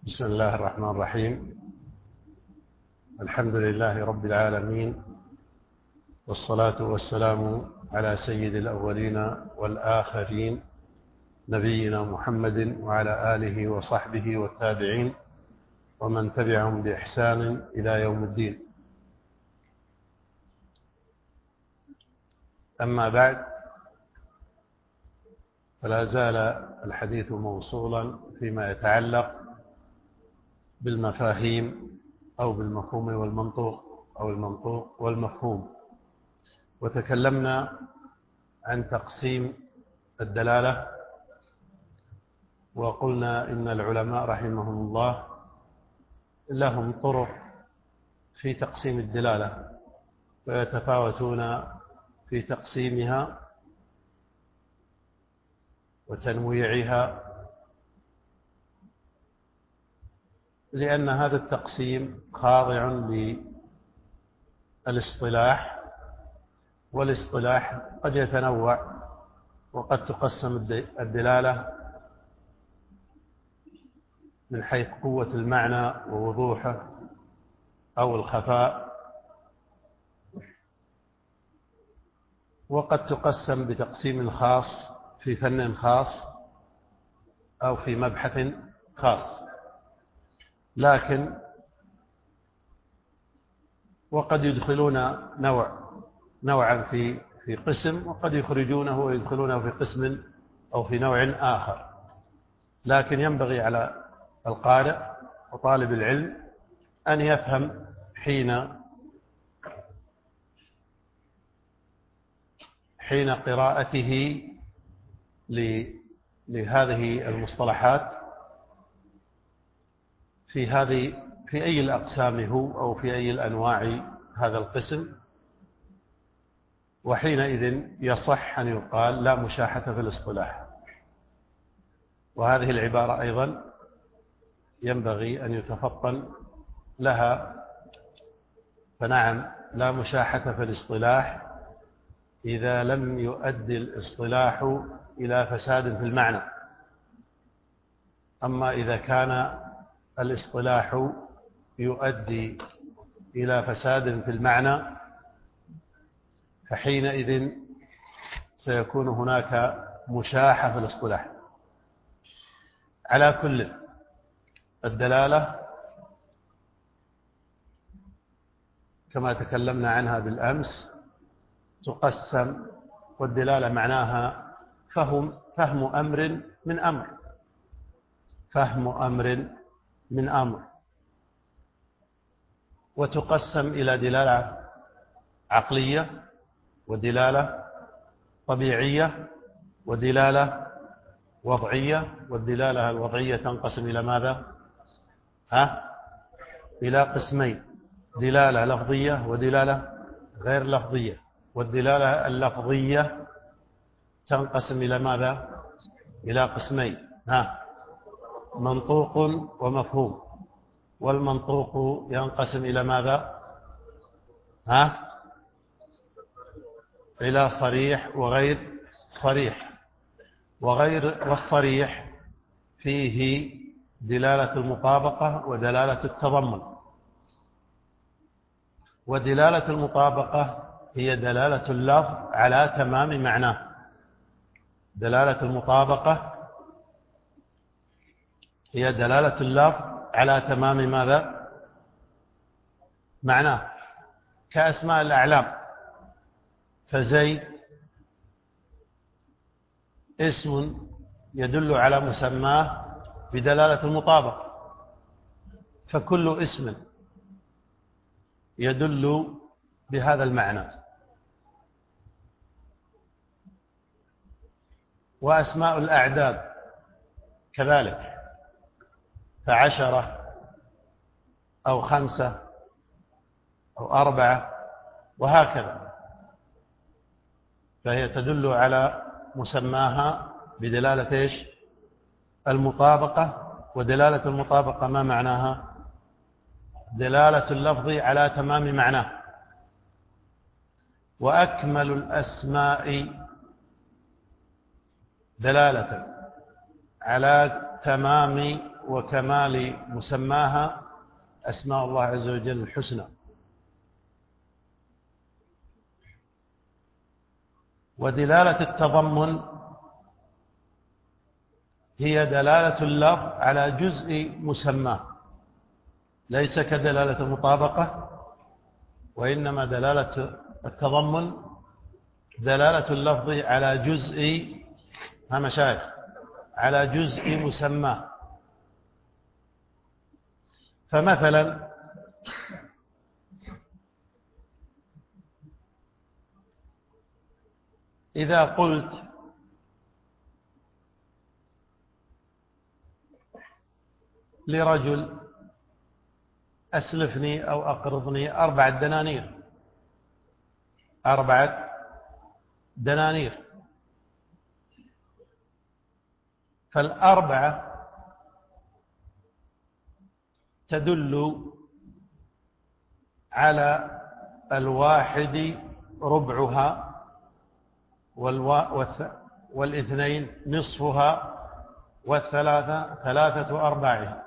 بسم الله الرحمن الرحيم. الحمد لله رب العالمين، والصلاة والسلام على سيد الأولين والآخرين نبينا محمد وعلى آله وصحبه والتابعين ومن تبعهم بإحسان إلى يوم الدين. أما بعد، فلا زال الحديث موصولا فيما يتعلق بالمفاهيم أو بالمفهوم والمنطوق أو المنطوق والمفهوم. وتكلمنا عن تقسيم الدلالة، وقلنا إن العلماء رحمهم الله لهم طرق في تقسيم الدلالة، ويتفاوتون في تقسيمها وتنويعها، لأن هذا التقسيم خاضع للاصطلاح، والاصطلاح قد يتنوع، وقد تقسم الدلالة من حيث قوة المعنى ووضوحه أو الخفاء، وقد تقسم بتقسيم خاص في فن خاص أو في مبحث خاص. لكن وقد يدخلون نوعا في قسم، وقد يخرجونه ويدخلونه في قسم أو في نوع آخر. لكن ينبغي على القارئ وطالب العلم أن يفهم حين قراءته لهذه المصطلحات في أي الأقسام هو، أو في أي الأنواع هذا القسم. وحينئذ يصح أن يقال لا مشاحة في الاصطلاح، وهذه العبارة أيضا ينبغي أن يتفطن لها. فنعم، لا مشاحة في الاصطلاح إذا لم يؤدي الاصطلاح إلى فساد في المعنى. أما إذا كان الاصطلاح يؤدي إلى فساد في المعنى، فحينئذ سيكون هناك مشاحة في الاصطلاح. على كل، الدلالة كما تكلمنا عنها بالأمس تقسم، والدلالة معناها فهم أمر من أمر، فهم أمر من أمر. وتقسم إلى دلالة عقلية، ودلالة طبيعية، ودلالة وضعية. والدلالة الوضعية تنقسم إلى ماذا؟ إلى قسمين: دلالة لفظية ودلالة غير لفظية. والدلالة اللفظية تنقسم إلى ماذا؟ إلى قسمين: منطوق ومفهوم. والمنطوق ينقسم إلى ماذا؟ إلى صريح وغير صريح. والصريح فيه دلالة المطابقة ودلالة التضمن. ودلالة المطابقة هي دلالة اللفظ على تمام معناه. دلالة المطابقة هي دلالة اللفظ على تمام ماذا؟ معناه. كأسماء الأعلام، فزيد اسم يدل على مسماه بدلالة المطابقة، فكل اسم يدل بهذا المعنى. وأسماء الأعداد كذلك، ف10 أو 5 أو 4 وهكذا، فهي تدل على مسماها بدلالة المطابقة. ودلالة المطابقة ما معناها؟ دلالة اللفظ على تمام معناه. وأكمل الأسماء دلالة على تمام وكمال مسماها أسماء الله عز وجل الحسنى. ودلالة التضمن هي دلالة اللفظ على جزء مسماه، ليس كدلالة المطابقة، وإنما دلالة التضمن دلالة اللفظ على جزء مشايخ على جزء مسماه. فمثلا إذا قلت لرجل أسلفني أو أقرضني 4 دنانير، 4 دنانير، فال4 تدل على 1 ربعها، 2 نصفها، 3 3/4.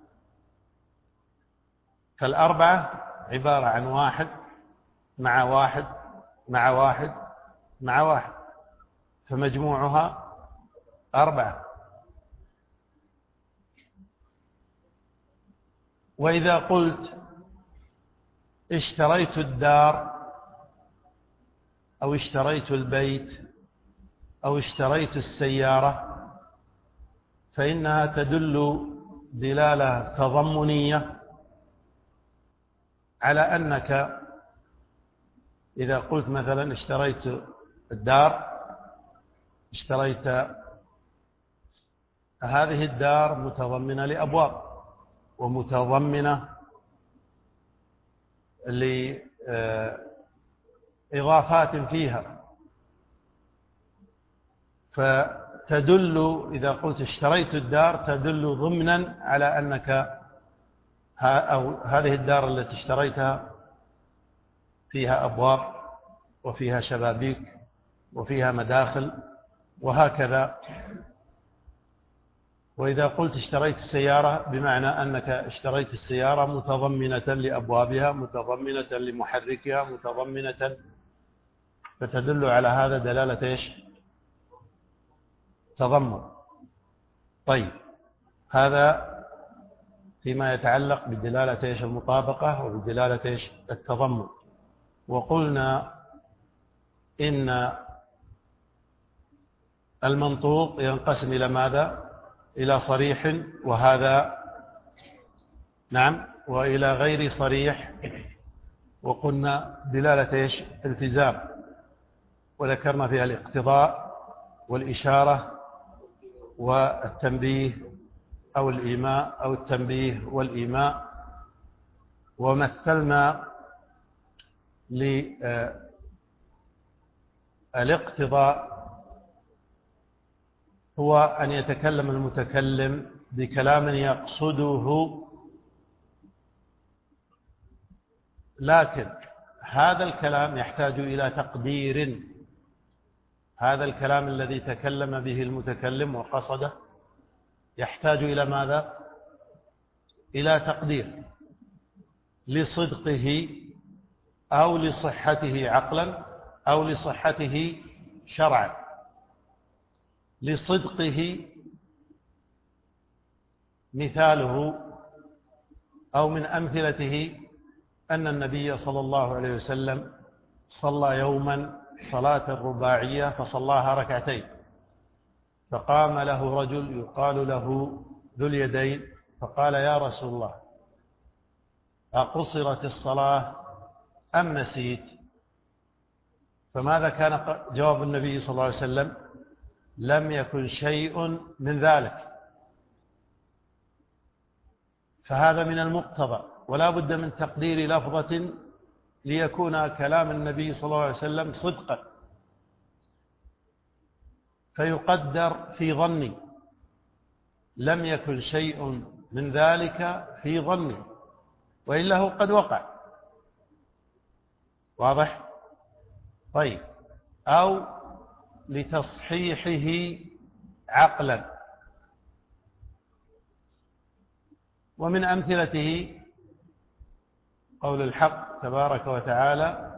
فال4 عبارة عن 1 مع 1 مع 1 مع 1، فمجموعها 4. وإذا قلت اشتريت الدار أو اشتريت البيت أو اشتريت السيارة، فإنها تدل دلالة تضمنية على أنك إذا قلت مثلا اشتريت الدار، اشتريت هذه الدار متضمنة لأبواب ومتضمنة لإضافات فيها، فتدل إذا قلت اشتريت الدار تدل ضمنا على أنك أو هذه الدار التي اشتريتها فيها أبواب وفيها شبابيك وفيها مداخل وهكذا. وإذا قلت اشتريت السيارة بمعنى أنك اشتريت السيارة متضمنة لأبوابها، متضمنة لمحركها، متضمنة، فتدل على هذا دلالة إيش؟ تضمن. طيب، هذا فيما يتعلق بدلالة إيش؟ المطابقة، وبدلالة إيش؟ التضمن. وقلنا إن المنطوق ينقسم إلى ماذا؟ إلى صريح، وهذا نعم، وإلى غير صريح. وقلنا دلالة إيش؟ التزام، وذكرنا فيها الاقتضاء والإشارة والتنبيه أو الإيماء أو التنبيه والإيماء. ومثلنا للاقتضاء هو أن يتكلم المتكلم بكلام يقصده، لكن هذا الكلام يحتاج إلى تقدير. هذا الكلام الذي تكلم به المتكلم وقصده يحتاج إلى ماذا؟ إلى تقدير لصدقه أو لصحته عقلا أو لصحته شرعا. لصدقه مثاله أو من أمثلته أن النبي صلى الله عليه وسلم صلى يوما صلاة رباعية فصلاها 2 ركعتين، فقام له رجل يقال له ذو اليدين فقال: يا رسول الله، أقصرت الصلاة أم نسيت؟ فماذا كان جواب النبي صلى الله عليه وسلم؟ لم يكن شيء من ذلك. فهذا من المقتضى، ولا بد من تقدير لفظة ليكون كلام النبي صلى الله عليه وسلم صدقا، فيقدر في ظني، لم يكن شيء من ذلك في ظني، وإلا هو قد وقع. واضح؟ طيب، أو لتصحيحه عقلا، ومن أمثلته قول الحق تبارك وتعالى: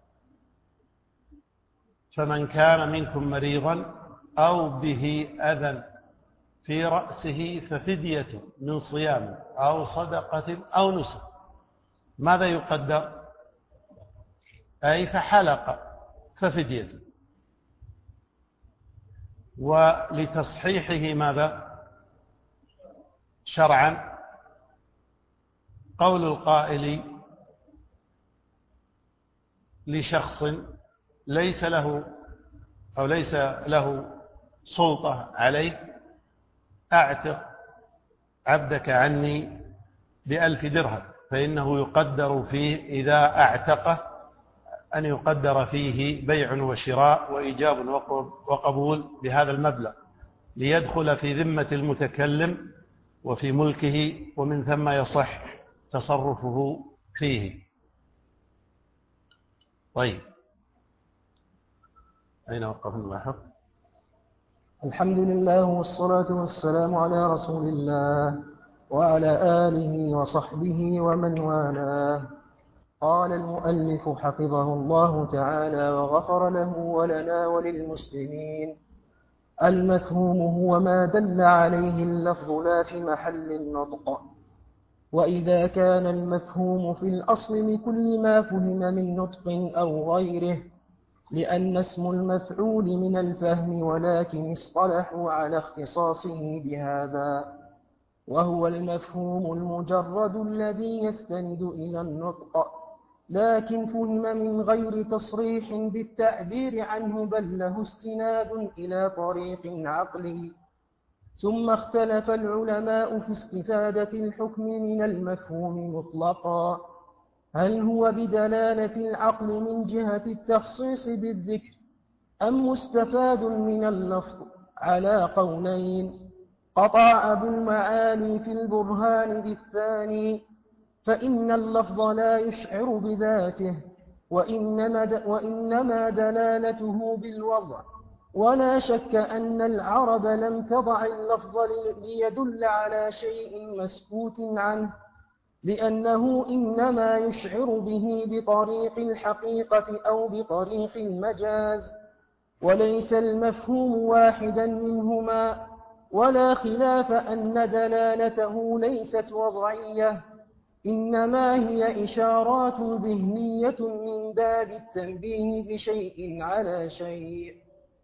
فمن كان منكم مريضا أو به أذى في رأسه ففدية من صيام أو صدقة أو نسك. ماذا يقدر؟ أي فحلق ففدية. ولتصحيحه ماذا شرعا؟ قول القائل لشخص ليس له سلطة عليه: أعتق عبدك عني ب1000 درهم، فإنه يقدر فيه إذا أعتقه أن يقدر فيه بيع وشراء وإيجاب وقبول بهذا المبلغ ليدخل في ذمة المتكلم وفي ملكه، ومن ثم يصح تصرفه فيه. طيب، أين وقفنا لاحظ؟ الحمد لله والصلاة والسلام على رسول الله وعلى آله وصحبه ومن والاه. قال المؤلف حفظه الله تعالى وغفر له ولنا وللمسلمين: المفهوم هو ما دل عليه اللفظ لا في محل النطق. وإذا كان المفهوم في الأصل لكل ما فهم من نطق أو غيره، لأن اسم المفعول من الفهم، ولكن اصطلحوا على اختصاصه بهذا، وهو المفهوم المجرد الذي يستند إلى النطق، لكن فهم من غير تصريح بالتعبير عنه، بل له استناد إلى طريق عقلي. ثم اختلف العلماء في استفادة الحكم من المفهوم مطلقا: هل هو بدلالة العقل من جهة التخصيص بالذكر، أم مستفاد من اللفظ؟ على قولين. قطع أبو المعالي في البرهان بالثاني، فإن اللفظ لا يشعر بذاته، وإنما دلالته بالوضع. ولا شك أن العرب لم تضع اللفظ ليدل على شيء مسكوت عنه، لأنه إنما يشعر به بطريق الحقيقة أو بطريق المجاز، وليس المفهوم واحدا منهما. ولا خلاف أن دلالته ليست وضعية، إنما هي إشارات ذهنية من باب التنبيه بشيء على شيء.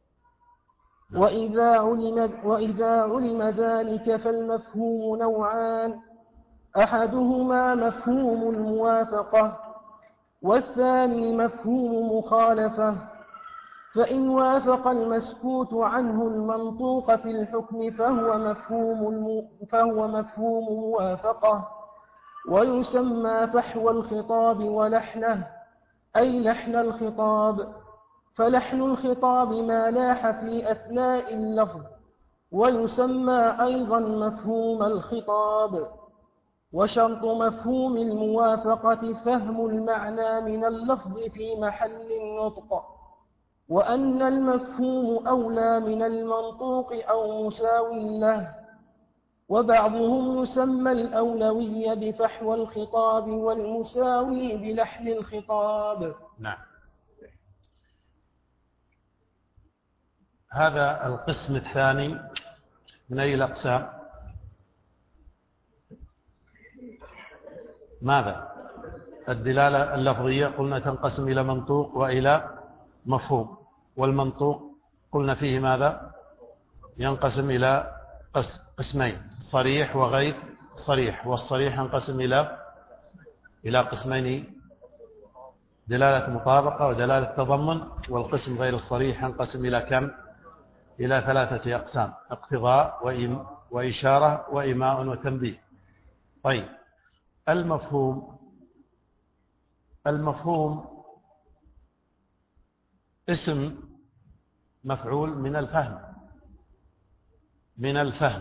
وإذا علم ذلك فالمفهوم نوعان: أحدهما مفهوم الموافقة، والثاني مفهوم مخالفة. فإن وافق المسكوت عنه المنطوق في الحكم فهو مفهوم موافقة، ويسمى فحوى الخطاب ولحنه، أي لحن الخطاب. فلحن الخطاب ما لاح في أثناء اللفظ، ويسمى أيضا مفهوم الخطاب. وشرط مفهوم الموافقة فهم المعنى من اللفظ في محل النطق، وأن المفهوم أولى من المنطوق أو مساو له. وبعضهم يسمى الأولوي بفحوى الخطاب، والمساوي بلحن الخطاب. نعم. هذا القسم الثاني من أي الأقسام؟ ماذا؟ الدلالة اللفظية قلنا تنقسم إلى منطوق وإلى مفهوم، والمنطوق قلنا فيه ماذا؟ ينقسم إلى قسمين: صريح وغير صريح. والصريح ينقسم إلى قسمين: دلالة مطابقة ودلالة تضمن. والقسم غير الصريح ينقسم إلى كم؟ إلى 3 أقسام: اقتضاء وإشارة وإيماء وتنبيه. طيب، المفهوم اسم مفعول من الفهم،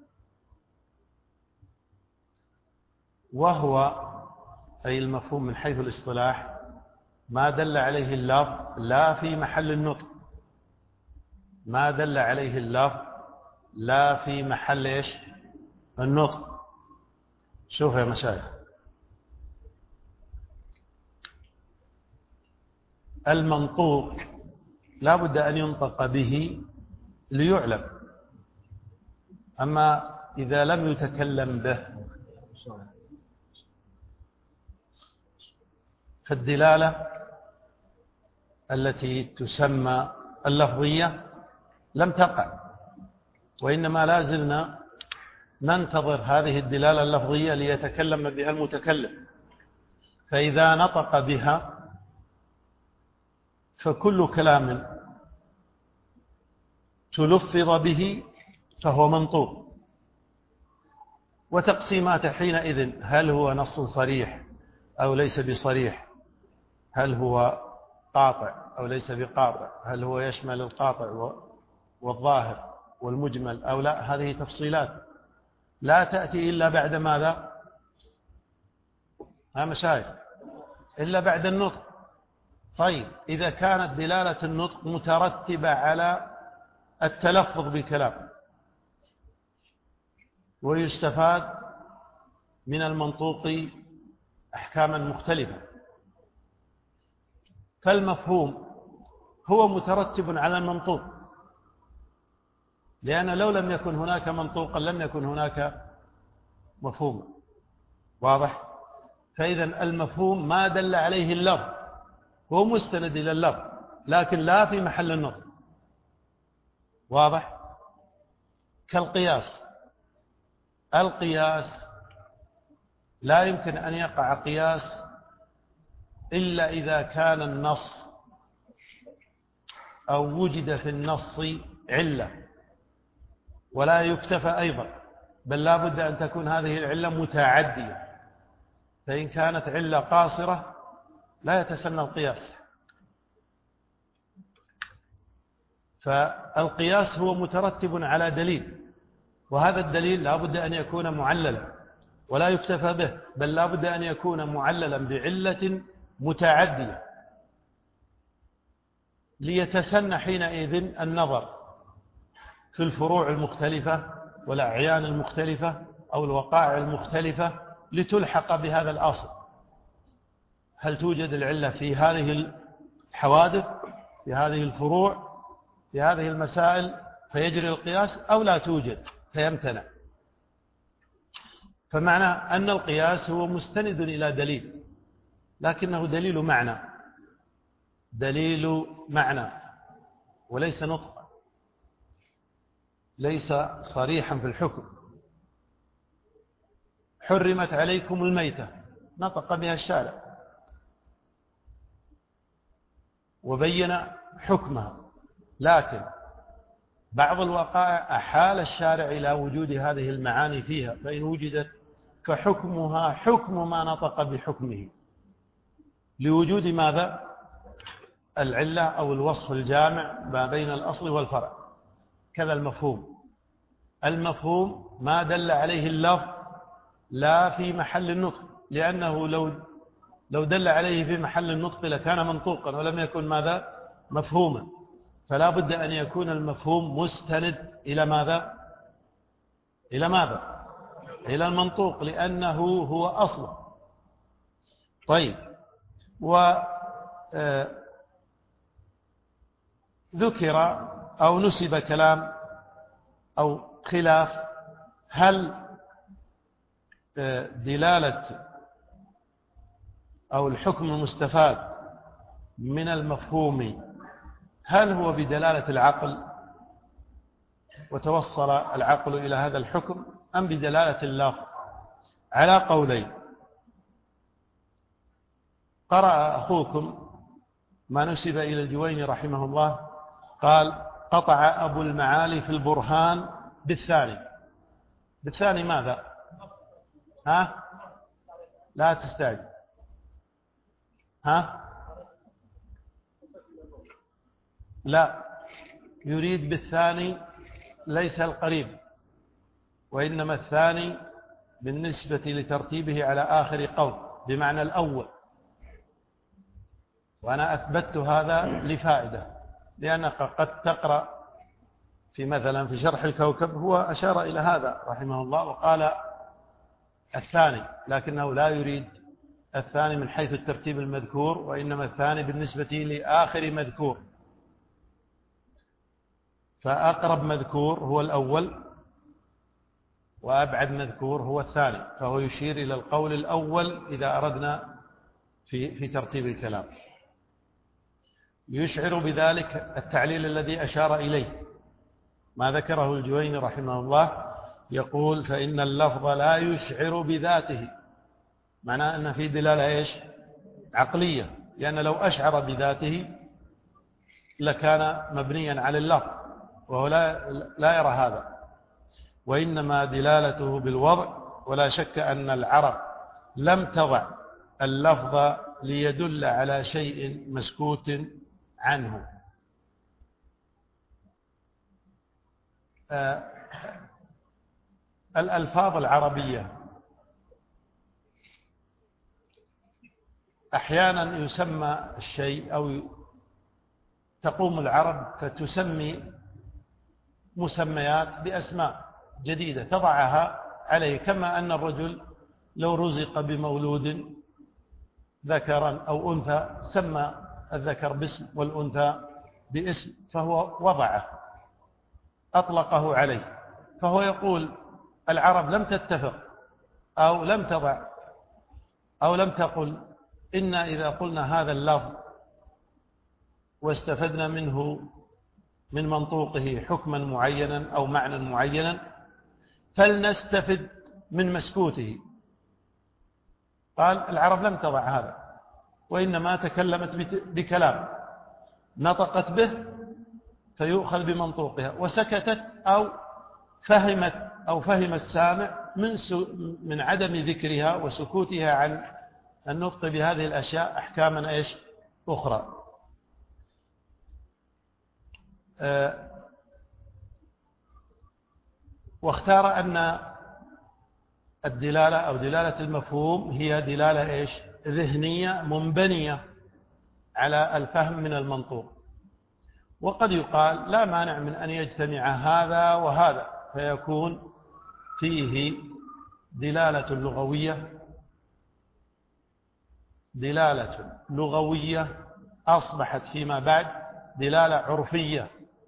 وهو أي المفهوم من حيث الاصطلاح ما دل عليه اللفظ لا في محل النطق، ما دل عليه اللفظ لا في محل النطق، شوف يا مشايخ، المنطوق لا بد أن ينطق به ليعلم، أما إذا لم يتكلم به فالدلالة التي تسمى اللفظية لم تقع، وإنما لازلنا ننتظر هذه الدلالة اللفظية ليتكلم بها المتكلم، فإذا نطق بها فكل كلام تلفظ به فهو منطوق. وتقسيمات حينئذ: هل هو نص صريح أو ليس بصريح، هل هو قاطع أو ليس بقاطع، هل هو يشمل القاطع والظاهر والمجمل أو لا، هذه تفصيلات لا تأتي إلا بعد ماذا؟ مشايخ، إلا بعد النطق. طيب إذا كانت دلالة النطق مترتبة على التلفظ بالكلام، ويستفاد من المنطوق أحكاما مختلفة، فالمفهوم هو مترتب على المنطوق، لأن لو لم يكن هناك منطوقا لم يكن هناك مفهوما. واضح؟ فإذا المفهوم ما دل عليه اللفظ هو مستند إلى اللفظ لكن لا في محل النطق. واضح؟ كالقياس، القياس لا يمكن أن يقع قياس إلا إذا كان النص أو وجد في النص علة، ولا يكتفى أيضا، بل لا بد أن تكون هذه العلة متعدية، فإن كانت علة قاصرة لا يتسنى القياس. فالقياس هو مترتب على دليل، وهذا الدليل لا بد أن يكون معللا، ولا يكتفى به، بل لا بد أن يكون معللا بعلة متعدية، ليتسنى حينئذ النظر في الفروع المختلفة والأعيان المختلفة أو الوقائع المختلفة لتلحق بهذا الأصل. هل توجد العلة في هذه الحوادث، في هذه الفروع، في هذه المسائل فيجري القياس، أو لا توجد فيمتنع. فمعنى أن القياس هو مستند إلى دليل، لكنه دليل معنى، دليل معنى وليس نطقا، ليس صريحا في الحكم. حرمت عليكم الميتة، نطق بها الشارع وبين حكمها، لكن بعض الوقائع أحال الشارع إلى وجود هذه المعاني فيها، فإن وجدت فحكمها حكم ما نطق بحكمه، لوجود ماذا؟ العلة أو الوصف الجامع ما بين الأصل والفرع. كذا المفهوم ما دل عليه اللفظ لا في محل النطق، لأنه لو دل عليه في محل النطق لكان منطوقا ولم يكن ماذا؟ مفهوما. فلا بد أن يكون المفهوم مستند إلى ماذا؟ إلى المنطوق، لأنه هو أصل. طيب، ذكر أو نسب كلام أو خلاف، هل دلالة أو الحكم المستفاد من المفهوم هل هو بدلالة العقل وتوصل العقل إلى هذا الحكم، أم بدلالة اللفظ؟ على قولين. قرأ أخوكم ما نسب إلى الجويني رحمه الله، قال: قطع أبو المعالي في البرهان بالثاني ماذا؟ لا تستعجل. لا، يريد بالثاني ليس القريب، وإنما الثاني بالنسبة لترتيبه على آخر قول بمعنى الأول. وأنا أثبتت هذا لفائدة، لأنك قد تقرأ في مثلا في شرح الكوكب، هو أشار إلى هذا رحمه الله وقال: الثاني، لكنه لا يريد الثاني من حيث الترتيب المذكور، وإنما الثاني بالنسبة لآخر مذكور، فأقرب مذكور هو الأول وأبعد مذكور هو الثاني، فهو يشير إلى القول الأول إذا أردنا في ترتيب الكلام. يشعر بذلك التعليل الذي أشار إليه ما ذكره الجويني رحمه الله، يقول فإن اللفظ لا يشعر بذاته، معناه أن في دلالة إيش؟ عقلية، لأن لو أشعر بذاته لكان مبنيا على اللفظ، وهو لا يرى هذا، وإنما دلالته بالوضع. ولا شك أن العرب لم تضع اللفظ ليدل على شيء مسكوت عنه. الألفاظ العربية أحيانا يسمى الشيء أو تقوم العرب فتسمي مسميات بأسماء جديدة تضعها عليه، كما أن الرجل لو رزق بمولود ذكرا أو أنثى سمى الذكر باسم والأنثى باسم، فهو وضعه أطلقه عليه. فهو يقول العرب لم تتفق أو لم تضع أو لم تقل إن إذا قلنا هذا اللفظ واستفدنا منه من منطوقه حكما معينا أو معنى معينا فلنستفد من مسكوته. قال العرب لم تضع هذا، وإنما تكلمت بكلام نطقت به فيؤخذ بمنطوقها، وسكتت أو فهمت أو فهم السامع من عدم ذكرها وسكوتها عن النطق بهذه الأشياء أحكاما إيش أخرى. واختار أن الدلالة أو دلالة المفهوم هي دلالة إيش ذهنية منبنية على الفهم من المنطوق. وقد يقال لا مانع من أن يجتمع هذا وهذا فيكون فيه دلالة لغوية أصبحت فيما بعد دلالة عرفية،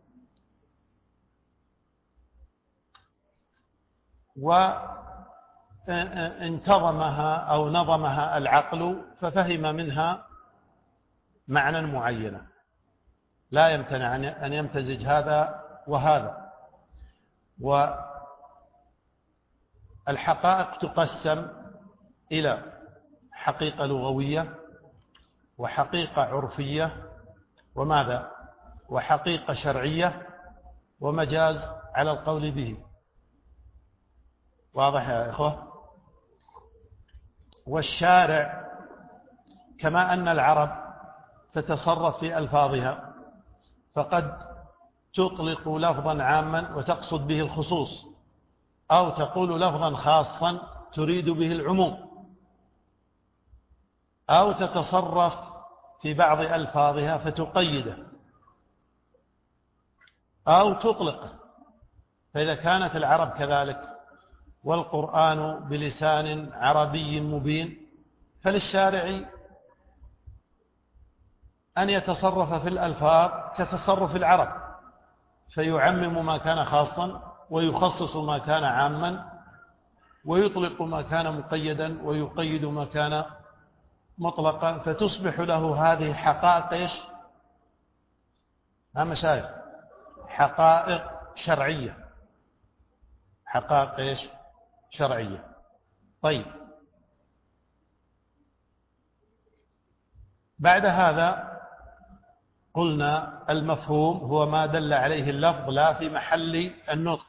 وانتظمها أو نظمها العقل ففهم منها معنى معينا، لا يمتنع أن يمتزج هذا وهذا. والحقائق تقسم إلى حقيقة لغوية وحقيقة عرفية وماذا؟ وحقيقة شرعية ومجاز على القول به. واضح يا إخوة؟ والشارع كما أن العرب تتصرف في ألفاظها فقد تطلق لفظا عاما وتقصد به الخصوص، أو تقول لفظا خاصا تريد به العموم، أو تتصرف في بعض ألفاظها فتقيده أو تطلقه. فإذا كانت العرب كذلك والقرآن بلسان عربي مبين فللشارع أن يتصرف في الألفاظ كتصرف العرب، فيعمم ما كان خاصا ويخصص ما كان عاما ويطلق ما كان مقيدا ويقيد ما كان مطلقا، فتصبح له هذه حقائق إيش؟ مشايخ حقائق شرعية، حقائق إيش؟ شرعية. طيب، بعد هذا قلنا المفهوم هو ما دل عليه اللفظ لا في محل النطق.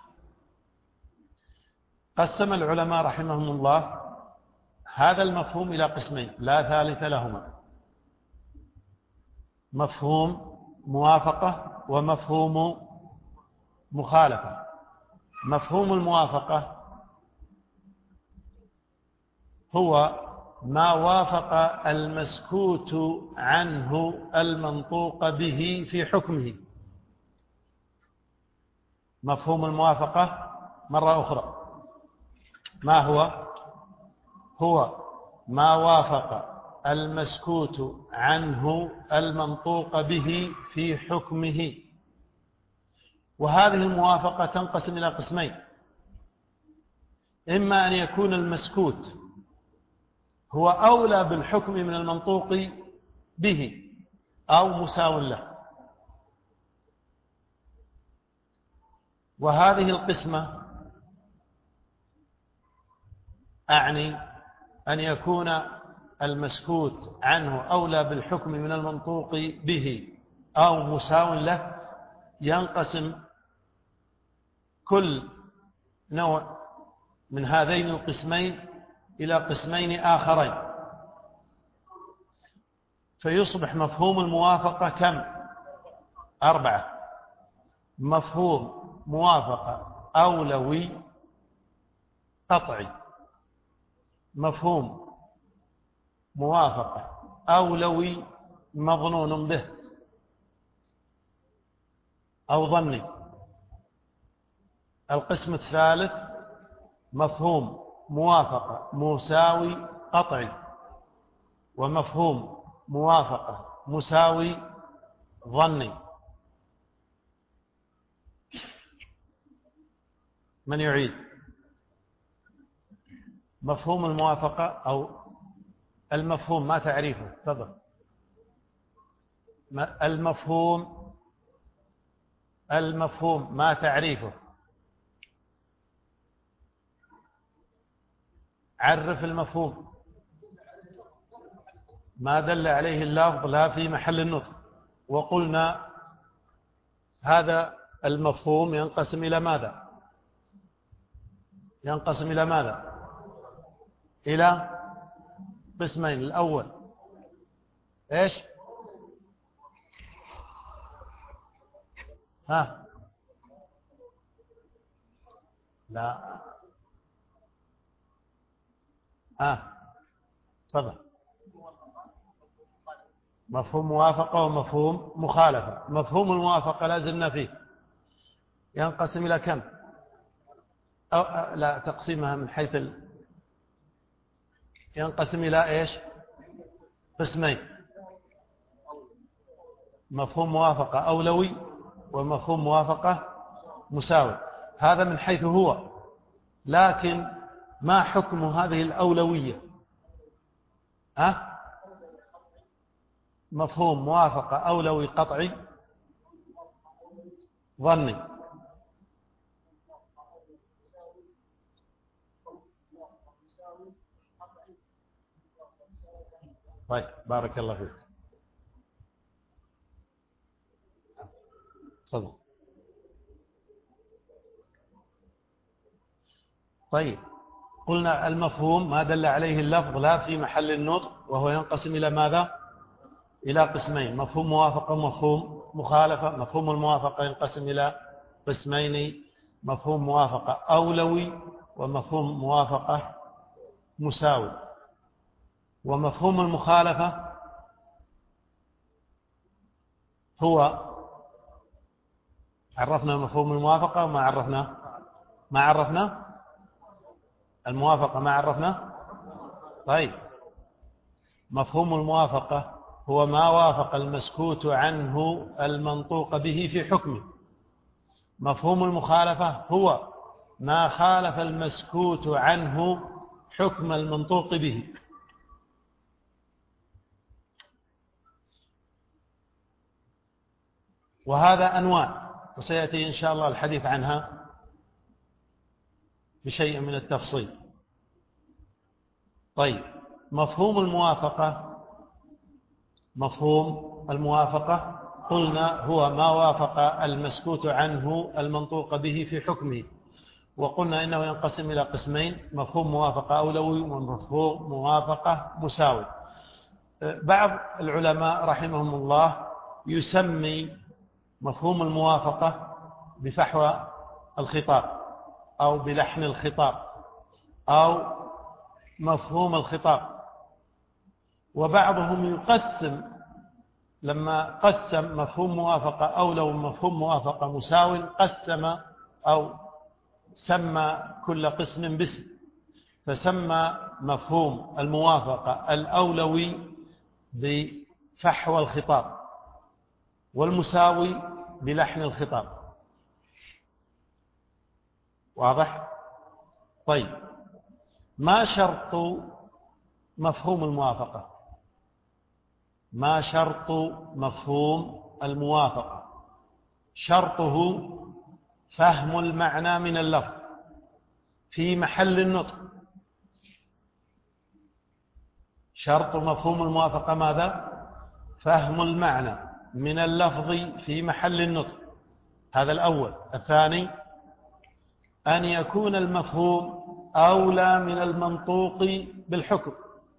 قسم العلماء رحمهم الله هذا المفهوم إلى قسمين لا ثالث لهما: مفهوم موافقة ومفهوم مخالفة. مفهوم الموافقة هو ما وافق المسكوت عنه المنطوق به في حكمه. مفهوم الموافقة مرة أخرى ما هو؟ هو ما وافق المسكوت عنه المنطوق به في حكمه. وهذه الموافقة تنقسم إلى قسمين: إما أن يكون المسكوت هو أولى بالحكم من المنطوق به أو مساو له. وهذه القسمة أعني أن يكون المسكوت عنه أولى بالحكم من المنطوق به أو مساو له، ينقسم كل نوع من هذين القسمين إلى قسمين آخرين، فيصبح مفهوم الموافقة كم؟ 4: مفهوم موافقة أولوي قطعي، مفهوم موافقة أولوي مظنون به أو ظني. القسم الثالث مفهوم موافقة مساوي قطعي، ومفهوم موافقة مساوي ظني. من يعيد؟ مفهوم الموافقة أو المفهوم ما تعريفه؟ تفضل. المفهوم ما تعريفه؟ عرف المفهوم. ما دل عليه اللفظ لا في محل النطق. وقلنا هذا المفهوم ينقسم إلى ماذا؟ ينقسم إلى ماذا؟ إلى قسمين. الأول إيش؟ لا تفضل. مفهوم موافقة ومفهوم مخالفة. مفهوم الموافقة لازلنا فيه، ينقسم إلى كم؟ لا، تقسيمها من حيث ينقسم إلى إيش؟ قسمين: مفهوم موافقة أولوي ومفهوم موافقة مساوي. هذا من حيث هو، لكن ما حكم هذه الأولوية؟ مفهوم موافقة أولوي قطعي ظني. طيب، بارك الله فيك. تفضل. طيب، قلنا المفهوم ما دل عليه اللفظ لا في محل النطق، وهو ينقسم إلى ماذا؟ إلى قسمين: مفهوم موافقة ومفهوم مخالفة. مفهوم الموافقة ينقسم إلى قسمين: مفهوم موافقة أولوي ومفهوم موافقة مساوي. ومفهوم المخالفة هو، عرفنا مفهوم الموافقة وما عرفنا؟ ما عرفنا الموافقة، ما عرفنا. طيب، مفهوم الموافقة هو ما وافق المسكوت عنه المنطوق به في حكمه. مفهوم المخالفة هو ما خالف المسكوت عنه حكم المنطوق به. وهذا أنواع، وسيأتي إن شاء الله الحديث عنها بشيء من التفصيل. طيب، مفهوم الموافقة قلنا هو ما وافق المسكوت عنه المنطوق به في حكمه. وقلنا إنه ينقسم إلى قسمين: مفهوم موافقة أولوي ومفهوم موافقة مساوي. بعض العلماء رحمهم الله يسمي مفهوم الموافقة بفحوى الخطاب أو بلحن الخطاب أو مفهوم الخطاب. وبعضهم يقسم، لما قسم مفهوم موافقة أولوي ومفهوم موافقة مساوي، قسم أو سمى كل قسم باسم. فسمى مفهوم الموافقة الأولوي بفحوى الخطاب، والمساوي بلحن الخطاب. واضح؟ طيب، ما شرط مفهوم الموافقة؟ ما شرط مفهوم الموافقة؟ شرطه فهم المعنى من اللفظ في محل النطق. شرط مفهوم الموافقة ماذا؟ فهم المعنى من اللفظ في محل النطق، هذا الأول. الثاني أن يكون المفهوم أولى من المنطوق بالحكم،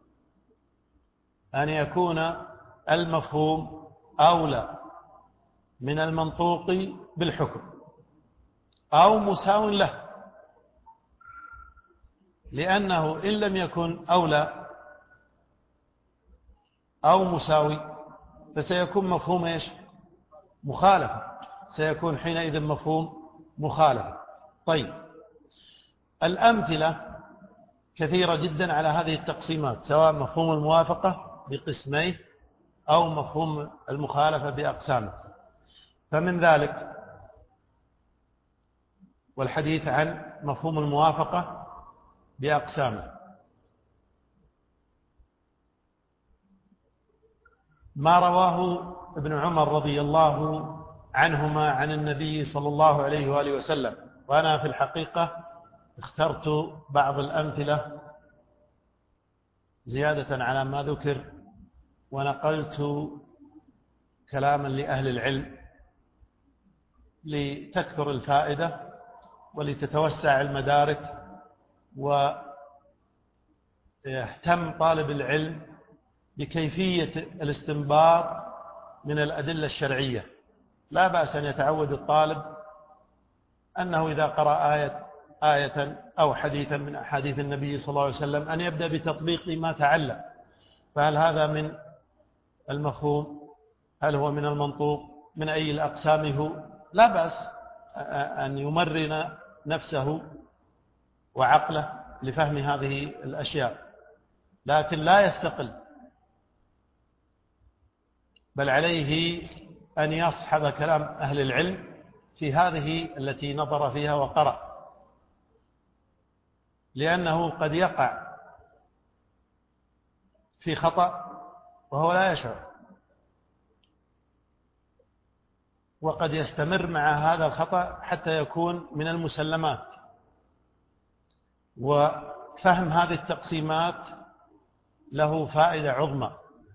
أن يكون المفهوم أولى من المنطوق بالحكم أو مساو له، لأنه إن لم يكن أولى أو مساوي فسيكون مفهوم إيش؟ مخالفة، سيكون حينئذ مفهوم مخالفة. طيب، الأمثلة كثيرة جدا على هذه التقسيمات، سواء مفهوم الموافقة بقسميه أو مفهوم المخالفة بأقسامه. فمن ذلك والحديث عن مفهوم الموافقة بأقسامه ما رواه ابن عمر رضي الله عنهما عن النبي صلى الله عليه وآله وسلم. وأنا في الحقيقة اخترت بعض الأمثلة زيادة على ما ذكر، ونقلت كلاما لأهل العلم لتكثر الفائدة ولتتوسع المدارك، ويهتم طالب العلم بكيفية الاستنباط من الأدلة الشرعية. لا بأس أن يتعود الطالب أنه إذا قرأ آية أو حديثا من أحاديث النبي صلى الله عليه وسلم أن يبدأ بتطبيق ما تعلم. فهل هذا من المفهوم؟ هل هو من المنطوق؟ من أي الأقسام هو؟ لا بأس أن يمرن نفسه وعقله لفهم هذه الأشياء، لكن لا يستقل، بل عليه أن يصحب كلام أهل العلم في هذه التي نظر فيها وقرأ، لأنه قد يقع في خطأ وهو لا يشعر، وقد يستمر مع هذا الخطأ حتى يكون من المسلمات. وفهم هذه التقسيمات له فائدة عظمى،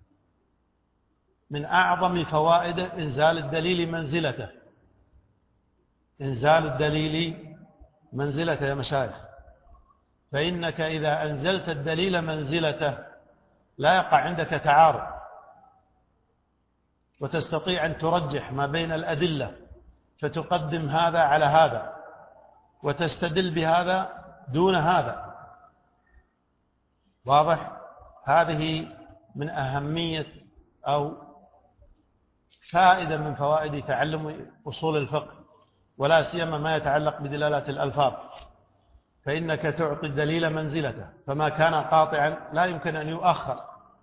من أعظم فوائد إنزال الدليل منزلته. إنزال الدليل منزلته يا مشايخ، فإنك إذا أنزلت الدليل منزلته لا يقع عندك تعارض، وتستطيع أن ترجح ما بين الأدلة، فتقدم هذا على هذا وتستدل بهذا دون هذا. واضح؟ هذه من أهمية أو فائدة من فوائد تعلم أصول الفقه، ولا سيما ما يتعلق بدلالات الألفاظ، فإنك تعطي الدليل منزلته، فما كان قاطعا لا يمكن أن يؤخر،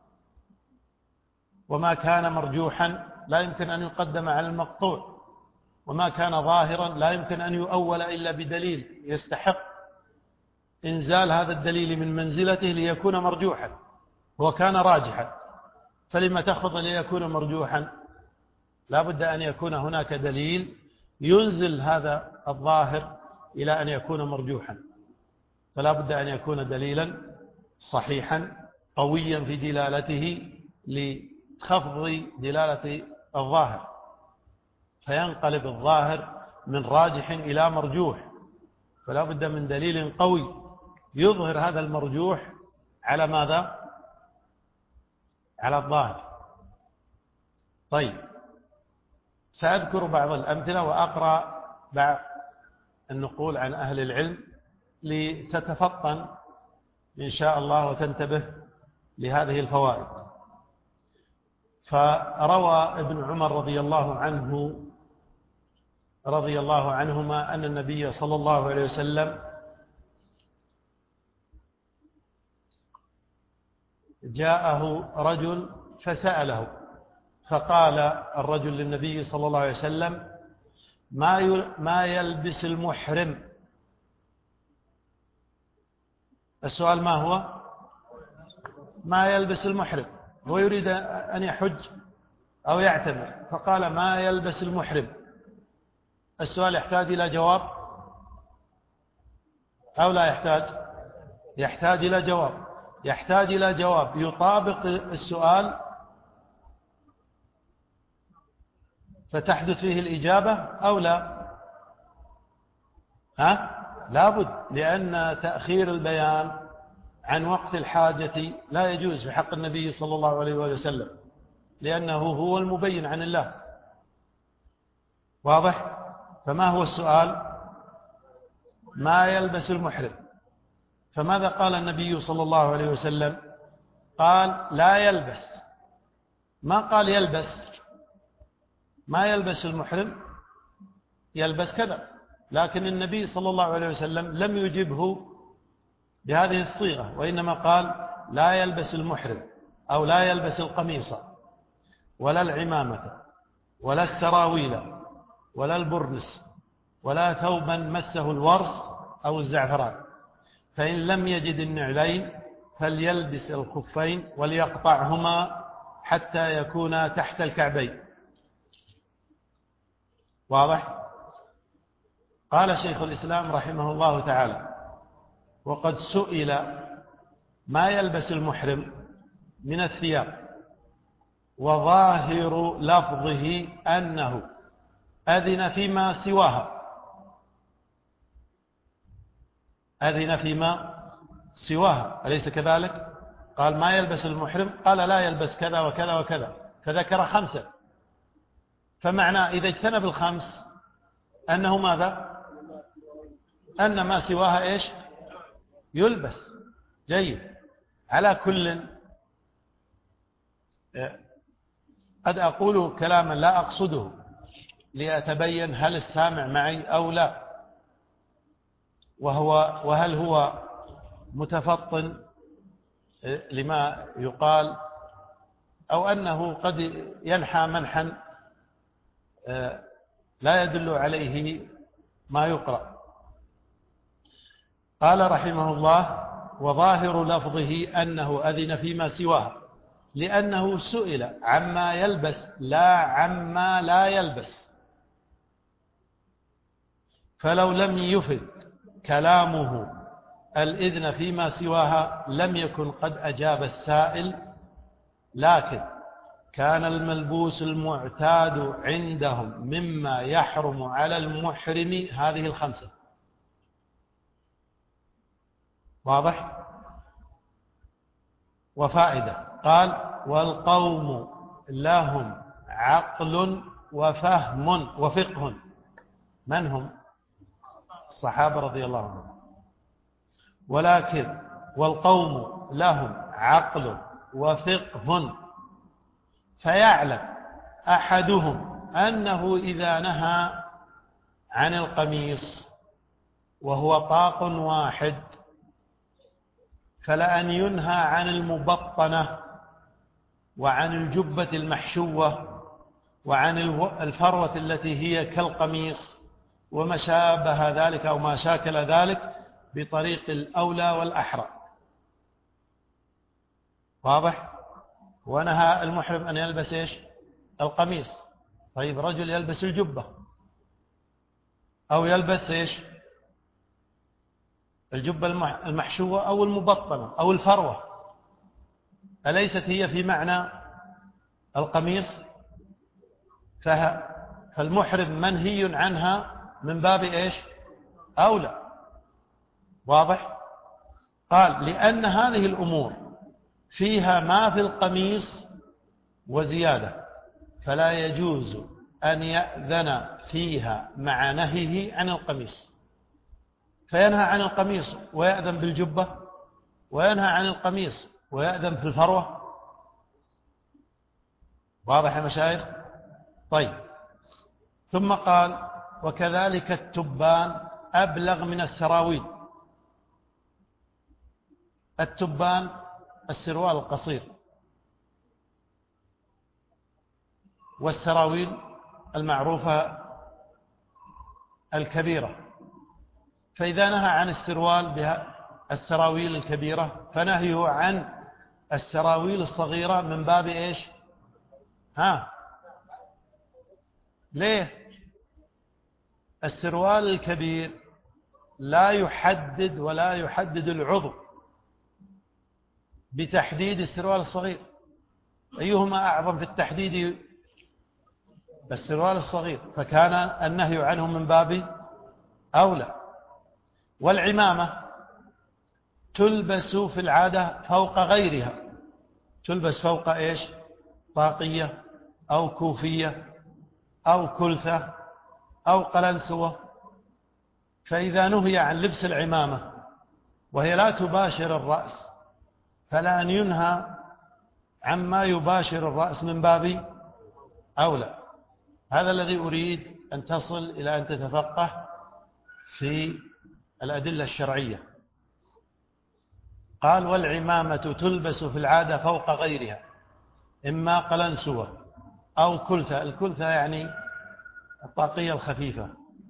وما كان مرجوحا لا يمكن أن يقدم على المقطوع، وما كان ظاهرا لا يمكن أن يؤول إلا بدليل يستحق إنزال هذا الدليل من منزلته ليكون مرجوحا، هو كان راجحا، فلما تخفض ليكون مرجوحا؟ لا بد أن يكون هناك دليل ينزل هذا الظاهر إلى أن يكون مرجوحا، فلا بد أن يكون دليلا صحيحا قويا في دلالته لخفض دلالة الظاهر، فينقلب الظاهر من راجح إلى مرجوح، فلا بد من دليل قوي يظهر هذا المرجوح على ماذا؟ على الظاهر. طيب، سأذكر بعض الأمثلة وأقرأ بعض النقول عن أهل العلم لتتفطن إن شاء الله وتنتبه لهذه الفوائد. فروى ابن عمر رضي الله عنهما أن النبي صلى الله عليه وسلم جاءه رجل فسأله، فقال الرجل للنبي صلى الله عليه وسلم: ما يلبس المحرم؟ السؤال ما هو؟ ما يلبس المحرم، هو يريد أن يحج أو يعتمر، فقال: ما يلبس المحرم. السؤال يحتاج إلى جواب أو لا يحتاج؟ يحتاج إلى جواب، يحتاج إلى جواب يطابق السؤال فتحدث فيه الإجابة أو لا؟ لابد، لأن تأخير البيان عن وقت الحاجة لا يجوز في حق النبي صلى الله عليه وسلم، لأنه هو المبين عن الله. واضح؟ فما هو السؤال؟ ما يلبس المحرم. فماذا قال النبي صلى الله عليه وسلم؟ قال: لا يلبس، ما قال يلبس. ما يلبس المحرم يلبس كذا، لكن النبي صلى الله عليه وسلم لم يجبه بهذه الصيغة، وإنما قال: لا يلبس المحرم، أو لا يلبس القميص ولا العمامة ولا السراويل ولا البرنس ولا ثوبا مسه الورس أو الزعفران، فإن لم يجد النعلين فليلبس الخفين وليقطعهما حتى يكونا تحت الكعبين. واضح؟ قال شيخ الإسلام رحمه الله تعالى: وقد سئل ما يلبس المحرم من الثياب، وظاهر لفظه أنه أذن فيما سواها، أذن فيما سواها، أليس كذلك؟ قال: ما يلبس المحرم، قال: لا يلبس كذا وكذا وكذا، فذكر 5. فمعنى إذا اجتنب الخمس أنه ماذا؟ أن ما سواها إيش؟ يلبس. جيد. على كل قد أقول كلاما لا أقصده لأتبين هل السامع معي أو لا، وهل هو متفطن لما يقال، أو أنه قد ينحى منحا لا يدل عليه ما يقرأ. قال رحمه الله: وظاهر لفظه أنه أذن فيما سواها، لأنه سئل عما يلبس لا عما لا يلبس، فلو لم يفد كلامه الإذن فيما سواها لم يكن قد أجاب السائل، لكن كان الملبوس المعتاد عندهم مما يحرم على المحرم هذه 5. واضح؟ وفائدة. قال: والقوم لهم عقل وفهم وفقه. من هم؟ الصحابة رضي الله عنهم. ولكن والقوم لهم عقل وفقه، فيعلم أحدهم أنه إذا نهى عن القميص وهو طاق واحد فلأن ينهى عن المبطنة وعن الجبة المحشوة وعن الفروة التي هي كالقميص وما شابه ذلك أو ما شاكل ذلك بطريق الأولى والأحرى. واضح؟ ونهى المحرم أن يلبس إيش؟ القميص. طيب رجل يلبس الجبة أو يلبس إيش؟ الجبة المحشوة أو المبطنة أو الفروة، أليست هي في معنى القميص؟ فالمحرم منهي عنها من باب إيش؟ أولى. واضح؟ قال: لأن هذه الأمور فيها ما في القميص وزيادة، فلا يجوز أن يأذن فيها مع نهيه عن القميص، فينهى عن القميص ويأذن بالجبة، وينهى عن القميص ويأذن في الفروة. واضح يا مشايخ؟ طيب. ثم قال: وكذلك التبان أبلغ من السراويل. التبان السروال القصير والسراويل المعروفة الكبيرة. فإذا نهى عن السراويل الكبيرة فنهيه عن السراويل الصغيرة من باب إيش؟ ليه؟ السروال الكبير لا يحدد ولا يحدد العضو بتحديد السروال الصغير. أيهما أعظم في التحديد؟ السروال الصغير، فكان النهي عنه من باب أولى. والعمامة تلبس في العادة فوق غيرها، تلبس فوق إيش؟ طاقية أو كوفية أو كلثة أو قلنسوة. فإذا نهي عن لبس العمامة وهي لا تباشر الرأس فلا أن ينهى عما يباشر الرأس من باب أولى. هذا الذي أريد أن تصل إلى أن تتفقه في الأدلة الشرعية. قال والعمامة تلبس في العادة فوق غيرها، إما قلنسوة أو كلثة. الكلثة يعني الطاقية الخفيفة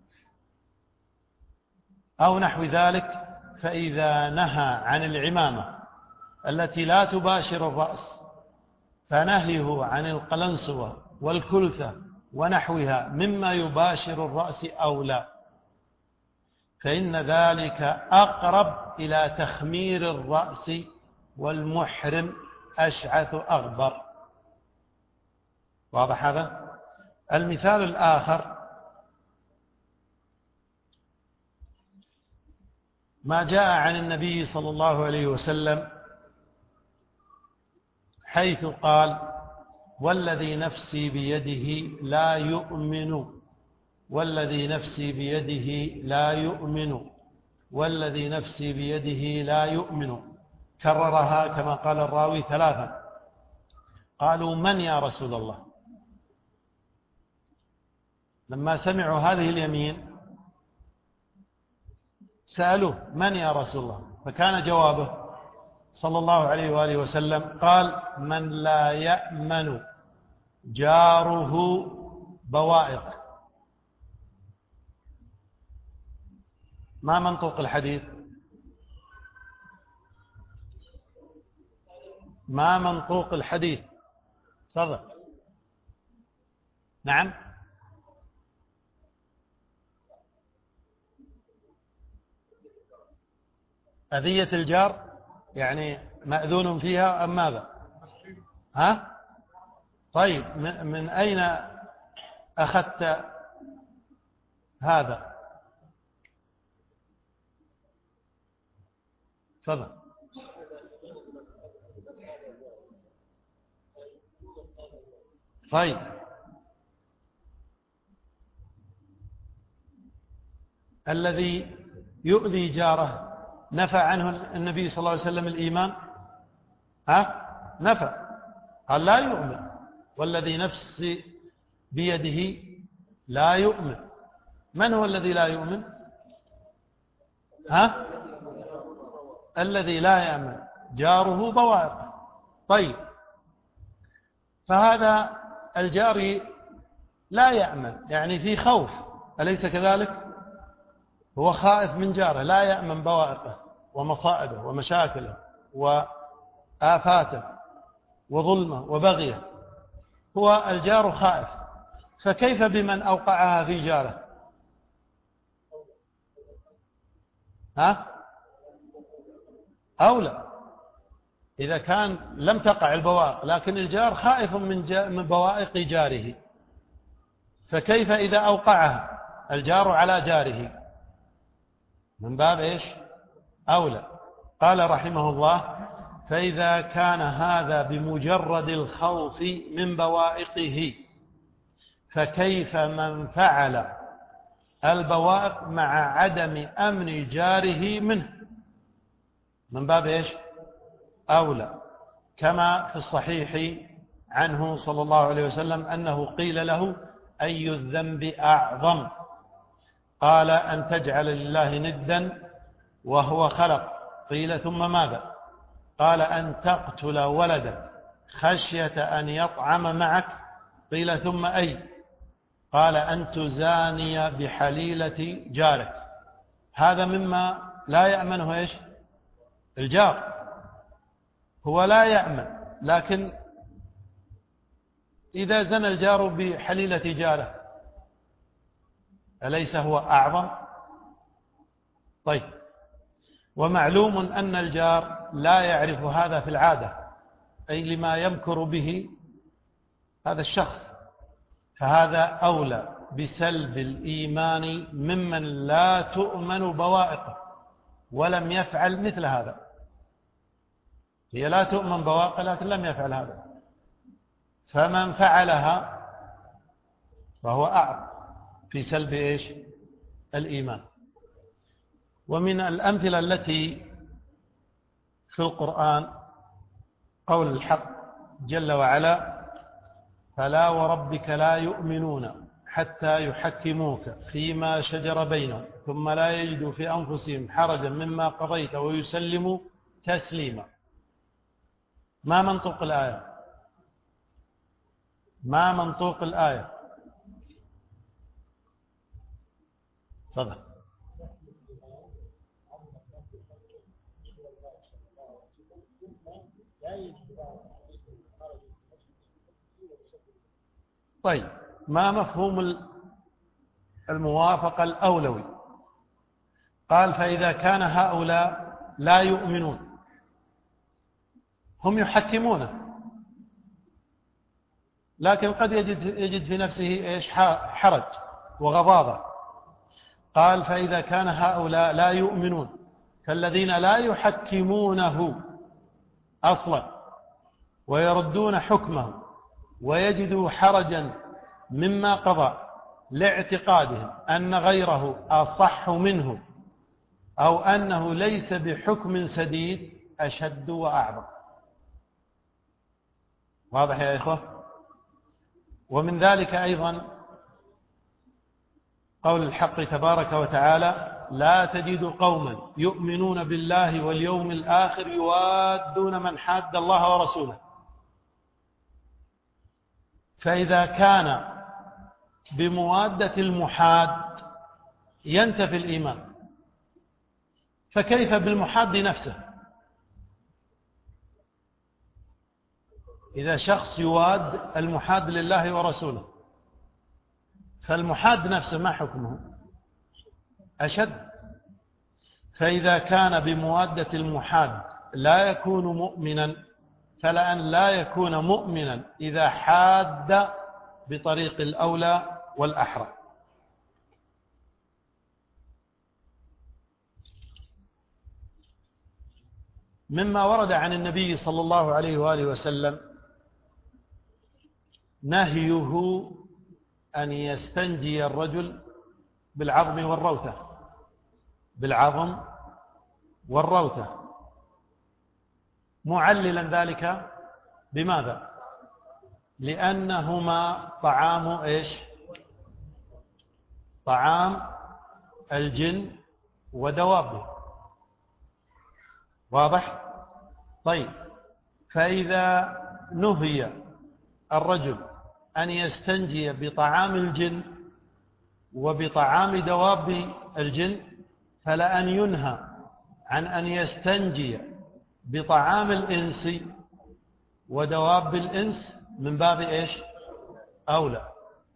أو نحو ذلك. فإذا نهى عن العمامة التي لا تباشر الرأس فنهيه عن القلنسوة والكلثة ونحوها مما يباشر الرأس أولى، فإن ذلك أقرب إلى تخمير الرأس والمحرم أشعث أغبر. واضح هذا؟ المثال الآخر ما جاء عن النبي صلى الله عليه وسلم حيث قال والذي نفسي بيده لا يؤمن، والذي نفسي بيده لا يؤمن، والذي نفسي بيده لا يؤمن. كررها كما قال الراوي 3. قالوا من يا رسول الله؟ لما سمعوا هذه اليمين سألوه من يا رسول الله؟ فكان جوابه صلى الله عليه وآله وسلم قال من لا يأمن جاره بوائقه. ما منطوق الحديث؟ ما منطوق الحديث؟ تفضل. نعم. أذية الجار يعني مأذون فيها أم ماذا؟ طيب من أين أخذت هذا؟ تفضل. طيب الذي يؤذي جاره نفى عنه النبي صلى الله عليه وسلم الإيمان؟ نفى، قال لا يؤمن. والذي نفسي بيده لا يؤمن. من هو الذي لا يؤمن؟ الذي لا يأمن جاره بوائقه. طيب فهذا الجار لا يأمن، يعني في خوف، أليس كذلك؟ هو خائف من جاره، لا يأمن بوائقه ومصائبه ومشاكله وآفاته وظلمه وبغيه. هو الجار خائف، فكيف بمن أوقعها في جاره؟ أولى. إذا كان لم تقع البوائق لكن الجار خائف من بوائق جاره، فكيف إذا أوقعها الجار على جاره؟ من باب إيش؟ أولى. قال رحمه الله فإذا كان هذا بمجرد الخوف من بوائقه فكيف من فعل البوائق مع عدم أمن جاره منه؟ من باب إيش؟ أولى. كما في الصحيح عنه صلى الله عليه وسلم أنه قيل له أي الذنب أعظم؟ قال أن تجعل لله ندا وهو خلق. قيل ثم ماذا؟ قال أن تقتل ولدك خشية أن يطعم معك. قيل ثم أي؟ قال أن تزاني بحليلة جارك. هذا مما لا يأمنه إيش؟ الجار. هو لا يأمن، لكن إذا زنى الجار بحليلة جاره أليس هو أعظم؟ طيب، ومعلوم أن الجار لا يعرف هذا في العادة، أي لما يمكر به هذا الشخص، فهذا أولى بسلب الإيمان ممن لا تؤمن بوائقه ولم يفعل مثل هذا. هي لا تؤمن بواقع لكن لم يفعل هذا، فمن فعلها فهو أعظم في سلب إيش؟ الإيمان. ومن الأمثلة التي في القرآن قول الحق جل وعلا: فلا وربك لا يؤمنون حتى يحكموك فيما شجر بينهم ثم لا يجدوا في أنفسهم حرجا مما قضيت ويسلموا تسليما. ما منطوق الآية؟ ما منطوق الآية؟ تفضل. طيب، ما مفهوم الموافقة الأولوي؟ قال: فإذا كان هؤلاء لا يؤمنون، هم يحكمونه، لكن قد يجد في نفسه إيش؟ حرج وغضاضة. قال: فإذا كان هؤلاء لا يؤمنون، فالذين لا يحكمونه أصلا ويردون حكمه ويجدوا حرجا مما قضى لاعتقادهم أن غيره أصح منه أو أنه ليس بحكم سديد أشد وأعظم. واضح يا إخوة؟ ومن ذلك أيضا قول الحق تبارك وتعالى: لا تجد قوما يؤمنون بالله واليوم الآخر يوادون من حاد الله ورسوله. فإذا كان بموادة المحاد ينتفي الإيمان، فكيف بالمحاد نفسه؟ إذا شخص يواد المحاد لله ورسوله، فالمحاد نفسه ما حكمه؟ أشد. فإذا كان بموادة المحاد لا يكون مؤمنا، فلأن لا يكون مؤمنا إذا حاد بطريق الأولى والأحرى. مما ورد عن النبي صلى الله عليه وآله وسلم نهيه أن يستنجي الرجل بالعظم والروثة، بالعظم والروثة، معللا ذلك بماذا؟ لأنهما طعام إيش؟ طعام الجن ودوابه. واضح؟ طيب، فإذا نهي الرجل أن يستنجي بطعام الجن وبطعام دواب الجن، فلأن ينهى عن أن يستنجي بطعام الإنس ودواب الإنس من باب إيش؟ أولى.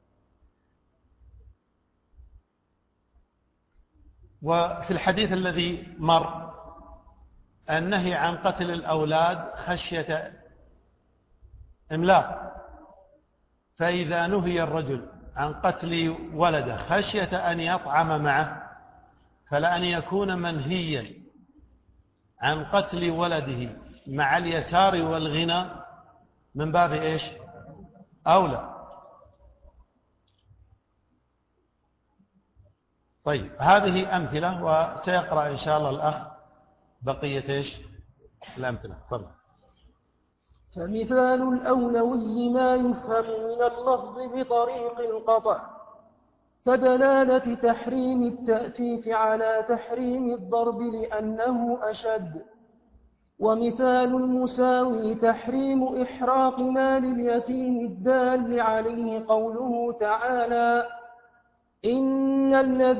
وفي الحديث الذي مر النهي عن قتل الأولاد خشية إملاق، فإذا نهي الرجل عن قتل ولده خشية أن يطعم معه، فلأن يكون منهيا عن قتل ولده مع اليسار والغنى من باب إيش؟ أولى. طيب، هذه أمثلة، وسيقرأ إن شاء الله الأخ بقية إيش؟ الأمثلة. تفضل. فمثال الأولوي ما يفهم من اللفظ بطريق القطع، كدلالة تحريم التأفيف على تحريم الضرب لأنه أشد، ومثال المساوي تحريم إحراق مال اليتيم الدال عليه قوله تعالى: إن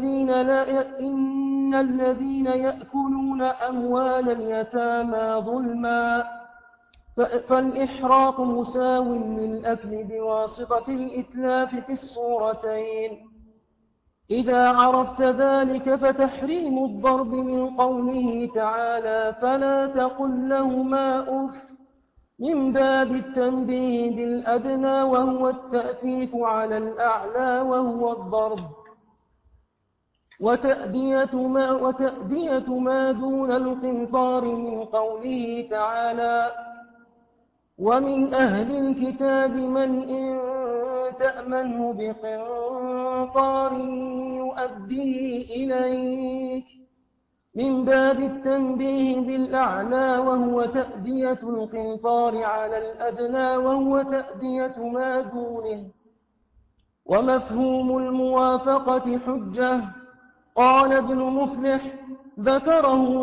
الذين يأكلون أموال اليتامى ظلما. فالإحراق مساو للأكل بواسطة الإتلاف في الصورتين. إذا عرفت ذلك فتحريم الضرب من قوله تعالى: فلا تقل لهما أف، من باب التنبيه بالأدنى وهو التأفيف على الأعلى وهو الضرب، وتأدية ما دون القنطار من قوله تعالى: ومن أهل الكتاب من إن تأمنه بقنطار يؤديه إليك، من باب التنبيه بالأعلى وهو تأدية القنطار على الأدنى وهو تأدية ما دونه. ومفهوم الموافقة حجة. قال ابن مفلح: ذكره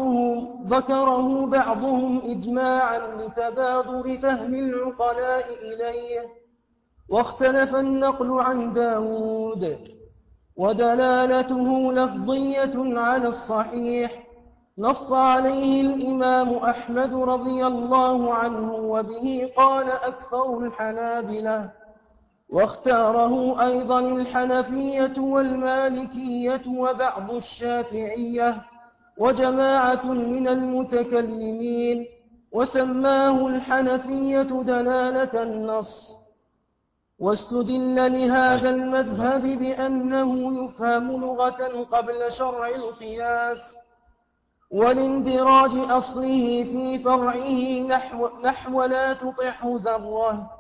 بعضهم إجماعا لتبادر فهم العقلاء إليه، واختلف النقل عن داود، ودلالته لفظية على الصحيح، نص عليه الإمام أحمد رضي الله عنه، وبه قال أكثر الحنابلة، واختاره أيضا الحنفية والمالكية وبعض الشافعية وجماعة من المتكلمين، وسماه الحنفية دلالة النص. واستدل لهذا المذهب بأنه يفهم لغة قبل شرع القياس، والاندراج أصله في فرعه نحو لا تطح ذرة،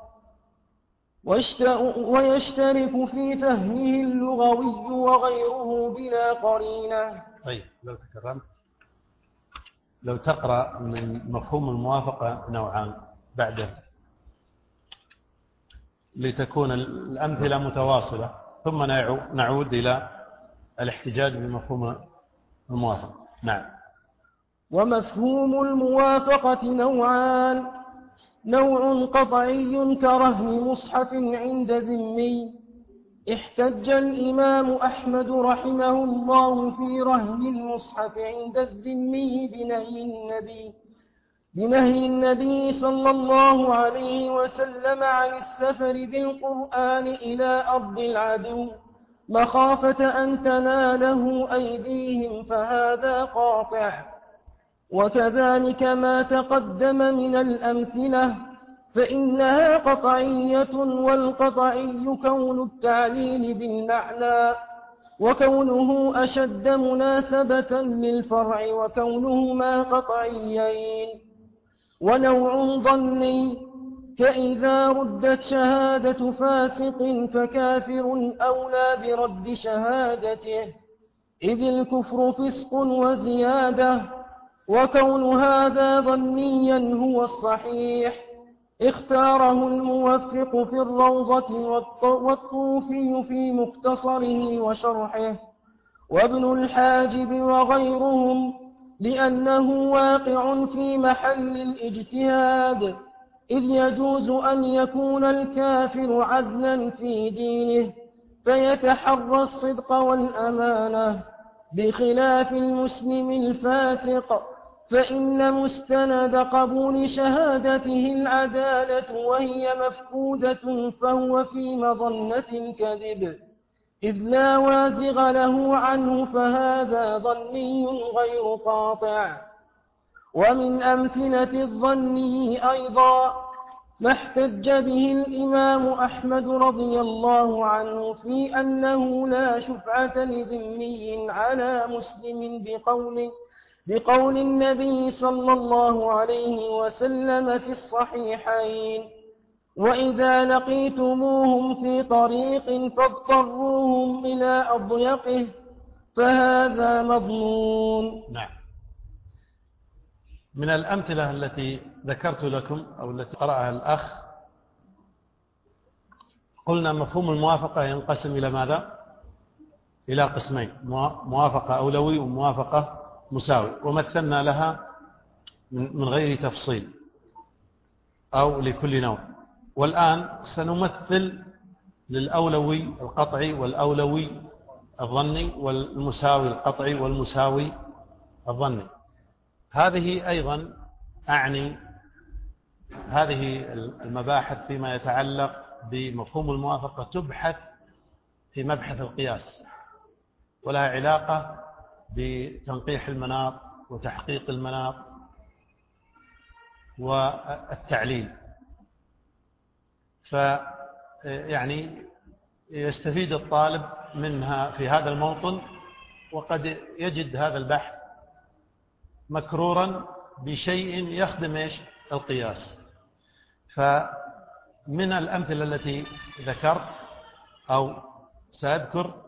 ويشترك في فهمه اللغوي وغيره بلا قرينة. طيب، لو تكرمت لو تقرأ من مفهوم الموافقة نوعان بعده لتكون الأمثلة متواصلة، ثم نعود إلى الاحتجاج بمفهوم الموافقة. نعم. ومفهوم الموافقة نوعان: نوع قطعي كرهن مصحف عند ذمي. احتج الإمام أحمد رحمه الله في رهن المصحف عند الذمي بنهي النبي صلى الله عليه وسلم عن السفر بالقرآن إلى أرض العدو مخافة أن تناله أيديهم، فهذا قاطع. وكذلك ما تقدم من الأمثلة فإنها قطعية، والقطعي كون التعليل بالمعنى، وكونه أشد مناسبة للفرع، وكونهما قطعيين. ونوع ظني كإذا ردت شهادة فاسق فكافر أولى برد شهادته، إذ الكفر فسق وزيادة، وكون هذا ظنيا هو الصحيح، اختاره الموفق في الروضة والطوفي في مختصره وشرحه، وابن الحاجب وغيرهم، لأنه واقع في محل الاجتهاد، إذ يجوز أن يكون الكافر عدلا في دينه فيتحرى الصدق والأمانة، بخلاف المسلم الفاسق، فإن مستند قبول شهادته العدالة وهي مفقودة، فهو في مظنة الكذب، إذ لا وازغ له عنه، فهذا ظني غير قاطع. ومن أمثلة الظني أيضا ما احتج به الإمام أحمد رضي الله عنه في أنه لا شفعة لذمي على مسلم بقول النبي صلى الله عليه وسلم في الصحيحين: وإذا لقيتموهم في طريق فاضطروهم إلى أضيقه، فهذا مضمون. نعم. من الأمثلة التي ذكرت لكم أو التي قرأها الأخ، قلنا مفهوم الموافقة ينقسم إلى ماذا؟ إلى قسمين: موافقة أولوي وموافقة مساوي، ومثلنا لها من غير تفصيل أو لكل نوع. والآن سنمثل للأولوي القطعي والأولوي الظني والمساوي القطعي والمساوي الظني. هذه أيضا أعني هذه المباحث فيما يتعلق بمفهوم الموافقة تبحث في مبحث القياس، ولها علاقة بتنقيح المناط وتحقيق المناط والتعليل. فيعني يستفيد الطالب منها في هذا الموطن، وقد يجد هذا البحث مكرورا بشيء يخدم القياس. فمن الأمثلة التي ذكرت أو سأذكر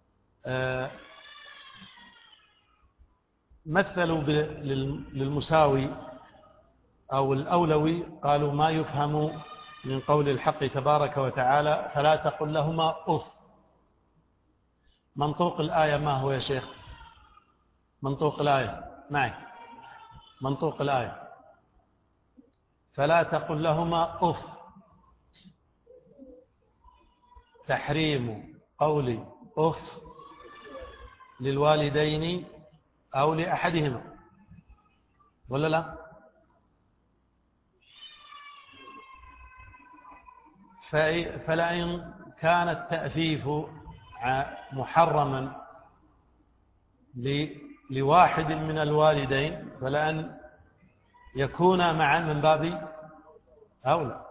مثلوا للمساوي أو الأولوي، قالوا ما يفهم من قول الحق تبارك وتعالى فلا تقل لهما أف. منطوق الآية ما هو يا شيخ؟ منطوق الآية معي، منطوق الآية فلا تقل لهما أف تحريم قول أف للوالدين أو لأحدهما، ولا لا؟ فلئن كان التأفيف محرما لواحد من الوالدين فلأن يكون معا من باب أولى.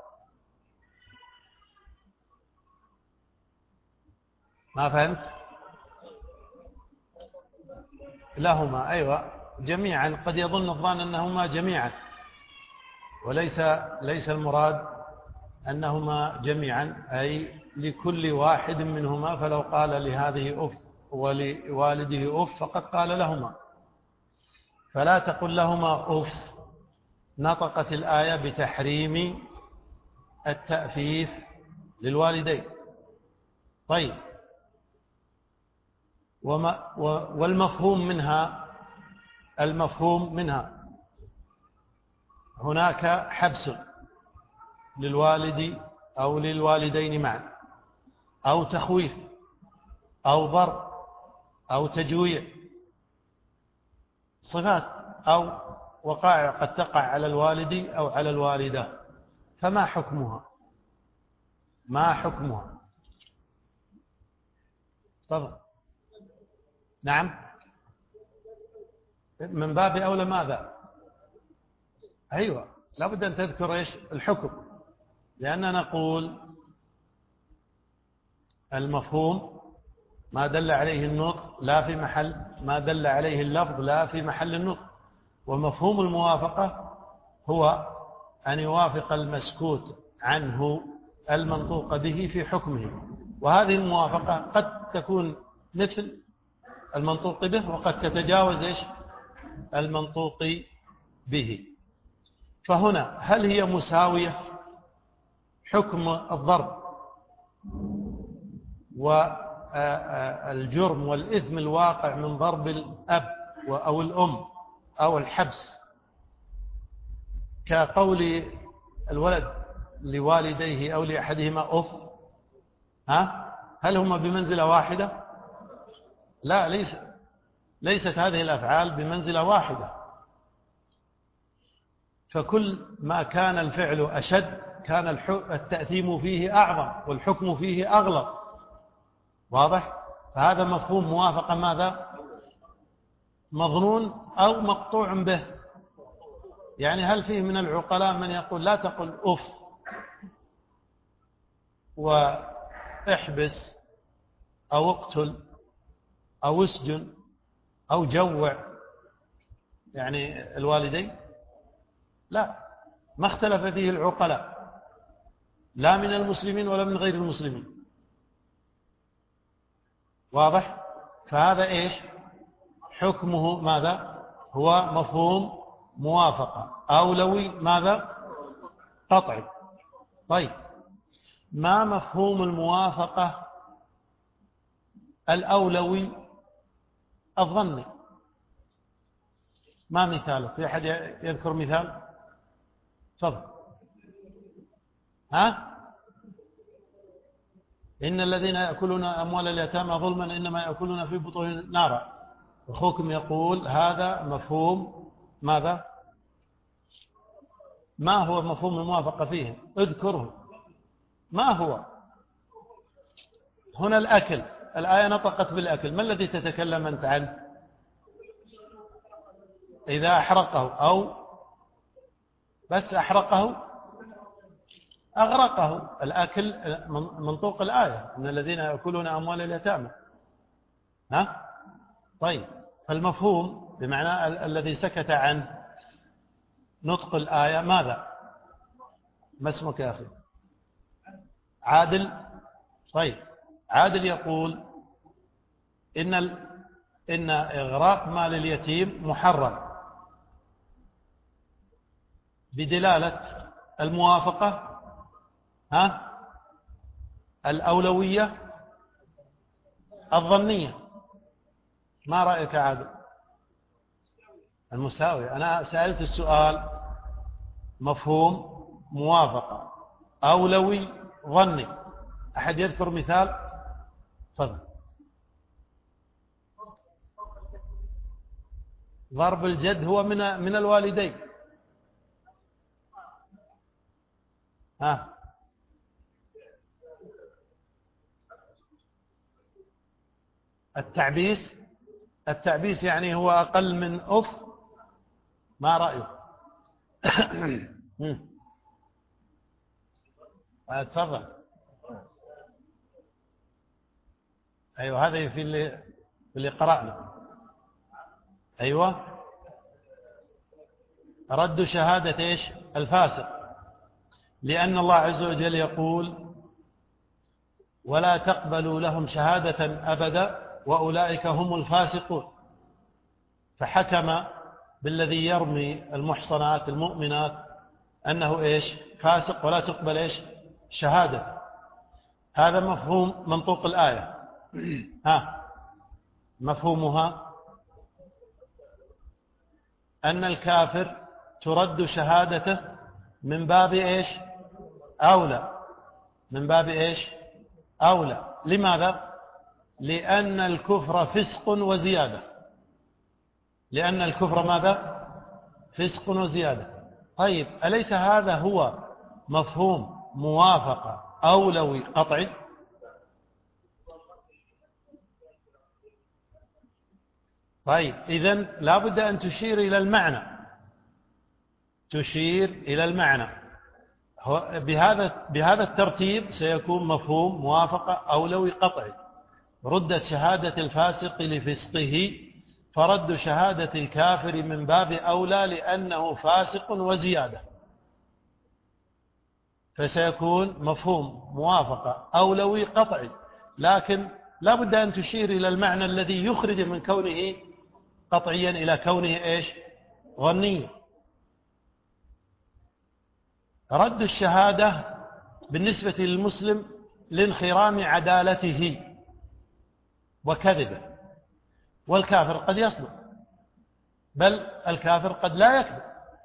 ما فهمت؟ لهما، أيوة جميعا. قد يظن الظان أنهما جميعا، ليس المراد أنهما جميعا، أي لكل واحد منهما. فلو قال لهذه أف ولوالده أف فقد قال لهما. فلا تقل لهما أف، نطقت الآية بتحريم التأفيف للوالدين. طيب، والمفهوم منها، المفهوم منها هناك حبس للوالد أو للوالدين معا، أو تخويف، أو ضرب، أو تجويع، صفات أو وقائع قد تقع على الوالد أو على الوالدة. فما حكمها؟ ما حكمها؟ تفضل. نعم، من باب أولى ماذا؟ أيوة، لابد أن تذكر إيش الحكم، لأننا نقول المفهوم ما دل عليه النطق لا في محل، ما دل عليه اللفظ لا في محل النطق. ومفهوم الموافقة هو أن يوافق المسكوت عنه المنطوق به في حكمه. وهذه الموافقة قد تكون مثل المنطوق به، وقد تتجاوز إيش المنطوق به. فهنا هل هي مساوية؟ حكم الضرب والجرم والإثم الواقع من ضرب الأب أو الأم أو الحبس، كقول الولد لوالديه أو لأحدهما أف، هل هما بمنزلة واحدة؟ لا، ليست هذه الأفعال بمنزلة واحدة. فكل ما كان الفعل أشد كان التأثيم فيه أعظم والحكم فيه أغلظ. واضح؟ فهذا مفهوم موافقة ماذا؟ مظنون أو مقطوع به. يعني هل فيه من العقلاء من يقول لا تقل أف واحبس أو اقتل أو اسجن أو جوع يعني الوالدين؟ لا، ما اختلف فيه العقلاء لا من المسلمين ولا من غير المسلمين. واضح؟ فهذا إيش حكمه؟ ماذا هو؟ مفهوم موافقة أولوي ماذا؟ قطعي. طيب، ما مفهوم الموافقة الأولوي الظني؟ ما مثاله؟ في أحد يذكر مثال؟ تفضل. ها؟ إن الذين يأكلون أموال اليتامى ظلما إنما يأكلون في بطونهم نارا. أخوكم يقول هذا مفهوم ماذا؟ ما هو مفهوم الموافقة فيه؟ اذكره. ما هو؟ هنا الأكل، الآية نطقت بالأكل، ما الذي تتكلم أنت عنه؟ إذا أحرقه أو بس أحرقه أغرقه. الأكل منطوق الآية إن الذين يأكلون أموال اليتامى. ها؟ طيب، فالمفهوم بمعنى الذي سكت عن نطق الآية ماذا؟ ما اسمك يا أخي؟ عادل. طيب، عادل يقول إن إغراق مال اليتيم محرم بدلالة الموافقة الأولوية الظنية. ما رأيك عادل؟ المساوية. أنا سألت السؤال مفهوم موافقة أولوي ظني. أحد يذكر مثال؟ تفضل. ضرب الجد هو من الوالدين. التعبيس يعني هو أقل من أف. ما رأيك؟ تفضل. أيوة، هذا في اللي قرأنا. أيوة، رد شهادة إيش؟ الفاسق، لأن الله عز وجل يقول ولا تقبلوا لهم شهادة أبدا وأولئك هم الفاسقون. فحكم بالذي يرمي المحصنات المؤمنات أنه إيش؟ فاسق، ولا تقبل إيش؟ شهادة. هذا مفهوم منطوق الآية. مفهومها أن الكافر ترد شهادته من باب إيش؟ أولى. من باب إيش؟ أولى. لماذا؟ لأن الكفر فسق وزيادة. لأن الكفر ماذا؟ فسق وزيادة. طيب، أليس هذا هو مفهوم موافقة أولوي قطعي؟ طيب، إذن لا بد أن تشير إلى المعنى. تشير إلى المعنى. بهذا الترتيب سيكون مفهوم موافقة أولوي قطعي. ردت شهادة الفاسق لفسقه، فرد شهادة الكافر من باب أولى لأنه فاسق وزيادة. فسيكون مفهوم موافقة أولوي قطعي، لكن لا بد أن تشير إلى المعنى الذي يخرج من كونه قطعيا إلى كونه إيش؟ ظنيا. رد الشهادة بالنسبة للمسلم لانخرام عدالته وكذبه، والكافر قد يصدق، بل الكافر قد لا يكذب.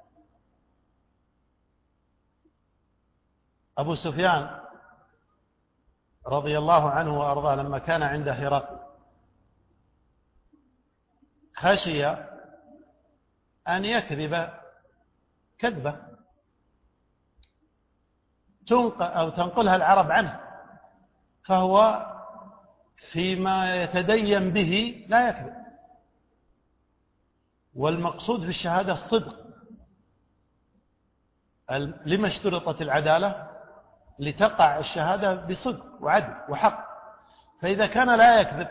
أبو سفيان رضي الله عنه وأرضاه لما كان عند هرقل خشي أن يكذب كذبة تنقلها العرب عنه، فهو فيما يتدين به لا يكذب. والمقصود في الشهادة الصدق. لما اشترطت العدالة؟ لتقع الشهادة بصدق وعدل وحق. فإذا كان لا يكذب،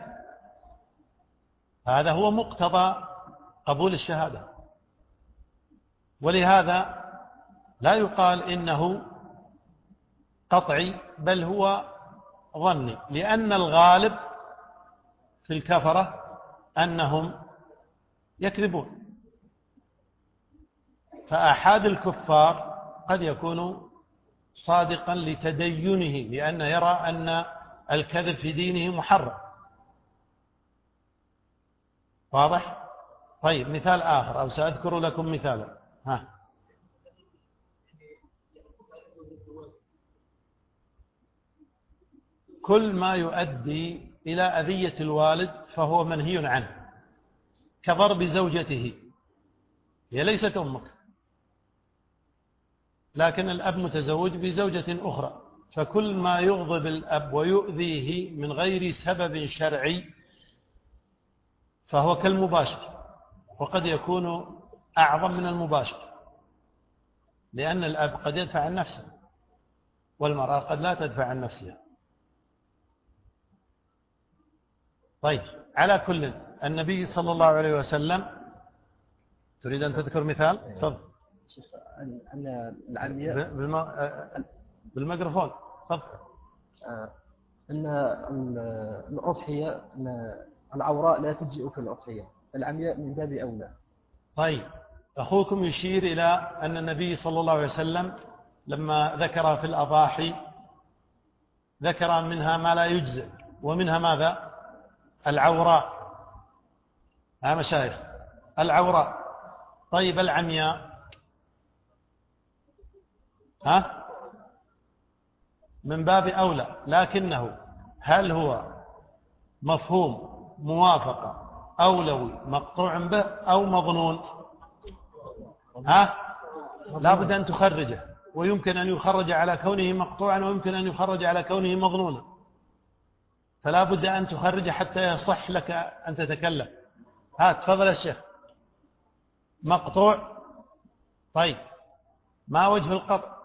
هذا هو مقتضى قبول الشهادة. ولهذا لا يقال إنه قطعي، بل هو ظني، لأن الغالب في الكفرة أنهم يكذبون. فأحد الكفار قد يكون صادقا لتدينه، لأن يرى أن الكذب في دينه محرم. واضح؟ طيب مثال آخر، أو سأذكر لكم مثالا. كل ما يؤدي إلى أذية الوالد فهو منهي عنه، كضرب زوجته، هي ليست أمك لكن الأب متزوج بزوجة أخرى، فكل ما يغضب الأب ويؤذيه من غير سبب شرعي فهو كالمباشر، وقد يكون أعظم من المباشر، لأن الأب قد يدفع عن نفسه والمرأة قد لا تدفع عن نفسها. طيب، على كل، النبي صلى الله عليه وسلم، تريد أن تذكر مثال؟ تفضل. أن العمياء بالميكروفون، تفضل. أن الأضحية، العوراء لا تجزئ في الأضحية، العمياء من باب أولى. طيب، أخوكم يشير إلى أن النبي صلى الله عليه وسلم لما ذكر في الأضاحي ذكر منها ما لا يجزئ، ومنها ماذا؟ العوراء. مشايخ، العوراء. طيب، العمياء من باب أولى، لكنه هل هو مفهوم موافقة أولوي مقطوع به أو مظنون؟ لا بد أن تخرجه، ويمكن أن يخرج على كونه مقطوعا، ويمكن أن يخرج على كونه مظنونا، فلا بد أن تخرج حتى يصح لك أن تتكلم. تفضل يا شيخ. مقطوع. طيب، ما وجه القطع؟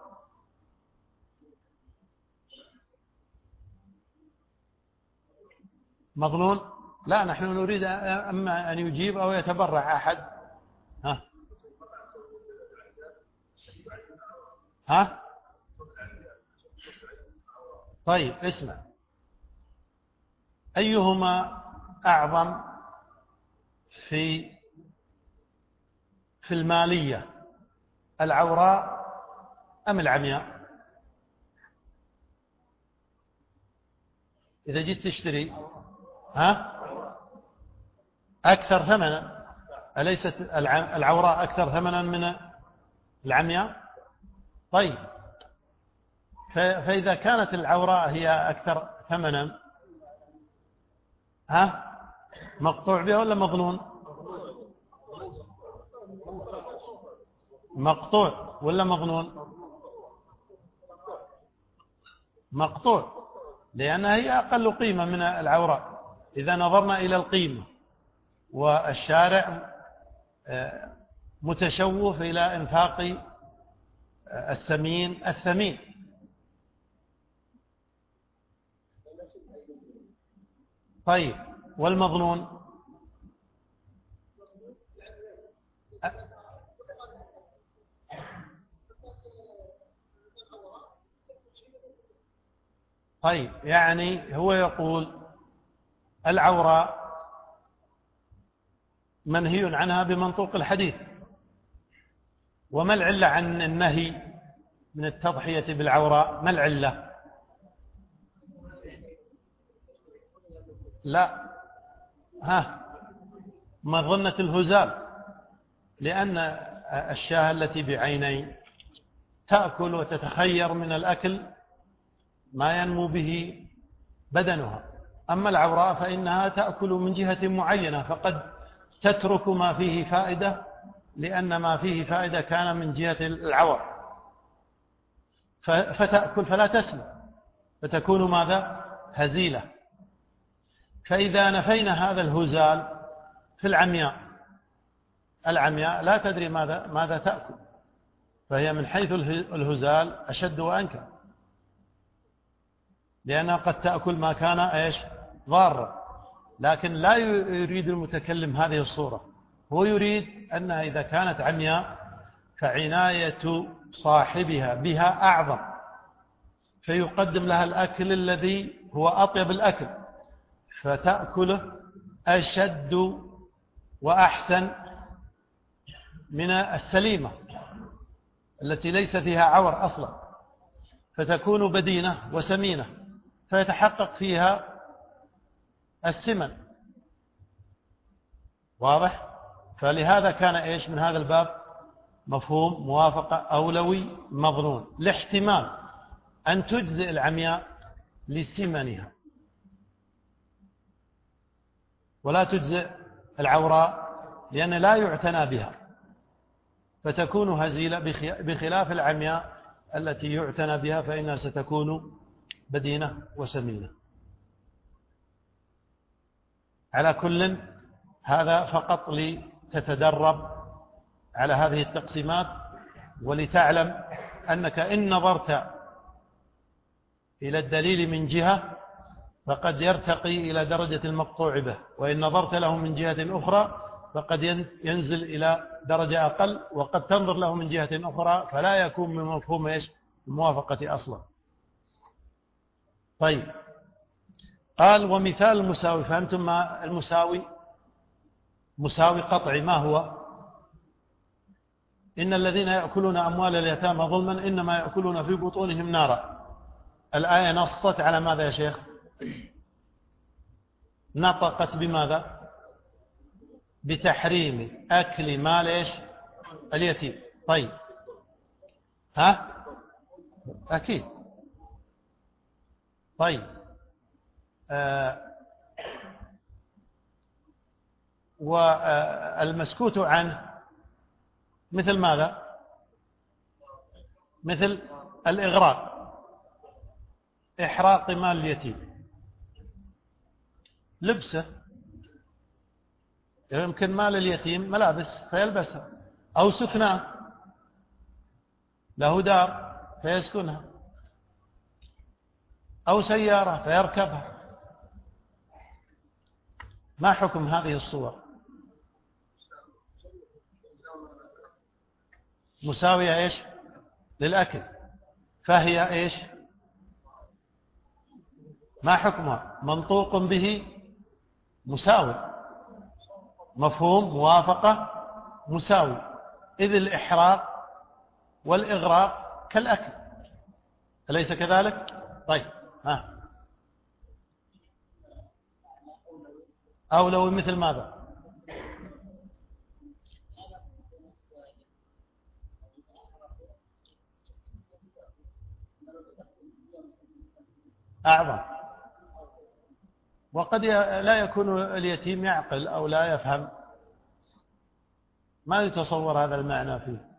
مظنون؟ لا، نحن نريد أما أن يجيب أو يتبرع أحد. طيب، اسمع، أيهما أعظم في المالية، العوراء أم العمياء؟ إذا جيت تشتري أكثر ثمنا، أليست العوراء أكثر ثمنا من العمياء؟ طيب، فإذا كانت العوراء هي أكثر ثمنا، مقطوع بها ولا مظنون؟ مقطوع ولا مظنون؟ مقطوع، لأنها هي أقل قيمة من العوراء إذا نظرنا إلى القيمة، والشارع متشوف إلى إنفاق الثمين. طيب، والمظنون؟ طيب، يعني هو يقول العوراء منهي عنها بمنطوق الحديث، وما العلة عن النهي من التضحية بالعوراء؟ ما العلة؟ لا، مظنة الهزال، لأن الشاة التي بعينين تأكل وتتخير من الأكل ما ينمو به بدنها، أما العوراء فإنها تأكل من جهة معينة، فقد تترك ما فيه فائدة، لأن ما فيه فائدة كان من جهة العور، فتأكل فلا تسمع، فتكون ماذا؟ هزيلة. فإذا نفينا هذا الهزال في العمياء لا تدري ماذا تأكل، فهي من حيث الهزال أشد وأنكر، لأنها قد تأكل ما كان ضارا. لكن لا يريد المتكلم هذه الصورة، هو يريد أنها إذا كانت عمياء فعناية صاحبها بها أعظم، فيقدم لها الأكل الذي هو أطيب الأكل، فتأكله أشد وأحسن من السليمة التي ليس فيها عور أصلا، فتكون بدينة وسمينة، فيتحقق فيها السمن. واضح؟ فلهذا كان إيش من هذا الباب مفهوم موافقة أولوي مظنون، لاحتمال أن تجزئ العمياء لسمنها ولا تجزئ العوراء لأن لا يعتنى بها، فتكون هزيلة، بخلاف العمياء التي يعتنى بها فإنها ستكون بدينة وسمينة. على كل هذا فقط لتتدرب على هذه التقسيمات، ولتعلم أنك إن نظرت إلى الدليل من جهة فقد يرتقي إلى درجة المقطوع به، وإن نظرت له من جهة أخرى فقد ينزل إلى درجة أقل، وقد تنظر له من جهة أخرى فلا يكون من مفهوم إيش الموافقة أصلا. طيب، قال ومثال المساوي، فأنتم ما المساوي؟ مساوي قطعي ما هو؟ إن الذين يأكلون أموال اليتامى ظلما إنما يأكلون في بطونهم نارا. الآية نصت على ماذا يا شيخ؟ نطقت بماذا؟ بتحريم أكل مال إيش؟ اليتيم. طيب، ها؟ أكيد. طيب، والمسكوت عنه مثل ماذا؟ مثل الإغراق، إحراق مال اليتيم، لبسه، يمكن مال اليتيم ملابس فيلبسها، أو سكناه، له دار فيسكنها، أو سيارة فيركبها. ما حكم هذه الصور؟ مساوية إيش؟ للأكل، فهي إيش؟ ما حكمها؟ منطوق به مساوي، مفهوم موافقة مساوي، إذ الإحراق والإغراق كالأكل، أليس كذلك؟ طيب، ها، أولوي مثل ماذا؟ أعظم، وقد لا يكون اليتيم يعقل أو لا يفهم، ما يتصور هذا المعنى فيه.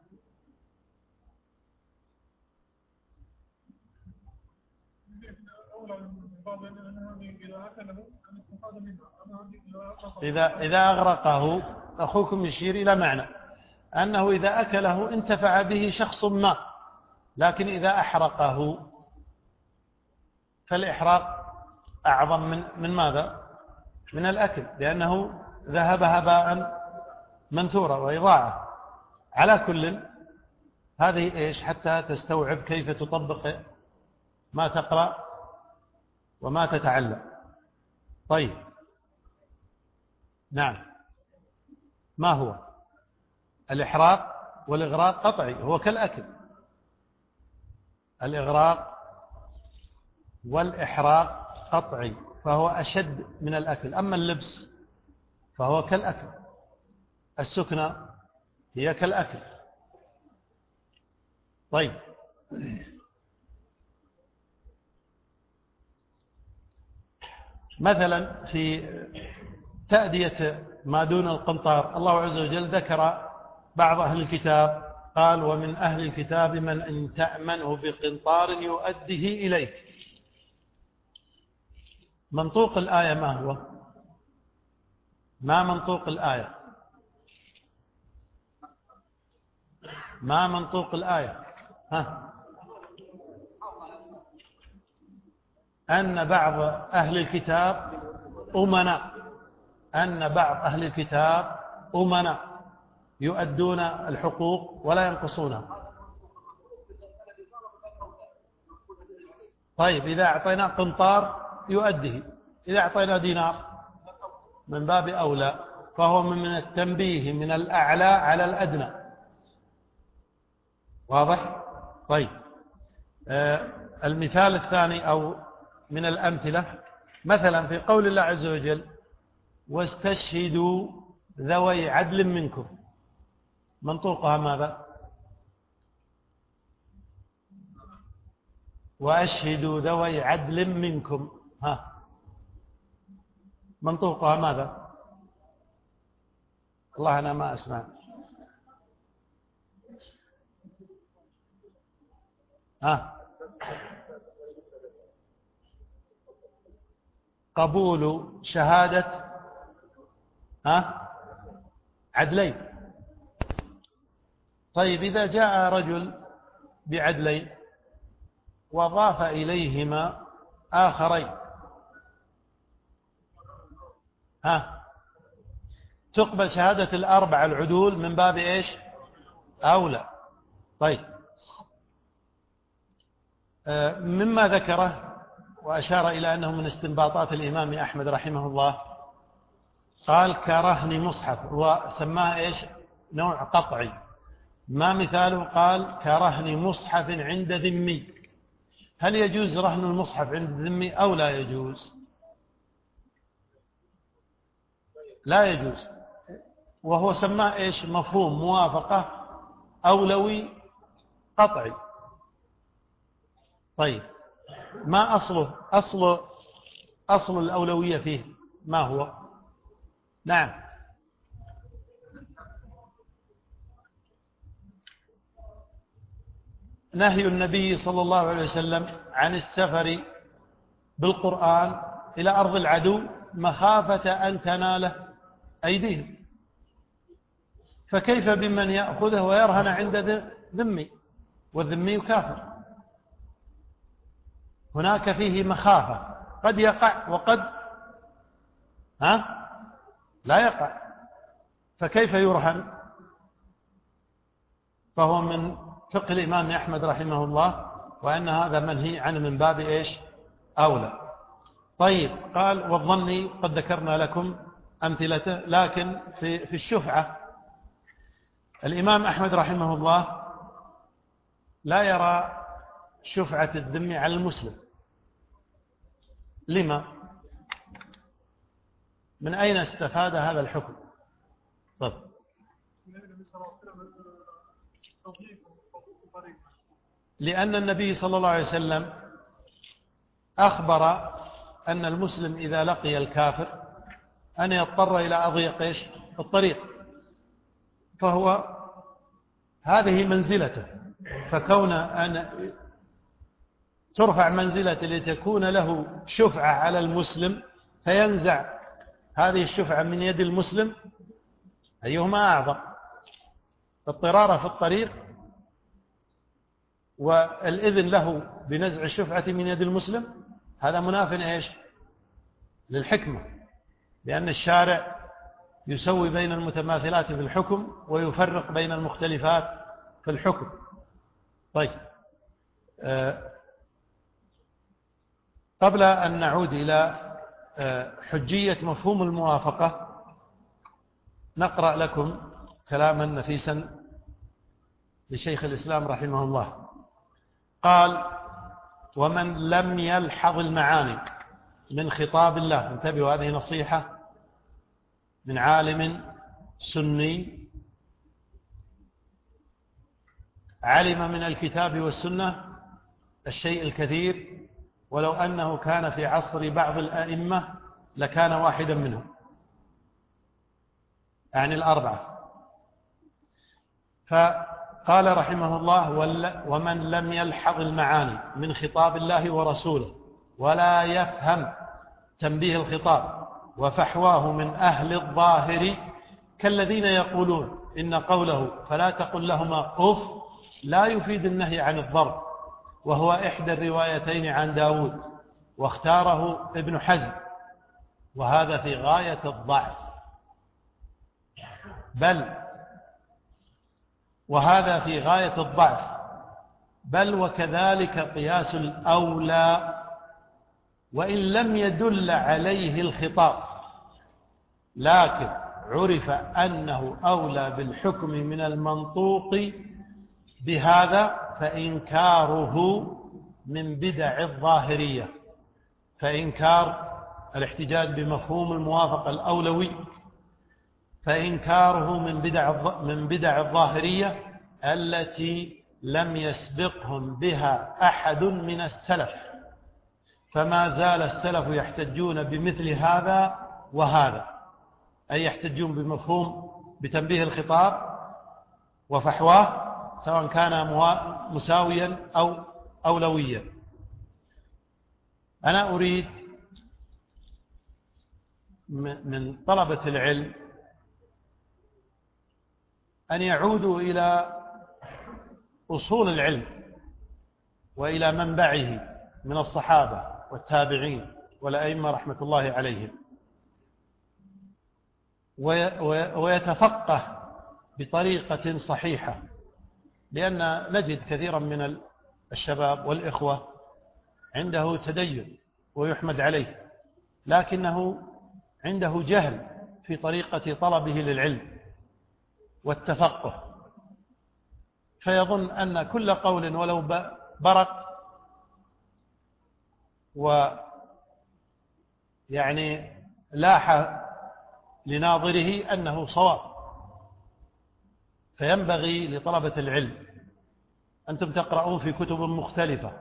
إذا أغرقه، أخوكم يشير إلى معنى أنه إذا أكله انتفع به شخص ما، لكن إذا أحرقه فالإحراق أعظم من ماذا؟ من الأكل، لأنه ذهب هباء منثورا وإضاعة. على كل هذه إيش؟ حتى تستوعب كيف تطبق ما تقرأ وما تتعلم. طيب، نعم، ما هو؟ الإحراق والإغراق قطعي، هو كالأكل، الإغراق والإحراق قطعي، فهو أشد من الأكل. أما اللبس فهو كالأكل، السكنة هي كالأكل. طيب، مثلا في تأدية ما دون القنطار، الله عز وجل ذكر بعض أهل الكتاب، قال ومن أهل الكتاب من إن تأمنه بقنطار يؤديه إليك. منطوق الآية ما هو؟ ما منطوق الآية؟ ما منطوق الآية؟ ها؟ أن بعض أهل الكتاب أمنا، أن بعض أهل الكتاب أمنا يؤدون الحقوق ولا ينقصونها. طيب، إذا أعطينا قنطار يؤديه، إذا أعطينا دينار من باب أولى، فهو من التنبيه من الأعلى على الأدنى. واضح؟ طيب، المثال الثاني أو من الأمثلة، مثلا في قول الله عز وجل واستشهدوا ذوي عدل منكم، منطوقها ماذا؟ وأشهدوا ذوي عدل منكم، منطوقها ماذا؟ والله أنا ما أسمع. قبول شهادة عدلين. طيب إذا جاء رجل بعدلين وضاف إليهما آخرين، تقبل شهادة الأربعة العدول من باب إيش؟ أولى. طيب، مما ذكره وأشار إلى أنه من استنباطات الإمام أحمد رحمه الله، قال كرهن مصحف، وسماه إيش؟ نوع قطعي. ما مثاله؟ قال كرهن مصحف عند ذمي. هل يجوز رهن المصحف عند الذمي أو لا يجوز؟ لا يجوز. وهو سماه إيش؟ مفهوم موافقة أولوي قطعي. طيب، ما أصله؟ أصل الأولوية فيه ما هو؟ نعم، نهي النبي صلى الله عليه وسلم عن السفر بالقرآن إلى أرض العدو مخافة أن تناله أيديهم، فكيف بمن يأخذه ويرهن عند ذمي والذمي كافر؟ هناك فيه مخافة، قد يقع وقد لا يقع، فكيف يرهن؟ فهو من فقه الإمام أحمد رحمه الله، وأن هذا منهي عنه من باب إيش؟ أولى. طيب، قال والظني قد ذكرنا لكم أمثلته، لكن في الشفعة الإمام أحمد رحمه الله لا يرى شفعة الذمي على المسلم. لما؟ من أين استفاد هذا الحكم؟ طيب. لأن النبي صلى الله عليه وسلم أخبر أن المسلم إذا لقي الكافر أن يضطر إلى أضيق إيش؟ الطريق، فهو هذه منزلته، فكون أن ترفع منزلته لتكون له شفعة على المسلم فينزع هذه الشفعة من يد المسلم، أيهما أعظم؟ اضطراره في الطريق والإذن له بنزع الشفعة من يد المسلم، هذا مناف إيش؟ للحكمة، لأن الشارع يسوي بين المتماثلات في الحكم ويفرق بين المختلفات في الحكم. طيب، قبل أن نعود إلى حجية مفهوم الموافقة نقرأ لكم كلاما نفيسا لشيخ الإسلام رحمه الله. قال ومن لم يلحظ المعاني من خطاب الله، انتبهوا هذه نصيحة من عالم سني علم من الكتاب والسنة الشيء الكثير، ولو أنه كان في عصر بعض الأئمة لكان واحدا منهم، يعني الأربعة. فقال رحمه الله ومن لم يلحظ المعاني من خطاب الله ورسوله ولا يفهم تنبيه الخطاب وفحواه من أهل الظاهر كالذين يقولون إن قوله فلا تقل لهما أف لا يفيد النهي عن الضرب، وهو إحدى الروايتين عن داود، واختاره ابن حزم، وهذا في غاية الضعف، بل وكذلك قياس الأولى وإن لم يدل عليه الخطاب، لكن عرف أنه أولى بالحكم من المنطوق بهذا، فإنكاره من بدع الظاهرية. فإنكار الاحتجاج بمفهوم الموافقة الأولوي فإنكاره من بدع الظاهرية التي لم يسبقهم بها أحد من السلف، فما زال السلف يحتجون بمثل هذا وهذا، أي يحتجون بمفهوم بتنبيه الخطاب وفحواه سواء كان مساويا أو أولويا. أنا أريد من طلبة العلم أن يعودوا إلى أصول العلم وإلى منبعه من الصحابة والتابعين والأئمة رحمة الله عليهم، ويتفقه بطريقة صحيحة، لأن نجد كثيرا من الشباب والإخوة عنده تدين ويحمد عليه، لكنه عنده جهل في طريقة طلبه للعلم والتفقه، فيظن أن كل قول ولو برق ويعني لاح لناظره أنه صواب. فينبغي لطلبة العلم، أنتم تقرؤون في كتب مختلفة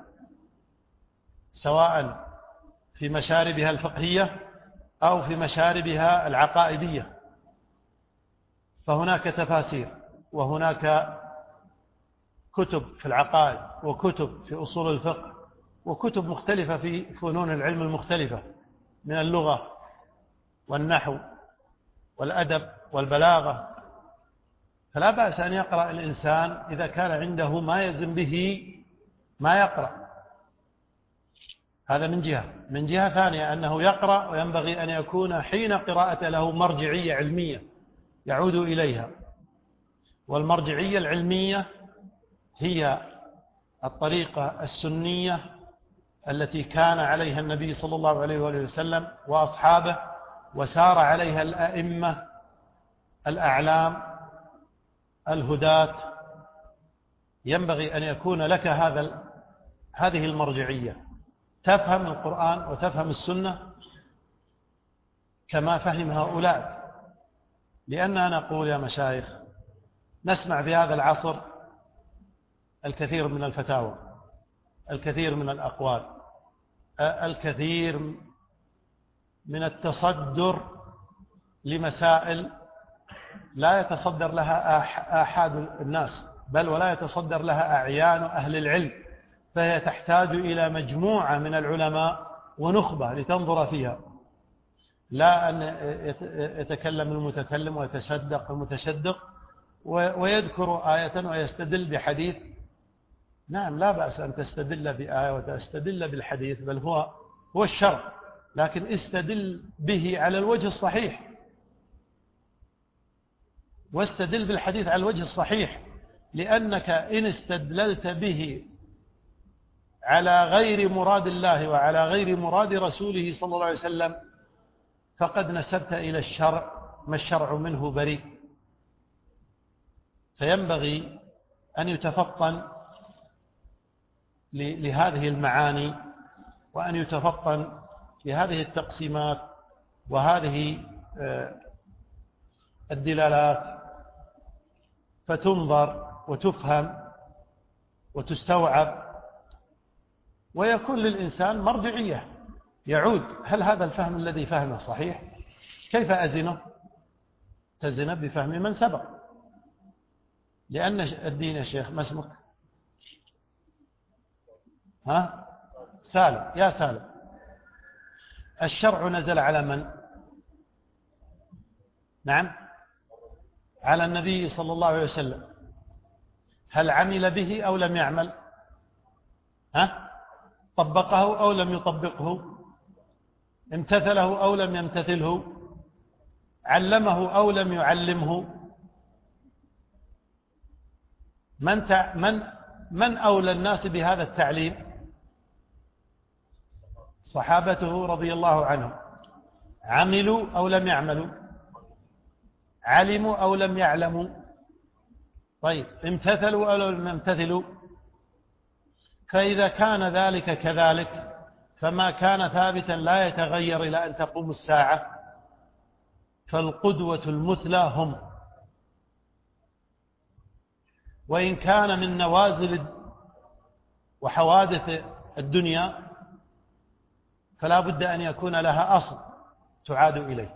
سواء في مشاربها الفقهية أو في مشاربها العقائدية، فهناك تفاسير وهناك كتب في العقائد وكتب في أصول الفقه وكتب مختلفة في فنون العلم المختلفة من اللغة والنحو والأدب والبلاغة، فلا بأس أن يقرأ الإنسان إذا كان عنده ما يزن به ما يقرأ. هذا من جهة. من جهة ثانية أنه يقرأ وينبغي أن يكون حين قراءة له مرجعية علمية يعود إليها، والمرجعية العلمية هي الطريقة السنية التي كان عليها النبي صلى الله عليه وآله وسلم وأصحابه، وسار عليها الأئمة الأعلام الهداة. ينبغي أن يكون لك هذه المرجعية، تفهم القرآن وتفهم السنة كما فهم هؤلاء، لأننا نقول يا مشايخ نسمع في هذا العصر الكثير من الفتاوى، الكثير من الأقوال، الكثير من التصدر لمسائل لا يتصدر لها آحاد الناس، بل ولا يتصدر لها أعيان أهل العلم، فهي تحتاج إلى مجموعة من العلماء ونخبة لتنظر فيها، لا أن يتكلم المتكلم ويتشدق المتشدق ويذكر آية ويستدل بحديث. نعم، لا بأس أن تستدل بآية وتستدل بالحديث، بل هو الشرع، لكن استدل به على الوجه الصحيح، واستدل بالحديث على الوجه الصحيح، لأنك إن استدللت به على غير مراد الله وعلى غير مراد رسوله صلى الله عليه وسلم فقد نسبت إلى الشرع ما الشرع منه بريء. فينبغي أن يتفطن لهذه المعاني، وأن يتفطن لهذه التقسيمات وهذه الدلالات، فتنظر وتفهم وتستوعب، ويكون للإنسان مرجعية يعود هل هذا الفهم الذي فهمه صحيح؟ كيف أزنه؟ تزن بفهم من سبق، لأن الدين يا شيخ ما اسمك؟ ها؟ سالم. يا سالم، الشرع نزل على من؟ نعم، على النبي صلى الله عليه وسلم. هل عمل به أو لم يعمل؟ ها؟ طبقه أو لم يطبقه؟ امتثله أو لم يمتثله؟ علمه أو لم يعلمه؟ من أولى الناس بهذا التعليم؟ صحابته رضي الله عنهم. عملوا أو لم يعملوا؟ علموا أو لم يعلموا؟ طيب، امتثلوا أو لم يمتثلوا؟ فإذا كان ذلك كذلك، فما كان ثابتا لا يتغير إلى أن تقوم الساعة، فالقدوة المثلى هم. وإن كان من نوازل وحوادث الدنيا فلا بد أن يكون لها أصل تعاد إليه.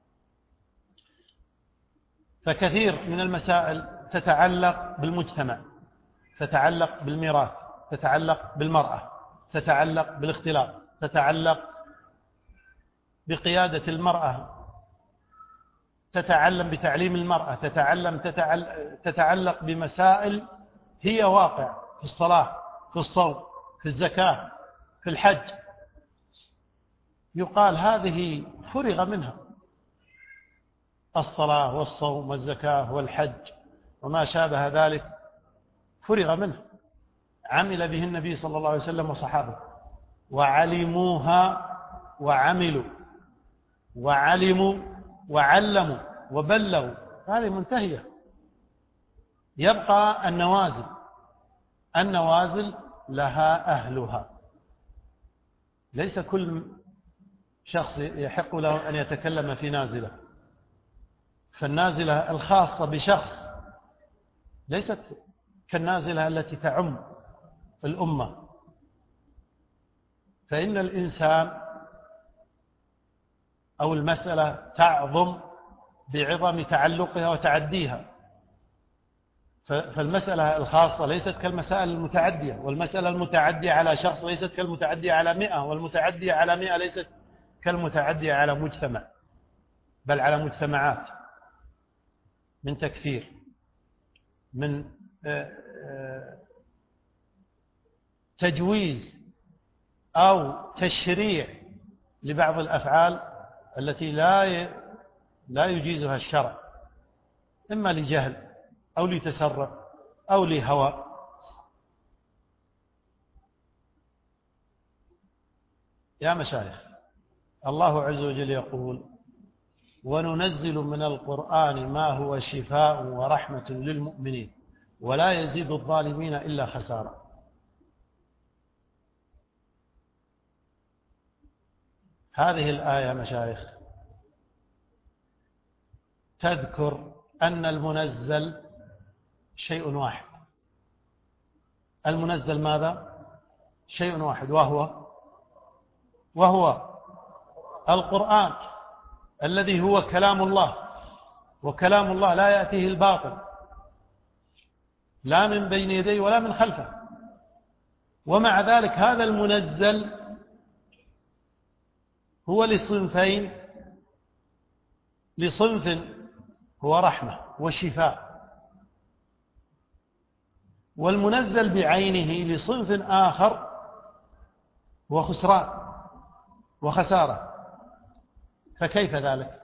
فكثير من المسائل تتعلق بالمجتمع، تتعلق بالميراث، تتعلق بالمرأة، تتعلق بالاختلاط، تتعلق بقيادة المرأة، تتعلم بتعليم المرأة، تتعلق بمسائل هي واقع في الصلاة، في الصوم، في الزكاة، في الحج. يقال هذه فرغ منها، الصلاة والصوم والزكاة والحج وما شابه ذلك فرغ منه، عمل به النبي صلى الله عليه وسلم وصحابه، وعلموها وعملوا وعلموا وعلموا وبلغوا، هذه منتهية. يبقى النوازل لها أهلها. ليس كل شخص يحق له أن يتكلم في نازلة، فالنازلة الخاصة بشخص ليست كالنازلة التي تعم الأمة. فإن الإنسان أو المسألة تعظم بعظم تعلقها وتعديها، فالمسألة الخاصة ليست كالمسائل المتعدية، والمسألة المتعدية على شخص ليست كالمتعدية على 100، والمتعدية على 100 ليست كالمتعدية على مجتمع، بل على مجتمعات، من تكفير، من تجويز أو تشريع لبعض الأفعال التي لا يجيزها الشرع، إما لجهل أو لتسرع أو لهوى. يا مشايخ، الله عز وجل يقول: وننزل من القرآن ما هو شفاء ورحمة للمؤمنين ولا يزيد الظالمين إلا خسارة. هذه الآية مشايخ تذكر أن المنزل شيء واحد. المنزل ماذا؟ شيء واحد، وهو القرآن الذي هو كلام الله، وكلام الله لا يأتيه الباطل لا من بين يديه ولا من خلفه. ومع ذلك هذا المنزل هو لصنفين: لصنف هو رحمة وشفاء، والمنزل بعينه لصنف آخر هو خسران وخسارة. فكيف ذلك؟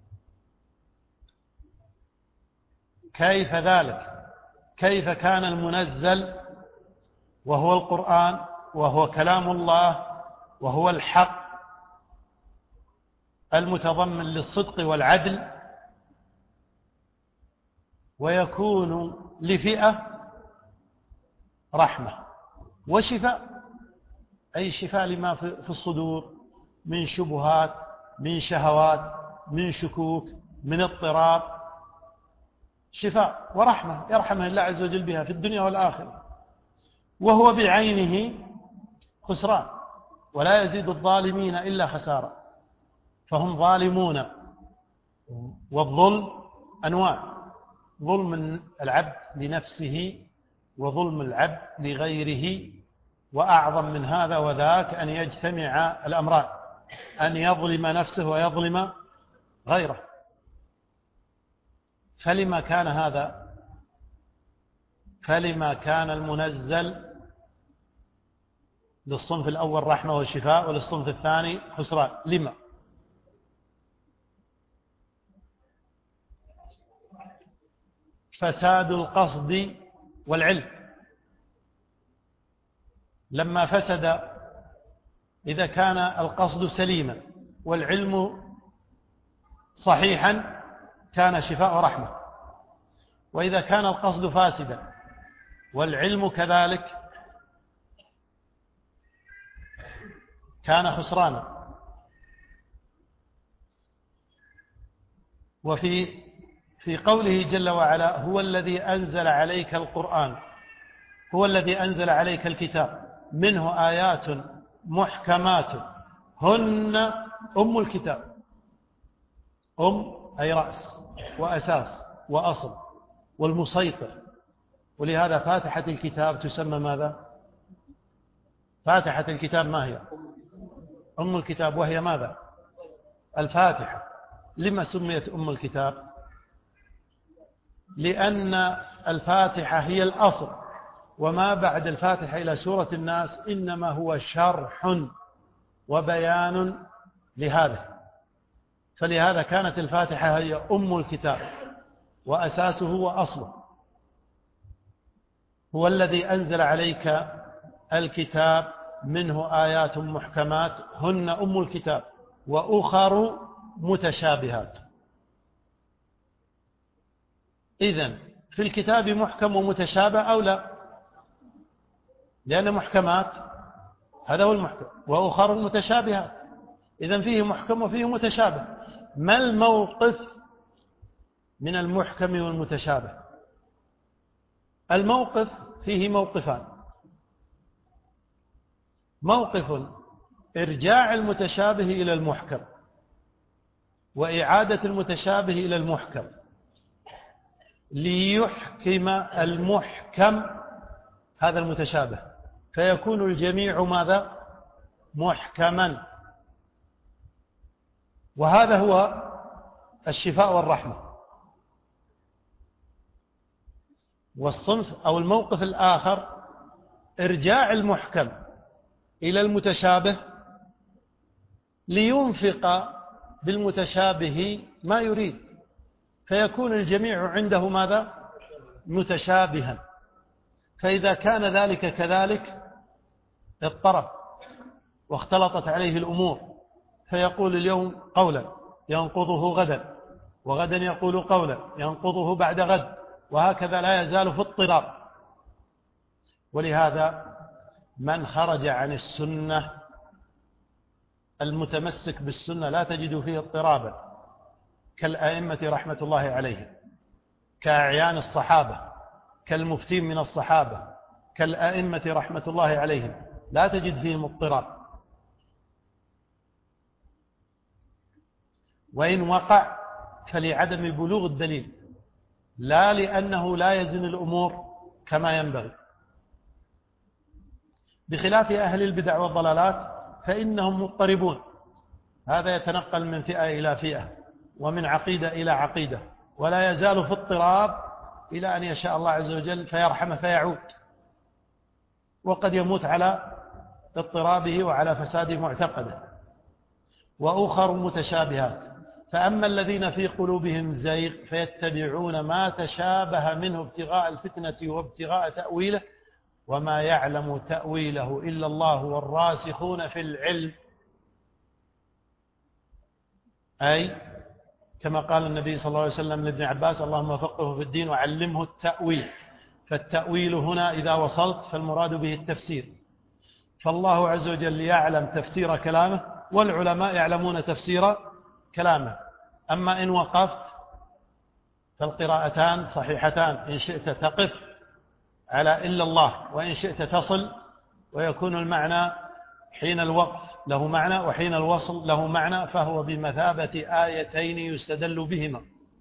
كيف ذلك؟ كيف كان المنزل وهو القرآن وهو كلام الله وهو الحق المتضمن للصدق والعدل، ويكون لفئة رحمة وشفاء، أي شفاء لما في الصدور من شبهات، من شهوات، من شكوك، من اضطراب، شفاء ورحمة يرحمه الله عز وجل بها في الدنيا والآخرة. وهو بعينه خسران، ولا يزيد الظالمين إلا خسارة، فهم ظالمون. والظلم أنواع: ظلم العبد لنفسه وظلم العبد لغيره، وأعظم من هذا وذاك أن يجتمع الأمران، أن يظلم نفسه ويظلم غيره. فلما كان هذا؟ فلما كان المنزل للصنف الأول رحمة وشفاء وللصنف الثاني خسران؟ لما؟ فساد القصد والعلم. لما فسد، إذا كان القصد سليما والعلم صحيحا كان شفاء ورحمة، وإذا كان القصد فاسدا والعلم كذلك كان خسرانا. في قوله جل وعلا هو الذي أنزل عليك القرآن، هو الذي أنزل عليك الكتاب منه آيات محكمات هن أم الكتاب. أي رأس وأساس وأصل والمسيطر. ولهذا فاتحة الكتاب تسمى ماذا؟ فاتحة الكتاب ما هي؟ أم الكتاب، وهي ماذا؟ الفاتحة. لما سميت أم الكتاب؟ لأن الفاتحة هي الأصل، وما بعد الفاتحة إلى سورة الناس إنما هو شرح وبيان لهذا. فلهذا كانت الفاتحة هي أم الكتاب وأساسه وأصله. هو الذي أنزل عليك الكتاب منه آيات محكمات هن أم الكتاب وأخر متشابهات. إذن في الكتاب محكم ومتشابه أو لا؟ لأن محكمات هذا هو المحكم، وأخر متشابهات. إذن فيه محكم وفيه متشابه. ما الموقف من المحكم والمتشابه؟ الموقف فيه موقفان: موقف إرجاع المتشابه إلى المحكم، وإعادة المتشابه إلى المحكم، ليحكم المحكم هذا المتشابه، فيكون الجميع ماذا؟ محكما. وهذا هو الشفاء والرحمة. والصنف أو الموقف الآخر إرجاع المحكم إلى المتشابه لينفق بالمتشابه ما يريد، فيكون الجميع عنده ماذا؟ متشابها. فإذا كان ذلك كذلك اضطرب واختلطت عليه الأمور، فيقول اليوم قولا ينقضه غدا، وغدا يقول قولا ينقضه بعد غد، وهكذا لا يزال في اضطراب. ولهذا من خرج عن السنة المتمسك بالسنة لا تجد فيه اضطرابا، كالأئمة رحمة الله عليهم، كأعيان الصحابة، كالمفتين من الصحابة، كالأئمة رحمة الله عليهم، لا تجد فيهم اضطراب. وإن وقع فلعدم بلوغ الدليل، لا لأنه لا يزن الأمور كما ينبغي. بخلاف أهل البدع والضلالات فإنهم مضطربون، هذا يتنقل من فئة إلى فئة ومن عقيدة إلى عقيدة، ولا يزال في اضطراب إلى أن يشاء الله عز وجل فيرحمه فيعود، وقد يموت على اضطرابه وعلى فساد معتقده. وأخر متشابهات، فأما الذين في قلوبهم زيغ فيتبعون ما تشابه منه ابتغاء الفتنة وابتغاء تأويله وما يعلم تأويله إلا الله والراسخون في العلم، أي كما قال النبي صلى الله عليه وسلم لابن عباس: اللهم فقهه في الدين وعلمه التأويل. فالتأويل هنا إذا وصلت فالمراد به التفسير، فالله عز وجل يعلم تفسير كلامه والعلماء يعلمون تفسير كلامه. أما إن وقفت فالقراءتان صحيحتان، إن شئت تقف على إلا الله، وإن شئت تصل، ويكون المعنى حين الوقف له معنى وحين الوصل له معنى، فهو بمثابة آيتين يستدل بهما.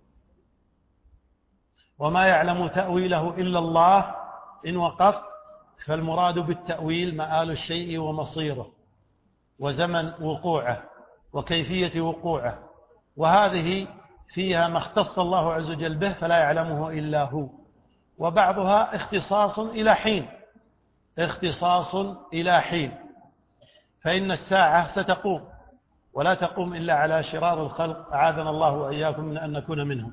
وما يعلم تأويله إلا الله إن وقفت فالمراد بالتأويل مآل الشيء ومصيره وزمن وقوعه وكيفية وقوعه، وهذه فيها ما اختص الله عز وجل به فلا يعلمه إلا هو. وبعضها اختصاص إلى حين، اختصاص إلى حين، فإن الساعة ستقوم ولا تقوم إلا على شرار الخلق، أعاذنا الله وإياكم من أن نكون منهم.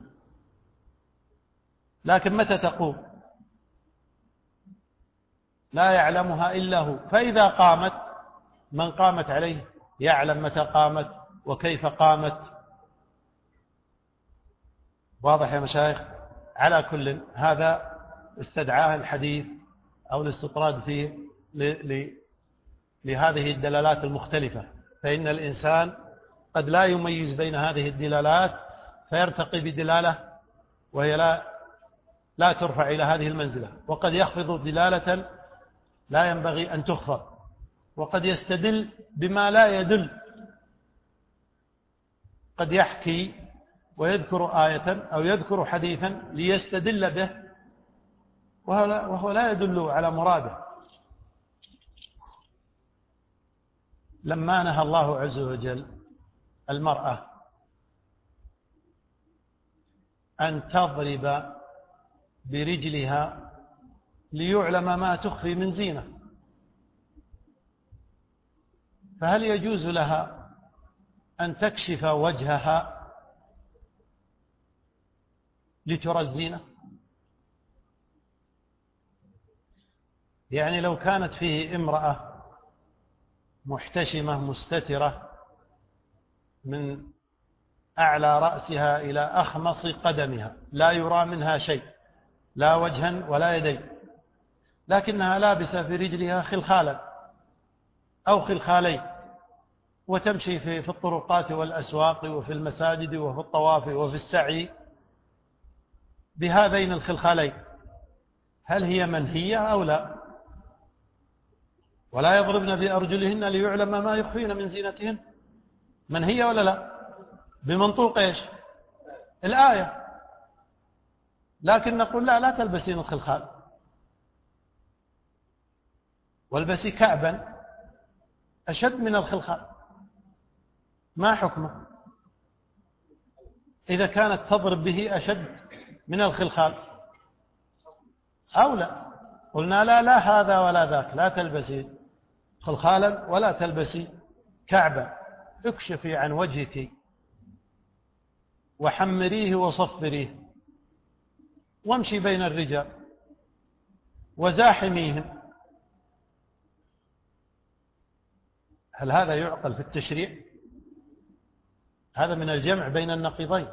لكن متى تقوم؟ لا يعلمها إلا هو. فإذا قامت، من قامت عليه يعلم متى قامت وكيف قامت. واضح يا مشايخ؟ على كل هذا استدعاه الحديث أو الاستطراد فيه لهذه الدلالات المختلفة، فإن الإنسان قد لا يميز بين هذه الدلالات فيرتقي بدلالة وهي لا ترفع إلى هذه المنزلة، وقد يخفض دلالة لا ينبغي أن تخفض، وقد يستدل بما لا يدل، قد يحكي ويذكر آية أو يذكر حديثا ليستدل به وهو لا يدل على مراده. لما نهى الله عز وجل المرأة أن تضرب برجلها ليعلم ما تخفي من زينة، فهل يجوز لها أن تكشف وجهها لترى الزينة؟ يعني لو كانت فيه امرأة محتشمة مستترة من أعلى رأسها إلى أخمص قدمها لا يرى منها شيء، لا وجها ولا يدين، لكنها لابسة في رجلها خلخالا أو خلخالين، وتمشي في الطرقات والأسواق وفي المساجد وفي الطواف وفي السعي بهذين الخلخالين، هل هي منهية أو لا؟ ولا يضربن بأرجلهن ليعلم ما يخفين من زينتهن، منهية ولا لا؟ بمنطوق إيش؟ الآية. لكن نقول لا تلبسين الخلخال، والبسي كعبا أشد من الخلخال، ما حكمه إذا كانت تضرب به أشد من الخلخال أو لا؟ قلنا لا هذا ولا ذاك، لا تلبسي خلخالا ولا تلبسي كعبا، اكشفي عن وجهك وحمريه وصفريه وامشي بين الرجال وزاحميهم. هل هذا يعقل في التشريع؟ هذا من الجمع بين النقيضين،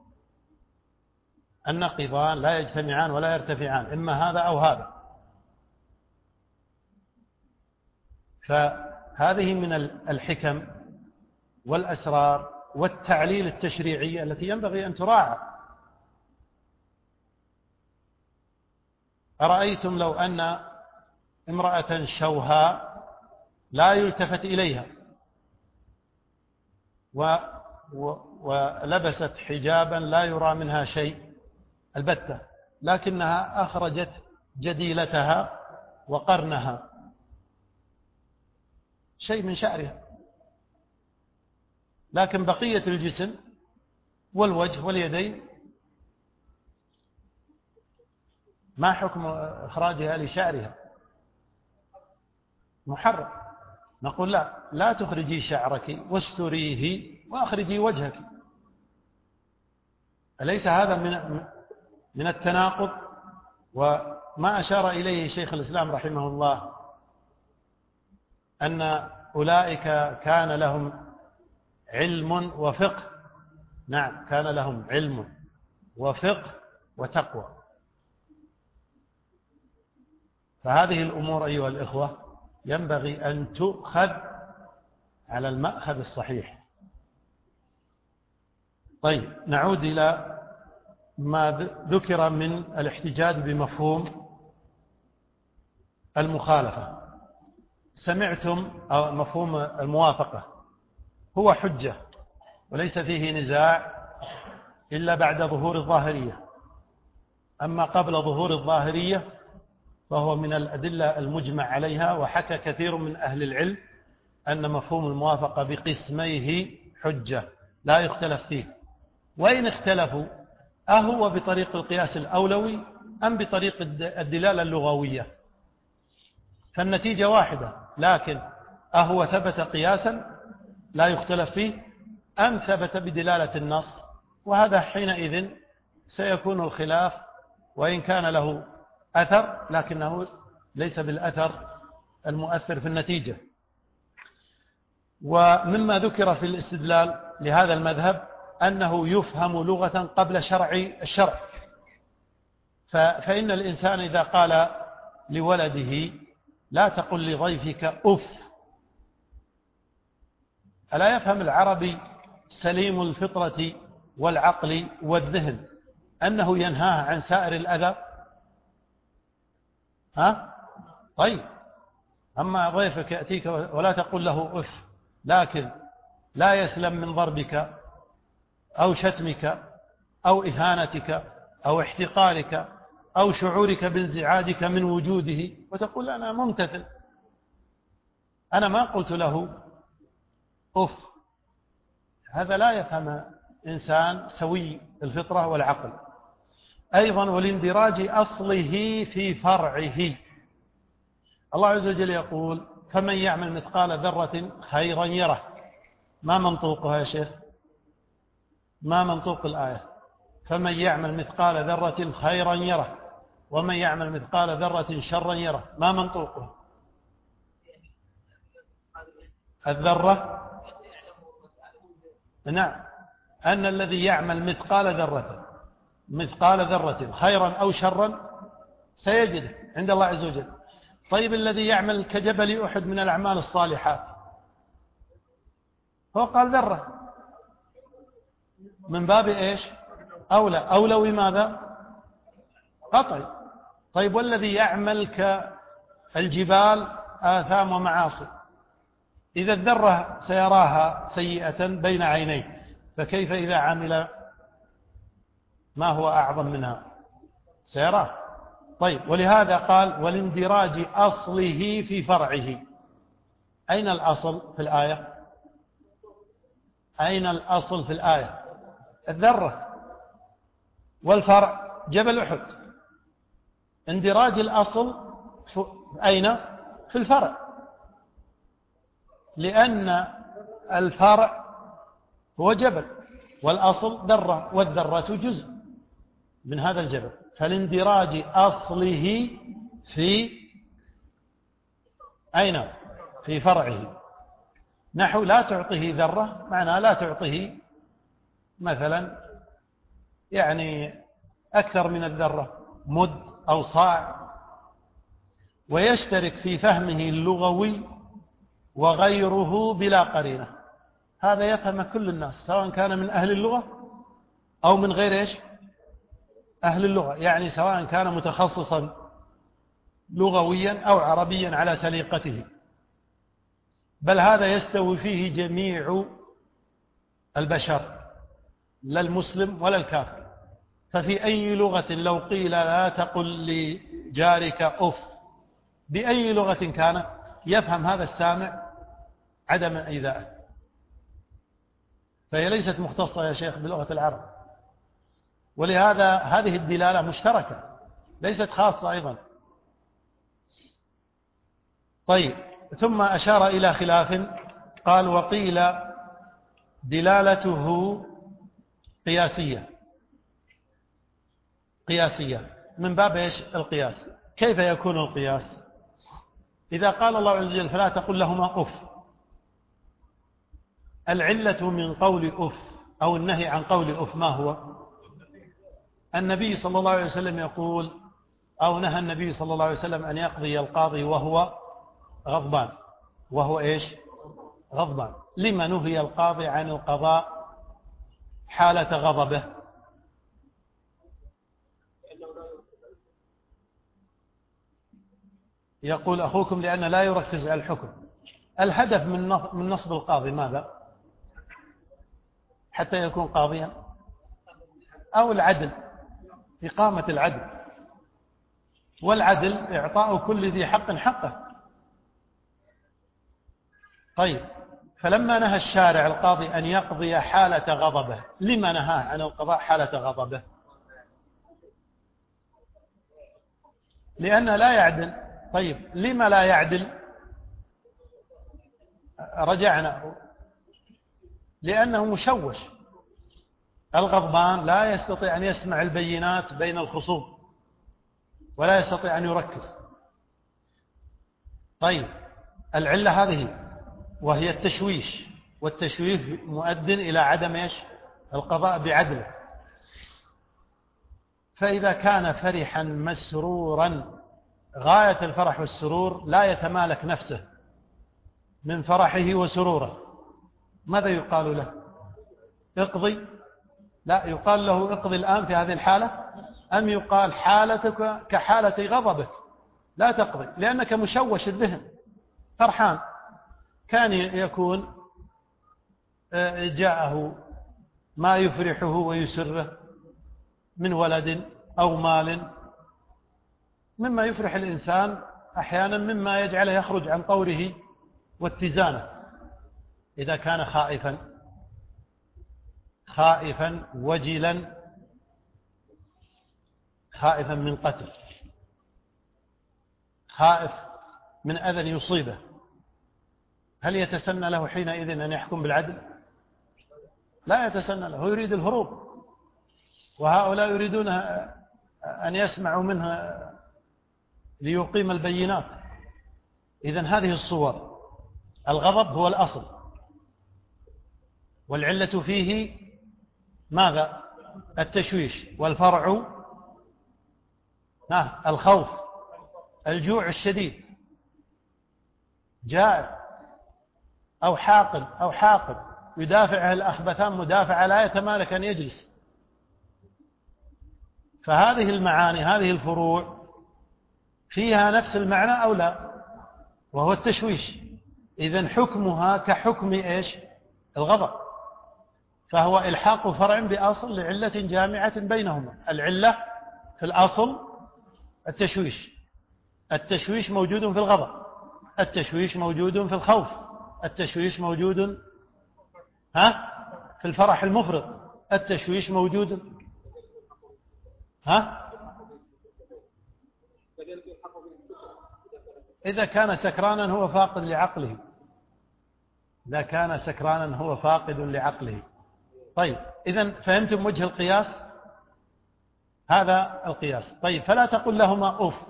النقيضان لا يجتمعان ولا يرتفعان، إما هذا أو هذا. فهذه من الحكم والأسرار والتعليل التشريعية التي ينبغي أن تراعى. أرأيتم لو أن امرأة شوهاء لا يلتفت إليها ولبست حجابا لا يرى منها شيء البتة، لكنها أخرجت جديلتها وقرنها شيء من شعرها، لكن بقية الجسم والوجه واليدين ما حكم إخراجها لشعرها؟ محرم. نقول لا تخرجي شعرك واستريه وأخرجي وجهك. أليس هذا من التناقض؟ وما أشار إليه شيخ الإسلام رحمه الله أن أولئك كان لهم علم وفقه. نعم، كان لهم علم وفقه وتقوى. فهذه الأمور أيها الإخوة ينبغي أن تؤخذ على المأخذ الصحيح. طيب، نعود إلى ما ذكر من الاحتجاج بمفهوم المخالفة. سمعتم مفهوم الموافقة هو حجة وليس فيه نزاع إلا بعد ظهور الظاهرية، أما قبل ظهور الظاهرية فهو من الأدلة المجمع عليها. وحكى كثير من أهل العلم أن مفهوم الموافقة بقسميه حجة لا يختلف فيه، وإن اختلفوا أهو بطريق القياس الأولوي أم بطريق الدلالة اللغوية، فالنتيجة واحدة، لكن أهو ثبت قياسا لا يختلف فيه أم ثبت بدلالة النص؟ وهذا حينئذ سيكون الخلاف، وإن كان له أثر لكنه ليس بالأثر المؤثر في النتيجة. ومما ذكر في الاستدلال لهذا المذهب أنه يفهم لغة قبل الشرع. فإن الإنسان إذا قال لولده لا تقل لضيفك أف، ألا يفهم العربي سليم الفطرة والعقل والذهن أنه ينهاه عن سائر الأذى؟ ها؟ طيب، أما ضيفك يأتيك ولا تقول له أف، لكن لا يسلم من ضربك أو شتمك أو إهانتك أو احتقارك أو شعورك بانزعاجك من وجوده، وتقول أنا ممتثل، أنا ما قلت له أف. هذا لا يفهم إنسان سوي الفطرة والعقل. أيضا والاندراج أصله في فرعه. الله عز وجل يقول فمن يعمل مثقال ذرة خيرا يره. ما منطوقها يا شيخ؟ ما منطوق الآية؟ فمن يعمل مثقال ذرة خيرا يره ومن يعمل مثقال ذرة شرا يره. ما منطوقها؟ الذرة، نعم، أن الذي يعمل مثقال ذرة خيرا أو شرا سيجده عند الله عز وجل. طيب الذي يعمل كجبل أحد من الأعمال الصالحات هو قال ذرة، من باب إيش؟ أولى لماذا؟ قطعي. طيب والذي يعمل كالجبال آثام ومعاصي، إذا الذرة سيراها سيئة بين عينيه، فكيف إذا عمل ما هو أعظم منها؟ سيراه. طيب ولهذا قال والاندراج أصله في فرعه. أين الأصل في الآية؟ أين الأصل في الآية؟ الذرة، والفرع جبل أحد. اندراج الأصل أين؟ في الفرع، لأن الفرع هو جبل والأصل ذرة، والذرة جزء من هذا الجبل. فالاندراج أصله في أين؟ في فرعه. نحو لا تعطيه ذرة، معناه لا تعطيه مثلا يعني أكثر من الذرة، مد أو صاع، ويشترك في فهمه اللغوي وغيره بلا قرينة. هذا يفهم كل الناس سواء كان من أهل اللغة أو من غير إيش؟ أهل اللغة، يعني سواء كان متخصصا لغويا أو عربيا على سليقته، بل هذا يستوي فيه جميع البشر، لا المسلم ولا الكافر. ففي أي لغة لو قيل لا تقل لجارك أف بأي لغة كانت، يفهم هذا السامع عدم إيذائه. فهي ليست مختصة يا شيخ بلغة العرب، ولهذا هذه الدلالة مشتركة ليست خاصة أيضا. طيب، ثم أشار إلى خلاف، قال وقيل دلالته قياسية من باب إيش؟ القياس. كيف يكون القياس؟ إذا قال الله عز وجل فلا تقل لهما أف، العلة من قول أف أو النهي عن قول أف ما هو؟ النبي صلى الله عليه وسلم يقول، أو نهى النبي صلى الله عليه وسلم أن يقضي القاضي وهو غضبان. وهو إيش؟ غضبان. لما نهي القاضي عن القضاء حالة غضبه؟ يقول أخوكم لأنه لا يركز على الحكم. الهدف من نصب القاضي ماذا؟ حتى يكون قاضيا، أو العدل، إقامة العدل، والعدل إعطاء كل ذي حق حقه. طيب، فلما نهى الشارع القاضي أن يقضي حالة غضبه، لما نهاه عن القضاء حالة غضبه؟ لأنه لا يعدل. طيب، لما لا يعدل؟ رجعنا، لأنه مشوش. الغضبان لا يستطيع أن يسمع البينات بين الخصوم ولا يستطيع أن يركز. طيب، العلة هذه وهي التشويش، والتشويش مؤد إلى عدم إيش؟ القضاء بعدله. فإذا كان فرحا مسرورا غاية الفرح والسرور لا يتمالك نفسه من فرحه وسروره، ماذا يقال له؟ اقضي لا، يقال له اقضي الآن في هذه الحالة، أم يقال حالتك كحالة غضبك لا تقضي لأنك مشوش الذهن فرحان؟ كان يكون جاءه ما يفرحه ويسره من ولد أو مال، مما يفرح الإنسان أحيانا، مما يجعله يخرج عن طوره واتزانه. إذا كان خائفا وجلا، خائفا من قتل، خائف من أذى يصيبه، هل يتسنى له حينئذ أن يحكم بالعدل؟ لا يتسنى له، هو يريد الهروب، وهؤلاء يريدون أن يسمعوا منه ليقيم البينات. إذن هذه الصور. الغضب هو الأصل، والعلة فيه ماذا؟ التشويش، والفرع الخوف، الجوع الشديد، جائع أو حاقد يدافعه الأخبثان مدافعة لا يتمالك أن يجلس. فهذه المعاني، هذه الفروع فيها نفس المعنى أو لا؟ وهو التشويش. إذن حكمها كحكم إيش؟ الغضب. فهو إلحاق فرع بأصل لعلة جامعة بينهما. العلة في الأصل التشويش، التشويش موجود في الغضب، التشويش موجود في الخوف، التشويش موجود في الفرح المفرط، التشويش موجود إذا كان سكرانا هو فاقد لعقله، إذا كان سكرانا هو فاقد لعقله. طيب، إذن فهمتم وجه القياس؟ هذا القياس. طيب، فلا تقل لهما أف.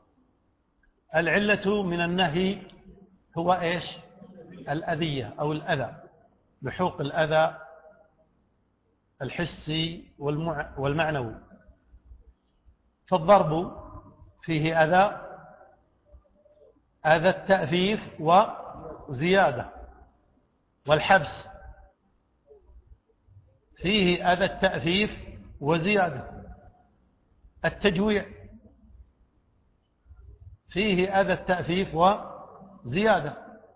العلة من النهي هو إيش؟ الأذية أو الأذى، لحوق الأذى الحسي والمعنوي. فالضرب فيه أذى التأفيف وزيادة، والحبس فيه أذى التأفيف وزيادة، التجويع فيه أذى التأفيف وزيادة.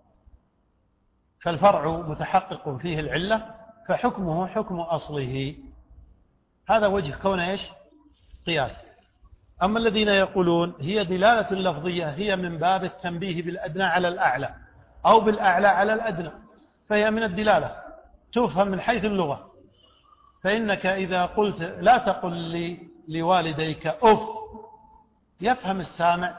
فالفرع متحقق فيه العلة، فحكمه حكم أصله. هذا وجه كون إيش؟ قياس. أما الذين يقولون هي دلالة لفظية، هي من باب التنبيه بالأدنى على الأعلى أو بالأعلى على الأدنى، فهي من الدلالة، تفهم من حيث اللغة. فإنك إذا قلت لا تقل لوالديك أف، يفهم السامع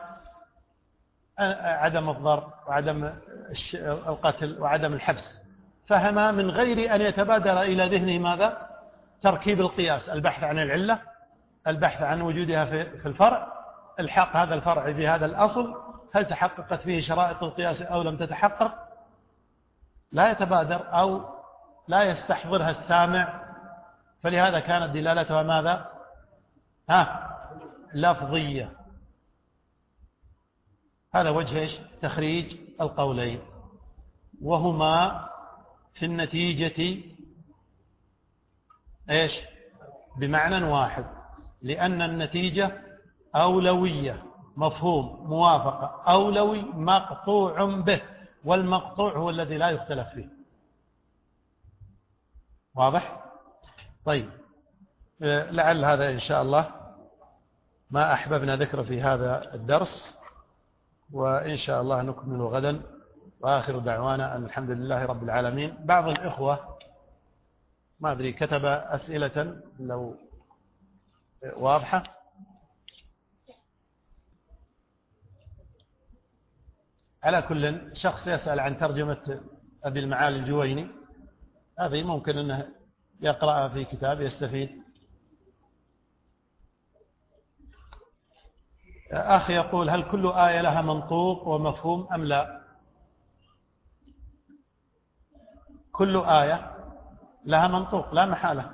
عدم الضرب وعدم القتل وعدم الحبس، فهما من غير أن يتبادر إلى ذهنه ماذا؟ تركيب القياس، البحث عن العلة، البحث عن وجودها في الفرع، الحاق هذا الفرع بهذا الأصل، هل تحققت فيه شرائط القياس أو لم تتحقق؟ لا يتبادر أو لا يستحضرها السامع، فلهذا كانت دلالتها ماذا؟ لفظية. هذا وجه إيش؟ تخريج القولين، وهما في النتيجة إيش؟ بمعنى واحد، لأن النتيجة أولوية، مفهوم موافقة، أولوي مقطوع به، والمقطوع هو الذي لا يختلف فيه. واضح؟ طيب، لعل هذا إن شاء الله ما أحببنا ذكر في هذا الدرس، وإن شاء الله نكمل غدا. وآخر دعوانا أن الحمد لله رب العالمين. بعض الإخوة ما أدري كتب أسئلة لو واضحة. على كل شخص يسأل عن ترجمة أبي المعالي الجويني، هذه ممكن أنه يقرأها في كتاب يستفيد. أخي يقول هل كل آية لها منطوق ومفهوم أم لا؟ كل آية لها منطوق لا محالة،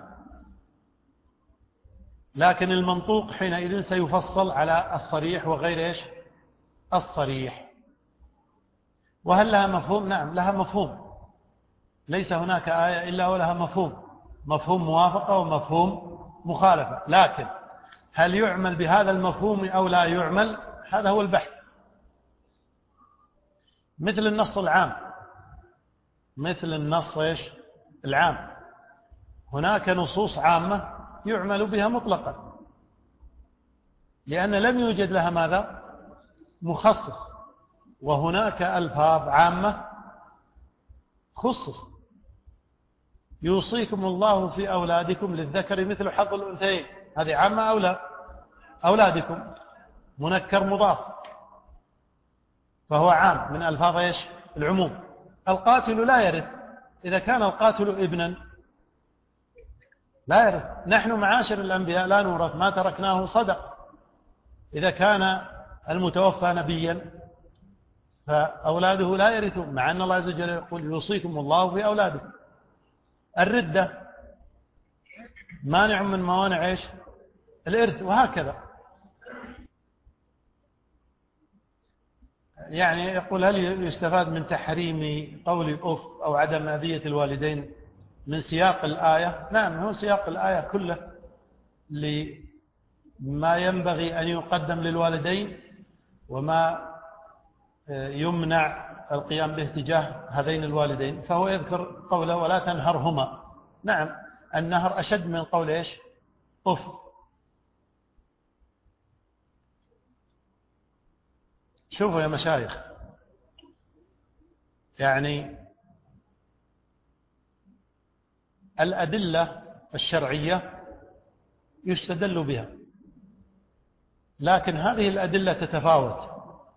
لكن المنطوق حينئذ سيفصل على الصريح وغير إيش؟ الصريح. وهل لها مفهوم؟ نعم لها مفهوم، ليس هناك آية إلا ولها مفهوم، مفهوم موافقة ومفهوم مخالفة، لكن هل يعمل بهذا المفهوم أو لا يعمل؟ هذا هو البحث. مثل النص العام، مثل النص العام، هناك نصوص عامة يعمل بها مطلقا لأن لم يوجد لها ماذا؟ مخصص، وهناك ألفاظ عامة خصص. يوصيكم الله في أولادكم للذكر مثل حظ الأنثيين، هذه عامة أو لا؟ أولادكم منكر مضاف، فهو عام من ألفاظ العموم. القاتل لا يرث، إذا كان القاتل ابنا لا يرث. نحن معاشر الأنبياء لا نورث، ما تركناه صدق. إذا كان المتوفى نبيا فأولاده لا يرثون، مع أن الله عز وجل يقول يوصيكم الله في أولادكم. الردة مانع من موانع الإرث، وهكذا. يعني يقول هل يستفاد من تحريم قول أف أو عدم أذية الوالدين من سياق الآية؟ نعم، هو سياق الآية كله لما ينبغي أن يقدم للوالدين وما يمنع القيام به تجاه هذين الوالدين، فهو يذكر قوله ولا تنهرهما. نعم، النهر أشد من قول أف. شوفوا يا مشايخ، يعني الأدلة الشرعية يستدل بها، لكن هذه الأدلة تتفاوت.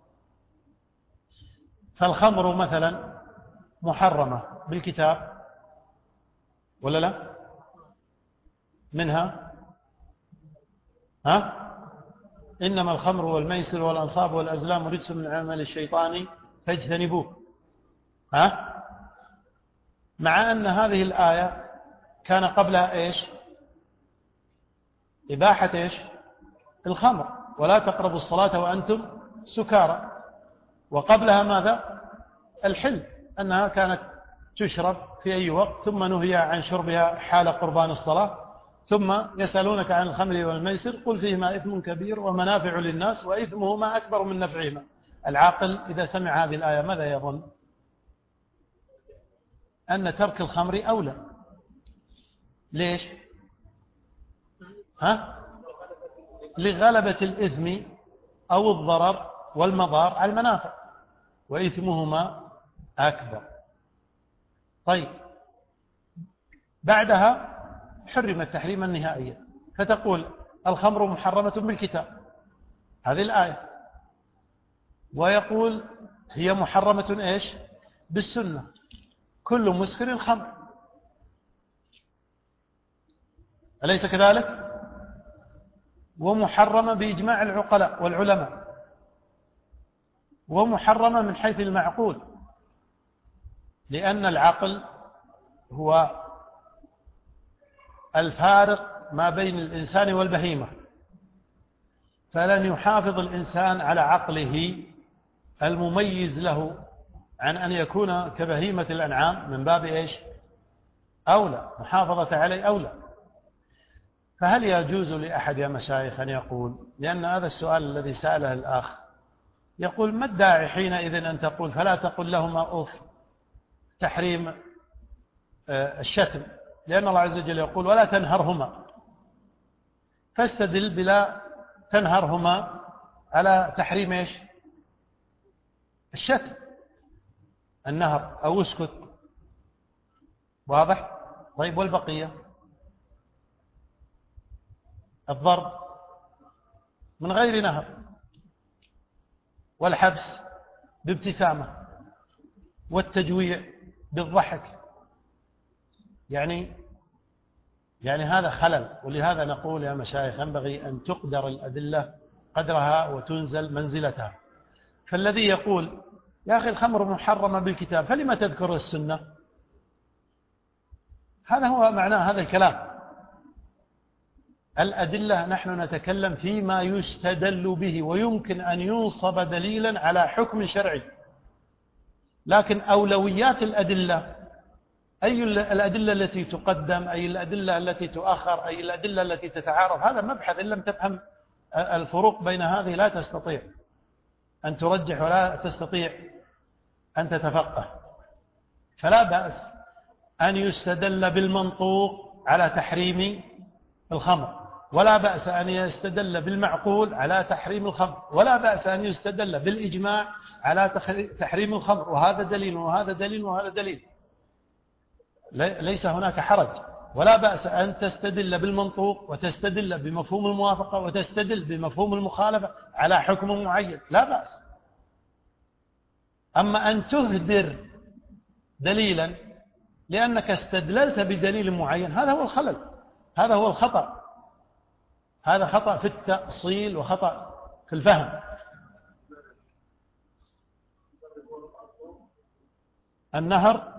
فالخمر مثلا محرمة بالكتاب ولا لا؟ منها إنما الخمر والميسر والأنصاب والأزلام رجس من عمل الشيطان فاجتنبوه. مع أن هذه الآية كان قبلها إباحة الخمر، ولا تقربوا الصلاة وأنتم سكارى، وقبلها ماذا؟ الحل، أنها كانت تشرب في أي وقت، ثم نهي عن شربها حال قربان الصلاة. ثم يسألونك عن الخمر والميسر قل فيهما إثم كبير ومنافع للناس وإثمهما أكبر من نفعهما. العاقل إذا سمع هذه الآية ماذا يظن؟ أن ترك الخمر أولى. ليش؟ لغلبة الإثم أو الضرر والمضار على المنافع، وإثمهما أكبر. طيب، بعدها حرمت تحريما نهائيا، فتقول الخمر محرمة بالكتاب، هذه الآية، ويقول هي محرمة بالسنة، كل مسكر خمر، أليس كذلك؟ ومحرمة بإجماع العقلاء والعلماء، ومحرمة من حيث المعقول، لأن العقل هو الفارق ما بين الإنسان والبهيمة، فلن يحافظ الإنسان على عقله المميز له عن أن يكون كبهيمة الأنعام، من باب أولى، محافظة عليه أولى. فهل يجوز لأحد يا مشايخ أن يقول، لأن هذا السؤال الذي سأله الأخ، يقول ما الداعي حينئذ أن تقول فلا تقل لهما أف، تحريم الشتم، لأن الله عز وجل يقول ولا تنهرهما، فاستدل بلا تنهرهما على تحريم الشتم، النهر، أو اسكت. واضح؟ طيب، والبقية؟ الضرب من غير نهر، والحبس بابتسامة، والتجويع بالضحك، يعني هذا خلل. ولهذا نقول يا مشايخ ينبغي أن تقدر الأدلة قدرها وتنزل منزلتها. فالذي يقول يا أخي الخمر محرمة بالكتاب فلما تذكر السنة، هذا هو معنى هذا الكلام. الأدلة نحن نتكلم فيما يستدل به ويمكن أن ينصب دليلا على حكم شرعي، لكن أولويات الأدلة أي الأدلة التي تقدم، أي الأدلة التي تؤخر، أي الأدلة التي تتعارض، هذا مبحث إن لم تفهم الفروق بين هذه لا تستطيع أن ترجح ولا تستطيع أن تتفقه. فلا بأس أن يستدل بالمنطوق على تحريم الخمر، ولا بأس أن يستدل بالمعقول على تحريم الخمر، ولا بأس أن يستدل بالإجماع على تحريم الخمر، وهذا دليل وهذا دليل وهذا دليل، ليس هناك حرج. ولا بأس أن تستدل بالمنطوق وتستدل بمفهوم الموافقة وتستدل بمفهوم المخالفة على حكم معين، لا بأس. أما أن تهدر دليلا لأنك استدللت بدليل معين، هذا هو الخلل، هذا هو الخطأ، هذا خطأ في التأصيل وخطأ في الفهم. النهر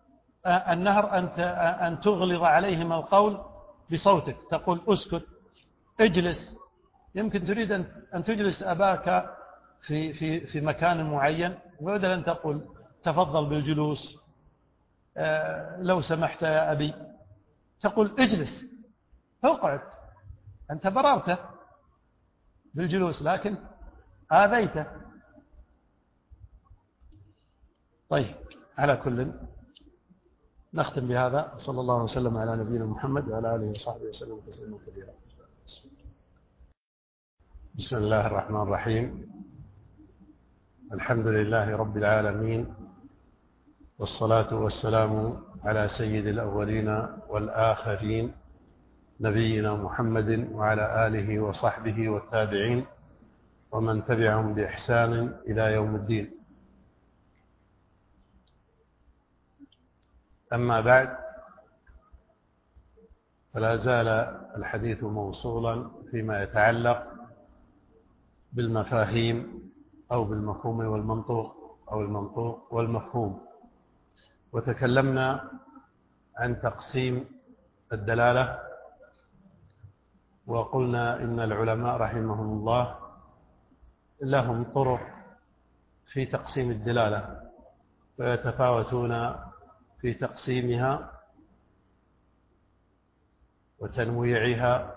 أن تغلظ عليهم القول بصوتك، تقول اسكت، اجلس. يمكن تريد أن تجلس أباك في مكان معين، وبدل أن تقول تفضل بالجلوس، لو سمحت يا أبي، تقول اجلس، اقعد. أنت بررته بالجلوس لكن آذيته. طيب، على كل نختم بهذا. صلى الله وسلم على نبينا محمد وعلى آله وصحبه وسلم تسليما كثيرا. بسم الله الرحمن الرحيم. الحمد لله رب العالمين، والصلاة والسلام على سيد الأولين والآخرين نبينا محمد وعلى آله وصحبه والتابعين ومن تبعهم بإحسان إلى يوم الدين. أما بعد، فلا زال الحديث موصولا فيما يتعلق بالمفاهيم أو بالمفهوم والمنطوق أو المنطوق والمفهوم. وتكلمنا عن تقسيم الدلالة، وقلنا إن العلماء رحمهم الله لهم طرق في تقسيم الدلالة، ويتفاوتون في تقسيمها وتنويعها،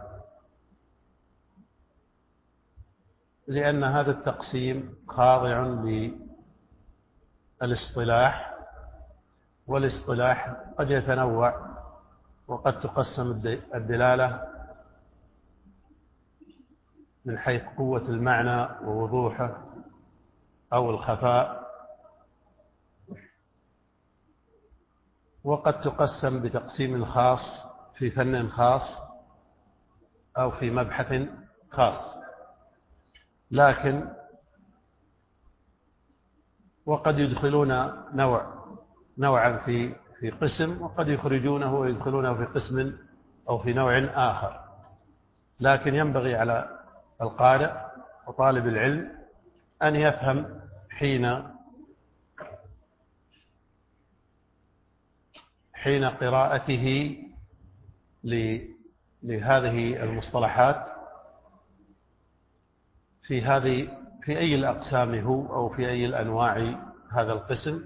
لأن هذا التقسيم خاضع للاصطلاح، والاصطلاح قد يتنوع، وقد تقسم الدلالة من حيث قوة المعنى ووضوحه أو الخفاء، وقد تقسم بتقسيم خاص في فن خاص أو في مبحث خاص. لكن وقد يدخلون نوعا في قسم، وقد يخرجونه ويدخلونه في قسم أو في نوع آخر. لكن ينبغي على القارئ وطالب العلم أن يفهم حين قراءته لهذه المصطلحات في أي الأقسام هو، أو في أي الأنواع هذا القسم.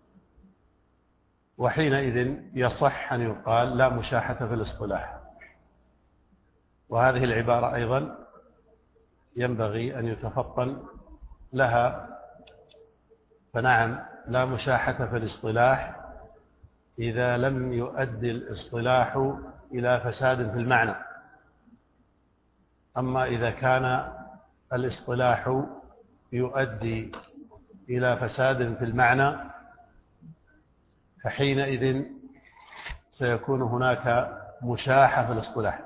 وحينئذ يصح أن يقال لا مشاحة في الاصطلاح. وهذه العبارة أيضا ينبغي أن يتفطن لها. فنعم، لا مشاحة في الاصطلاح إذا لم يؤدي الاصطلاح إلى فساد في المعنى. أما إذا كان الاصطلاح يؤدي إلى فساد في المعنى، فحينئذ سيكون هناك مشاحة في الاصطلاح.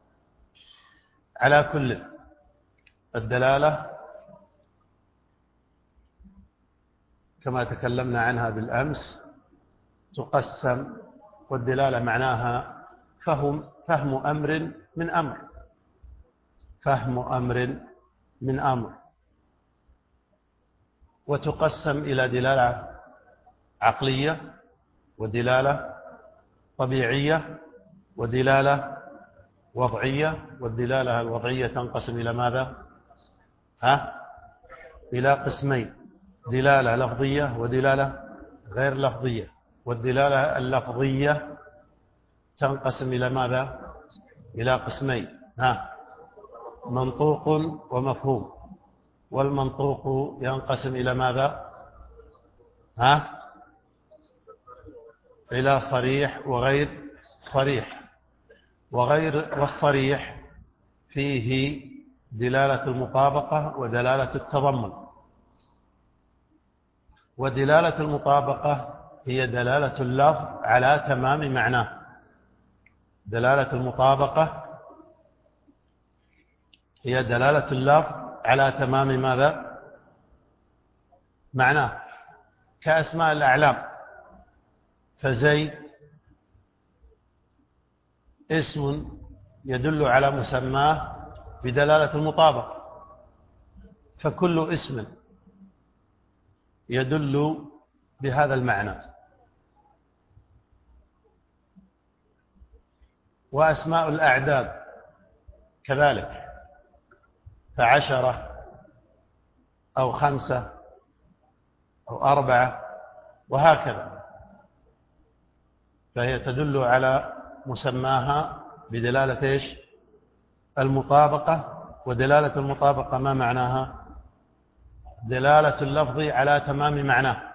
على كل، الدلالة كما تكلمنا عنها بالأمس تقسم، والدلالة معناها فهم أمر من أمر، فهم أمر من أمر. وتقسم إلى دلالة عقلية، ودلالة طبيعية، ودلالة وضعية. والدلالة الوضعية تنقسم إلى ماذا؟ إلى قسمين: دلالة لفظية ودلالة غير لفظية. والدلالة اللفظية تنقسم إلى ماذا؟ إلى قسمين، منطوق ومفهوم. والمنطوق ينقسم إلى ماذا؟ إلى صريح وغير صريح. والصريح فيه دلالة المطابقة ودلالة التضمن. ودلالة المطابقة هي دلالة اللفظ على تمام معناه. دلالة المطابقة هي دلالة اللفظ على تمام ماذا؟ معناه، كأسماء الأعلام. فزيد اسم يدل على مسماه بدلالة المطابقة، فكل اسم يدل بهذا المعنى. وأسماء الأعداد كذلك، ف10 أو 5 أو 4 وهكذا، فهي تدل على مسماها بدلالة إيش؟ المطابقة. ودلالة المطابقة ما معناها؟ دلالة اللفظ على تمام معناه.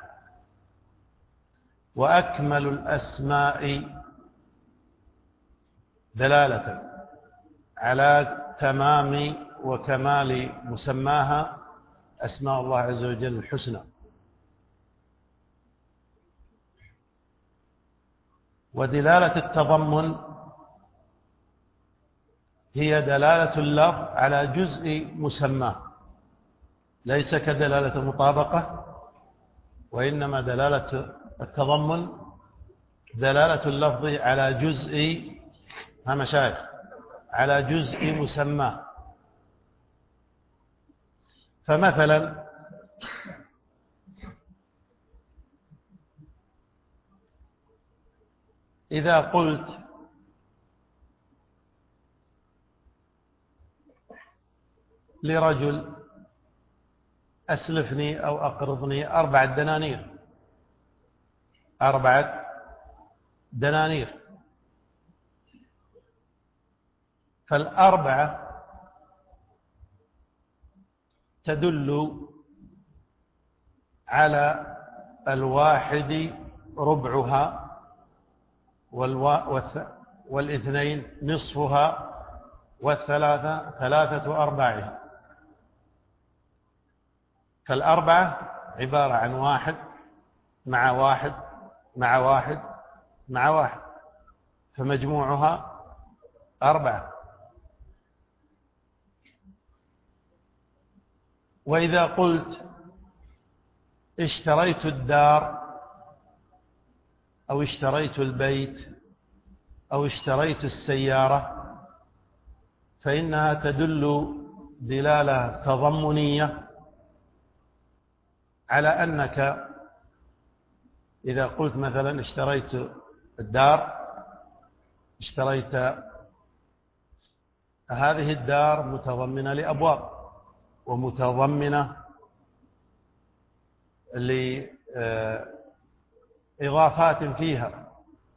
وأكمل الأسماء دلالة على تمام وكمال مسماها أسماء الله عز وجل الحسنى. ودلالة التضمن هي دلالة اللفظ على جزء مسماه، ليس كدلالة المطابقة، وإنما دلالة التضمن دلالة اللفظ على جزء، مشايخ، على جزء مسماه. فمثلا إذا قلت لرجل أسلفني أو أقرضني 4 دنانير، 4 دنانير، ف4 تدل على 1 ربعها، 2 نصفها، 3 3/4. ف4 عبارة عن 1 مع 1 مع 1 مع 1، فمجموعها 4. وإذا قلت اشتريت الدار أو اشتريت البيت أو اشتريت السيارة، فإنها تدل دلالة تضمنية على أنك إذا قلت مثلا اشتريت الدار، اشتريت هذه الدار متضمنة لأبواب ومتضمنة لإضافات فيها،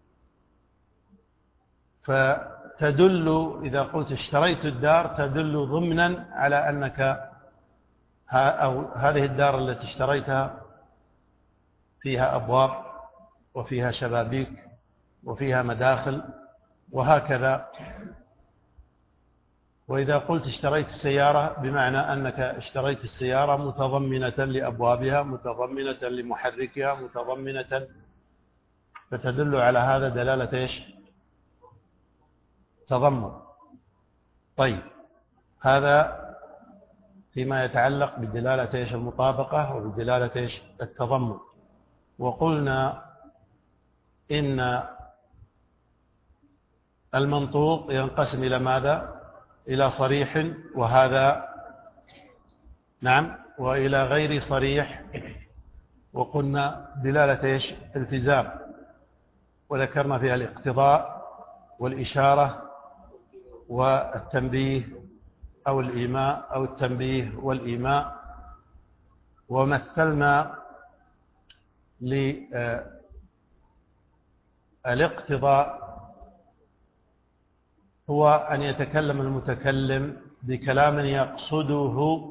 فتدل إذا قلت اشتريت الدار تدل ضمنا على أنك أو هذه الدار التي اشتريتها فيها أبواب وفيها شبابيك وفيها مداخل وهكذا. وإذا قلت اشتريت السيارة بمعنى أنك اشتريت السيارة متضمنة لأبوابها، متضمنة لمحركها، متضمنة، فتدل على هذا دلالة إيش؟ تضمن. طيب، هذا فيما يتعلق بدلالة إيش؟ المطابقة وبدلالة إيش؟ التضمن. وقلنا إن المنطوق ينقسم إلى ماذا؟ إلى صريح، وهذا نعم، وإلى غير صريح. وقلنا دلالة إيش؟ التزام، وذكرنا فيها الاقتضاء والإشارة والتنبيه أو الإيماء أو التنبيه والإيماء. ومثلنا الاقتضاء هو أن يتكلم المتكلم بكلام يقصده،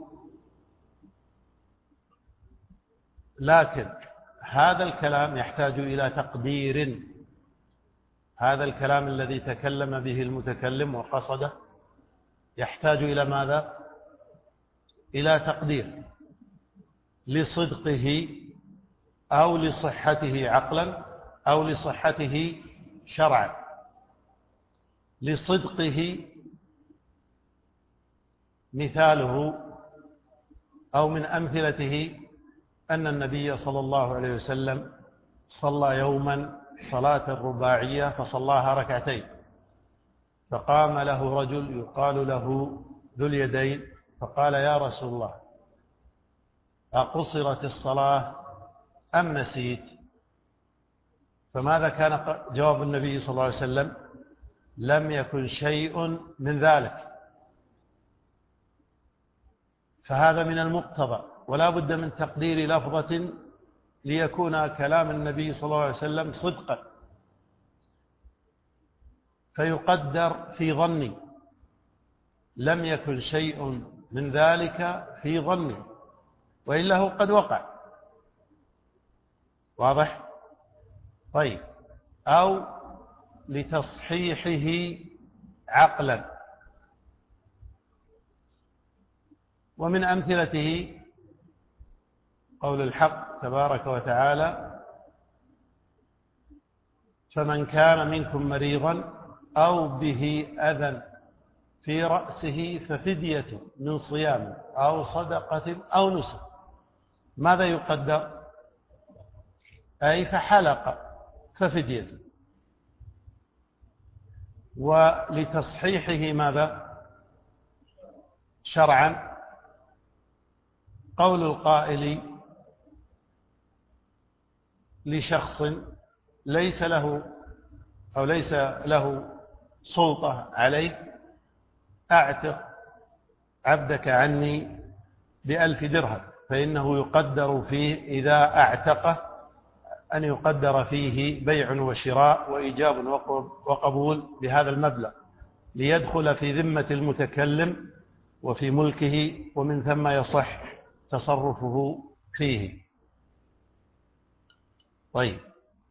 لكن هذا الكلام يحتاج إلى تقدير. هذا الكلام الذي تكلم به المتكلم وقصده يحتاج إلى ماذا؟ إلى تقدير لصدقه أو لصحته عقلا أو لصحته شرعا. لصدقه مثاله أو من أمثلته أن النبي صلى الله عليه وسلم صلى يوما صلاة رباعية فصلاها ركعتين، فقام له رجل يقال له ذو اليدين فقال: يا رسول الله، أقصرت الصلاة أم نسيت؟ فماذا كان جواب النبي صلى الله عليه وسلم؟ لم يكن شيء من ذلك. فهذا من المقتضى، ولا بد من تقدير لفظة ليكون كلام النبي صلى الله عليه وسلم صدقا، فيقدر في ظني. لم يكن شيء من ذلك في ظني، وإلا هو قد وقع. واضح؟ طيب. أو لتصحيحه عقلا. ومن أمثلته قول الحق تبارك وتعالى: فمن كان منكم مريضا أو به أذى في رأسه ففدية من صيام أو صدقة أو نسك. ماذا يقدر؟ أي فحلق ففدية. ولتصحيحه ماذا؟ شرعا قول القائل لشخص ليس له سلطة عليه: أعتق عبدك عني ب1000 درهم، فإنه يقدر فيه إذا أعتقه أن يقدر فيه بيع وشراء وإيجاب وقبول بهذا المبلغ ليدخل في ذمة المتكلم وفي ملكه، ومن ثم يصح تصرفه فيه. طيب،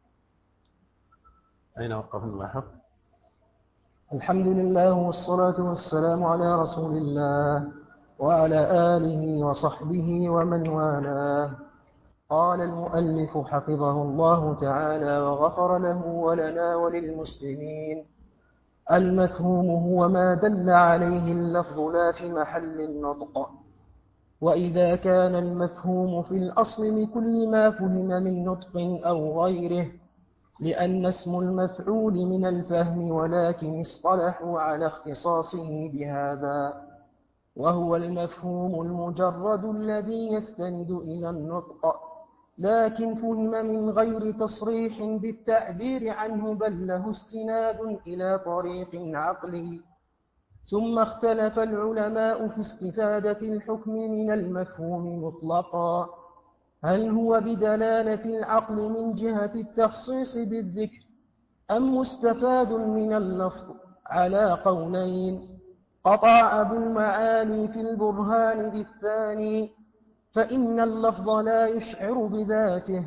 أين وقفنا لاحظ؟ الحمد لله والصلاة والسلام على رسول الله وعلى آله وصحبه ومن والاه. قال المؤلف حفظه الله تعالى وغفر له ولنا وللمسلمين: المفهوم هو ما دل عليه اللفظ لا في محل النطق. وإذا كان المفهوم في الأصل لكل ما فهم من نطق أو غيره، لأن اسم المفعول من الفهم، ولكن اصطلحوا على اختصاصه بهذا، وهو المفهوم المجرد الذي يستند إلى النطق، لكن فهم من غير تصريح بالتعبير عنه، بل له استناد إلى طريق عقلي. ثم اختلف العلماء في استفادة الحكم من المفهوم مطلقا: هل هو بدلالة العقل من جهة التخصيص بالذكر، أم مستفاد من اللفظ؟ على قولين. قطع أبو المعالي في البرهان بالثاني، فإن اللفظ لا يشعر بذاته،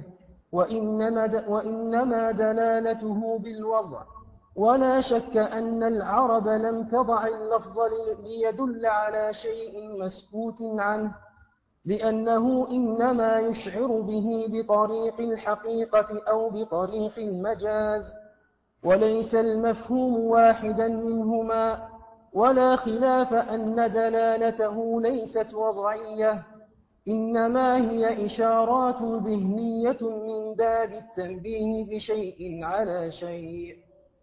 وإنما دلالته بالوضع. ولا شك أن العرب لم تضع اللفظ ليدل على شيء مسكوت عنه، لأنه إنما يشعر به بطريق الحقيقة أو بطريق المجاز، وليس المفهوم واحدا منهما. ولا خلاف أن دلالته ليست وضعية، إنما هي إشارات ذهنية من باب التنبيه بشيء على شيء.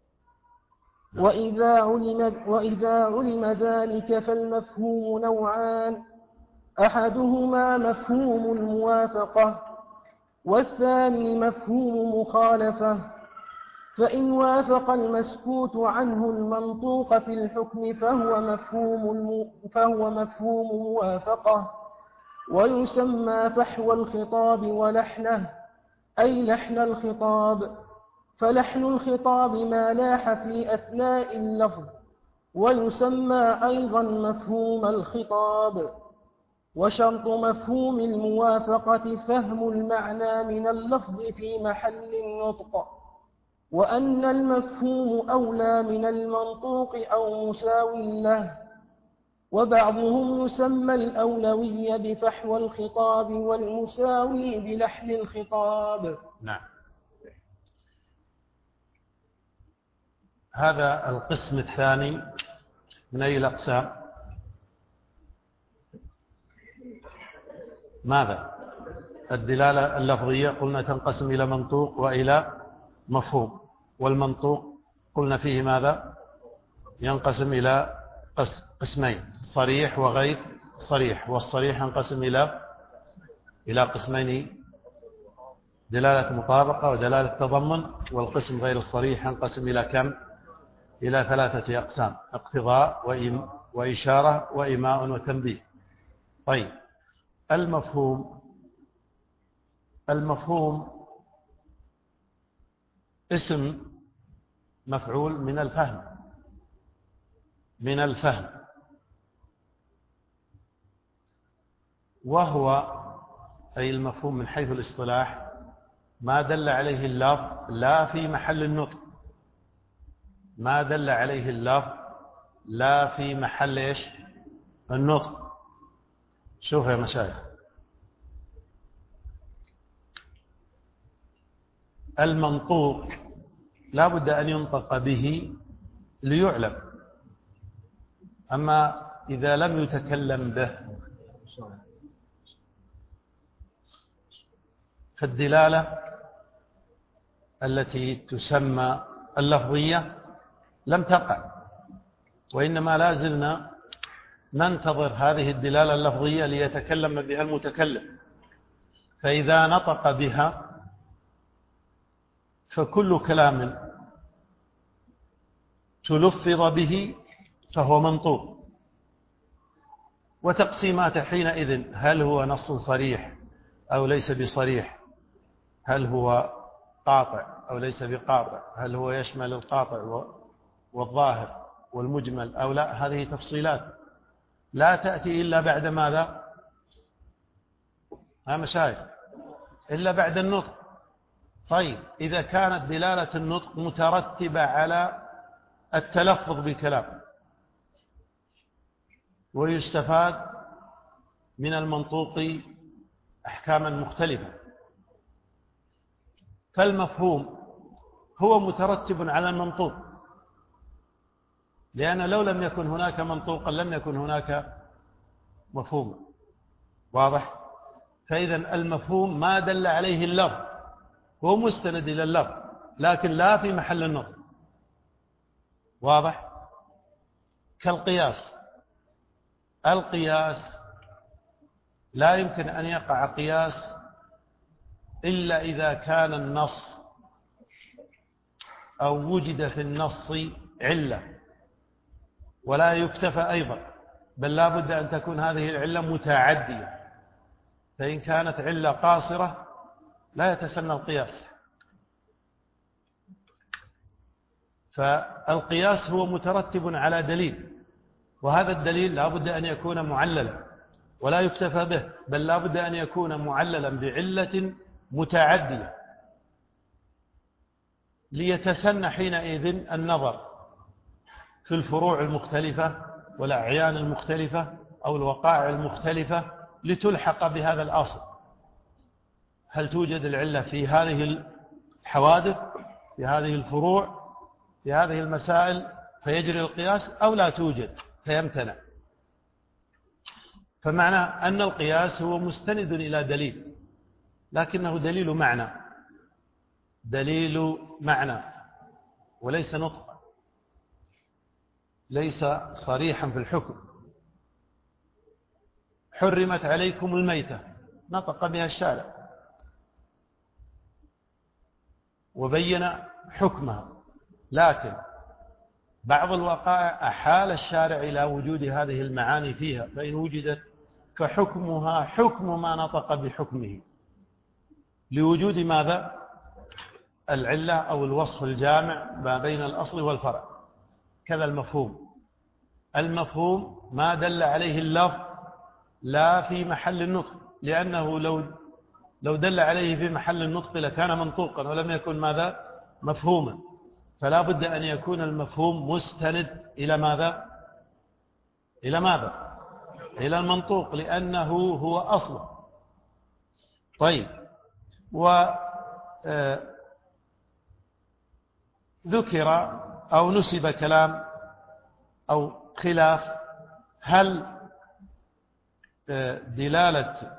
وإذا علم ذلك فالمفهوم نوعان: أحدهما مفهوم الموافقة، والثاني مفهوم مخالفة. فإن وافق المسكوت عنه المنطوق في الحكم فهو مفهوم موافقة، ويسمى فحوى الخطاب ولحنه، أي لحن الخطاب. فلحن الخطاب ما لاح في أثناء اللفظ، ويسمى أيضا مفهوم الخطاب. وشرط مفهوم الموافقة فهم المعنى من اللفظ في محل النطق، وأن المفهوم أولى من المنطوق أو مساو له. وبعضهم يسمى الأولوي بفحوى الخطاب والمساوي بلحن الخطاب. نعم. هذا القسم الثاني من أي الأقسام؟ ماذا؟ الدلالة اللفظية قلنا تنقسم إلى منطوق وإلى مفهوم، والمنطوق قلنا فيه ماذا؟ ينقسم إلى قسمين، صريح وغير صريح، والصريح ينقسم إلى قسمين، دلالة مطابقة ودلالة تضمن، والقسم غير الصريح ينقسم إلى كم؟ إلى 3 أقسام: اقتضاء وإشارة وإيماء وتنبيه. طيب، المفهوم اسم مفعول من الفهم، وهو أي المفهوم من حيث الاصطلاح ما دل عليه اللفظ لا في محل النطق، ما دل عليه اللفظ لا في محل إيش؟ النطق. شوف يا مشايخ، المنطوق لا بد أن ينطق به ليعلم، أما إذا لم يتكلم به فالدلالة التي تسمى اللفظية لم تقع، وإنما لا زلنا ننتظر هذه الدلالة اللفظية ليتكلم بها المتكلم، فإذا نطق بها فكل كلام تلفظ به فهو منطوق. وتقسيمات حينئذ: هل هو نص صريح أو ليس بصريح؟ هل هو قاطع أو ليس بقاطع؟ هل هو يشمل القاطع والظاهر والمجمل أو لا؟ هذه تفصيلات لا تأتي إلا بعد ماذا؟ مشايخ، إلا بعد النطق. طيب، إذا كانت دلالة النطق مترتبة على التلفظ بالكلام، ويستفاد من المنطوق أحكاما مختلفة، فالمفهوم هو مترتب على المنطوق، لأن لو لم يكن هناك منطوقا لم يكن هناك مفهوما. واضح؟ فإذا المفهوم ما دل عليه اللفظ، هو مستند إلى اللفظ لكن لا في محل النطق. واضح؟ كالقياس، القياس لا يمكن أن يقع قياس إلا إذا كان النص أو وجد في النص علة، ولا يكتفى أيضا، بل لا بد أن تكون هذه العلة متعدية، فإن كانت علة قاصرة لا يتسنى القياس. فالقياس هو مترتب على دليل، وهذا الدليل لا بد أن يكون معللا، ولا يكتفى به، بل لا بد أن يكون معللا بعلة متعدية، ليتسنى حينئذ النظر في الفروع المختلفة والأعيان المختلفة أو الوقائع المختلفة لتلحق بهذا الأصل. هل توجد العلة في هذه الحوادث، في هذه الفروع، في هذه المسائل فيجري القياس، أو لا توجد فيمتنع؟ فمعنى أن القياس هو مستند إلى دليل، لكنه دليل معنى وليس نطقا، ليس صريحا في الحكم. حرمت عليكم الميتة، نطق بها الشارع وبين حكمها، لكن بعض الوقائع أحال الشارع إلى وجود هذه المعاني فيها، فإن وجدت فحكمها حكم ما نطق بحكمه، لوجود ماذا؟ العلة أو الوصف الجامع ما بين الأصل والفرع. كذا المفهوم ما دل عليه اللفظ لا في محل النطق، لأنه لو دل عليه في محل النطق لكان منطوقا ولم يكن ماذا؟ مفهوما. فلا بد أن يكون المفهوم مستند إلى ماذا؟ إلى المنطوق، لأنه هو أصله. طيب، ذكر أو نسب كلام أو خلاف هل دلالة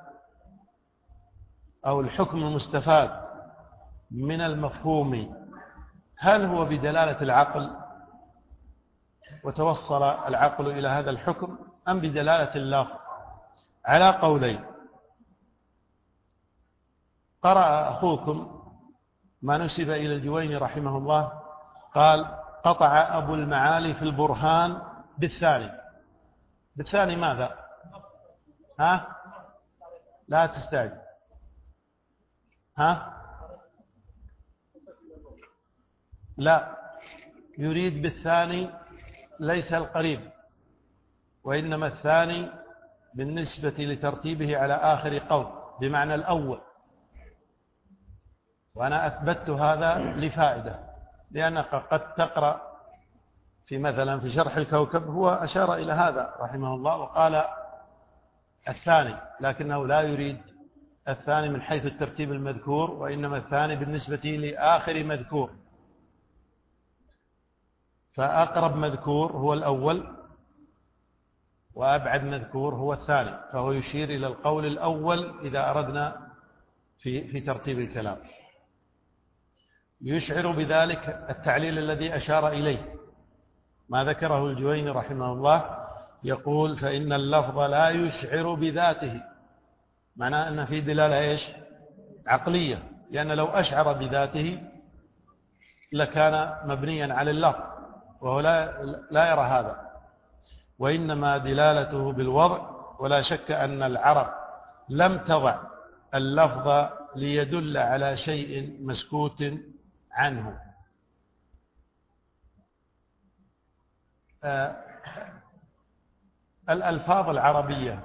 أو الحكم المستفاد من المفهوم هل هو بدلالة العقل وتوصل العقل إلى هذا الحكم أم بدلالة اللفظ؟ على قولين. قرأ أخوكم ما نسب إلى الجويني رحمه الله، قال قطع أبو المعالي في البرهان بالثاني ماذا؟ لا تستعجل. لا، يريد بالثاني ليس القريب، وإنما الثاني بالنسبة لترتيبه على آخر قول بمعنى الأول. وأنا أثبتت هذا لفائدة، لأنك قد تقرأ مثلا في شرح الكوكب هو أشار إلى هذا رحمه الله وقال الثاني، لكنه لا يريد الثاني من حيث الترتيب المذكور، وإنما الثاني بالنسبة لآخر مذكور، فأقرب مذكور هو الأول وأبعد مذكور هو الثاني، فهو يشير إلى القول الأول إذا أردنا في ترتيب الكلام. يشعر بذلك التعليل الذي أشار إليه ما ذكره الجويني رحمه الله، يقول فإن اللفظ لا يشعر بذاته، معناه أن في دلالة عقلية، لأن لو أشعر بذاته لكان مبنيا على اللفظ، وهو لا يرى هذا، وإنما دلالته بالوضع. ولا شك أن العرب لم تضع اللفظ ليدل على شيء مسكوت عنه. الألفاظ العربية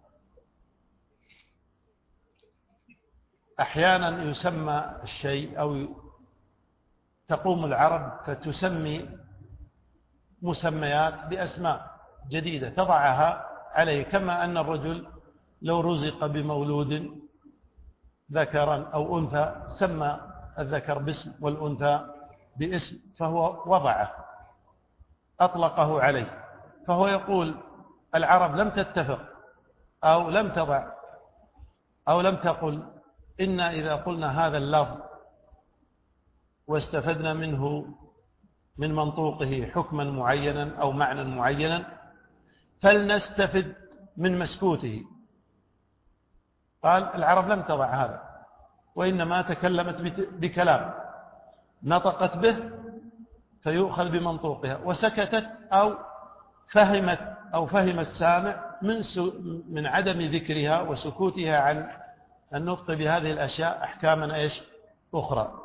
أحيانا يسمى الشيء أو تقوم العرب فتسمي مسميات بأسماء جديدة تضعها عليه، كما أن الرجل لو رزق بمولود ذكرا أو أنثى سمى الذكر باسم والأنثى باسم، فهو وضعه أطلقه عليه. فهو يقول العرب لم تتفق أو لم تضع أو لم تقل إن إذا قلنا هذا اللفظ واستفدنا منه من منطوقه حكما معينا أو معنى معينا فلنستفد من مسكوته. قال العرب لم تضع هذا، وإنما تكلمت بكلام نطقت به فيؤخذ بمنطوقها، وسكتت أو فهمت أو فهم السامع من عدم ذكرها وسكوتها عن النطق بهذه الأشياء أحكاما أخرى.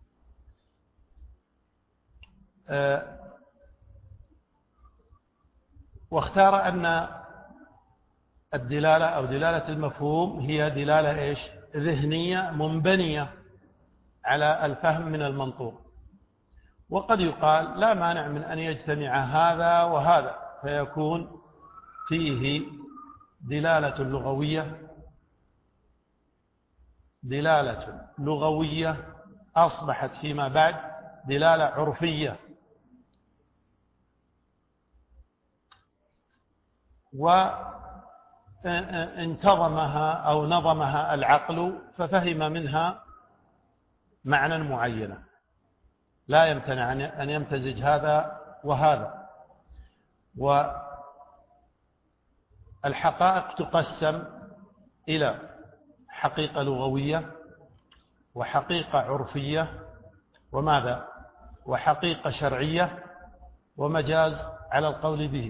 واختار أن الدلالة أو دلالة المفهوم هي دلالة ذهنية منبنية على الفهم من المنطوق. وقد يقال لا مانع من أن يجتمع هذا وهذا فيكون فيه دلالة لغوية أصبحت فيما بعد دلالة عرفية، وانتظمها أو نظمها العقل ففهم منها معنى معينا، لا يمتنع أن يمتزج هذا وهذا. والحقائق تقسم إلى حقيقة لغوية وحقيقة عرفية وماذا؟ وحقيقة شرعية ومجاز على القول به.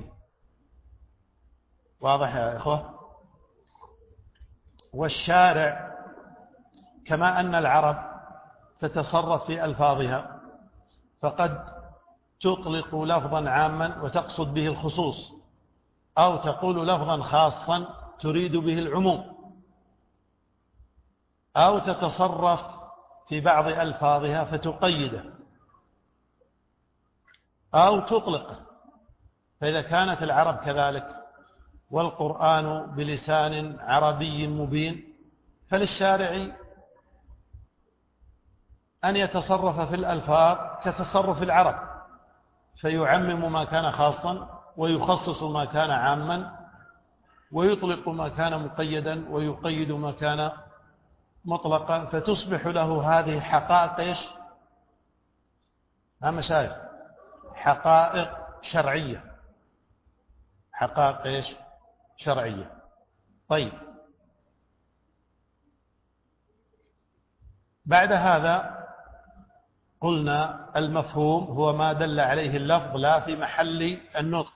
واضح يا إخوة؟ والشارع كما أن العرب تتصرف في ألفاظها، فقد تطلق لفظا عاما وتقصد به الخصوص، أو تقول لفظا خاصا تريد به العموم، أو تتصرف في بعض ألفاظها فتقيده أو تطلقه. فإذا كانت العرب كذلك والقرآن بلسان عربي مبين، فللشارع أن يتصرف في الألفاظ كتصرف العرب، فيعمم ما كان خاصا ويخصص ما كان عاما، ويطلق ما كان مقيدا ويقيد ما كان مطلقا، فتصبح له هذه حقائق ايش؟ مشايخ، حقائق شرعية، حقائق ايش؟ شرعية. طيب، بعد هذا قلنا المفهوم هو ما دل عليه اللفظ لا في محل النطق.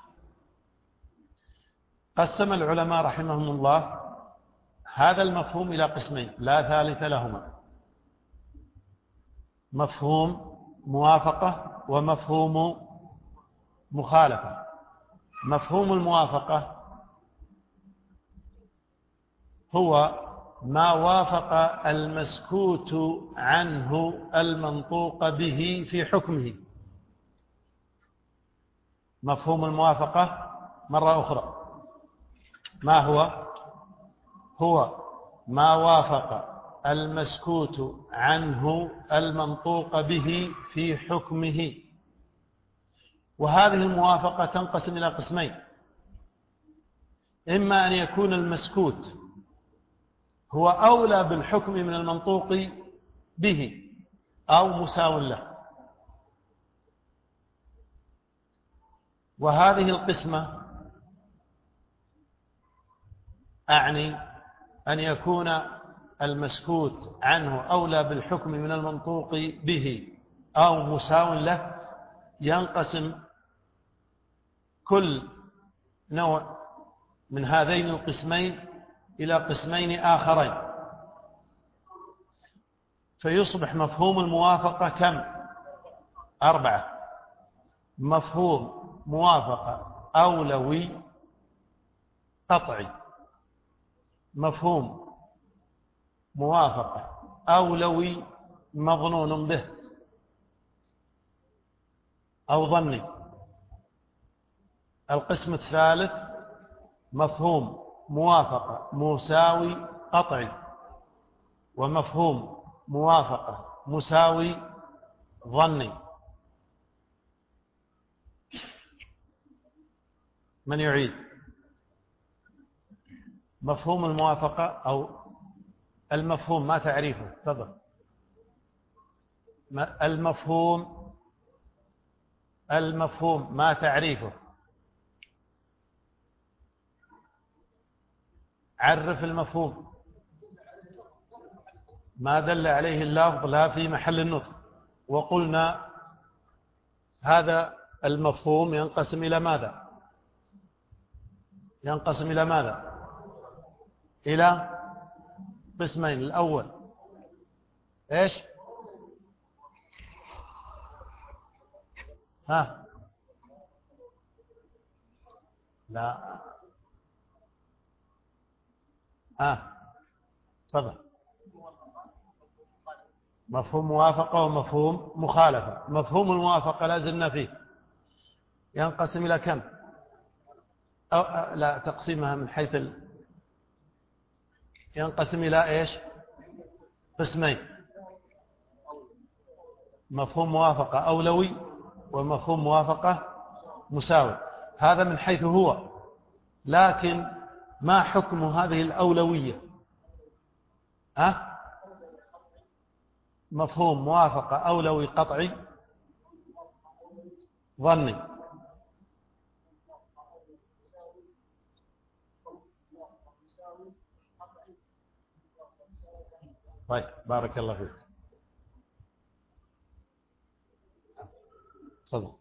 قسم العلماء رحمهم الله هذا المفهوم إلى قسمين لا ثالث لهما: مفهوم موافقة ومفهوم مخالفة. مفهوم الموافقة هو ما وافق المسكوت عنه المنطوق به في حكمه. مفهوم الموافقة مرة أخرى ما هو؟ هو ما وافق المسكوت عنه المنطوق به في حكمه. وهذه الموافقة تنقسم إلى قسمين: إما أن يكون المسكوت هو أولى بالحكم من المنطوق به أو مساو له. وهذه القسمة أعني أن يكون المسكوت عنه أولى بالحكم من المنطوق به أو مساو له. ينقسم كل نوع من هذين القسمين إلى قسمين آخرين، فيصبح مفهوم الموافقة كم؟ 4. مفهوم موافقة أولوي قطعي، مفهوم موافقة أولوي مظنون به أو ظني. القسم الثالث مفهوم موافقة مساوي قطعي، ومفهوم موافقة مساوي ظني. من يعيد؟ مفهوم الموافقة أو المفهوم ما تعريفه؟ تفضل. المفهوم ما تعريفه؟ عرف المفهوم. ما دل عليه اللفظ لا في محل النطق. وقلنا هذا المفهوم ينقسم إلى ماذا؟ ينقسم إلى ماذا؟ إلى قسمين. الأول إيش؟ لا تفضل. مفهوم موافقة ومفهوم مخالفة. مفهوم الموافقة لازلنا فيه، ينقسم إلى كم؟ لا، تقسيمها من حيث ينقسم إلى إيش؟ قسمين: مفهوم موافقة أولوي ومفهوم موافقة مساوي. هذا من حيث هو، لكن ما حكم هذه الأولوية؟ مفهوم موافقة أولوي قطعي ظني. طيب، بارك الله فيك. تفضل.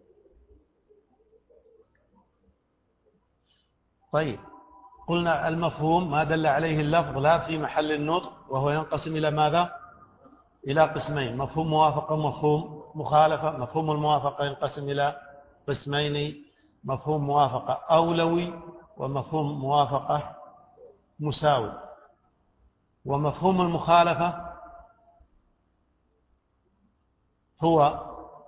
طيب، قلنا المفهوم ما دل عليه اللفظ لا في محل النطق، وهو ينقسم إلى ماذا؟ إلى قسمين: مفهوم موافقة ومفهوم مخالفة. مفهوم الموافقة ينقسم إلى قسمين: مفهوم موافقة أولوي ومفهوم موافقة مساوي. ومفهوم المخالفة هو،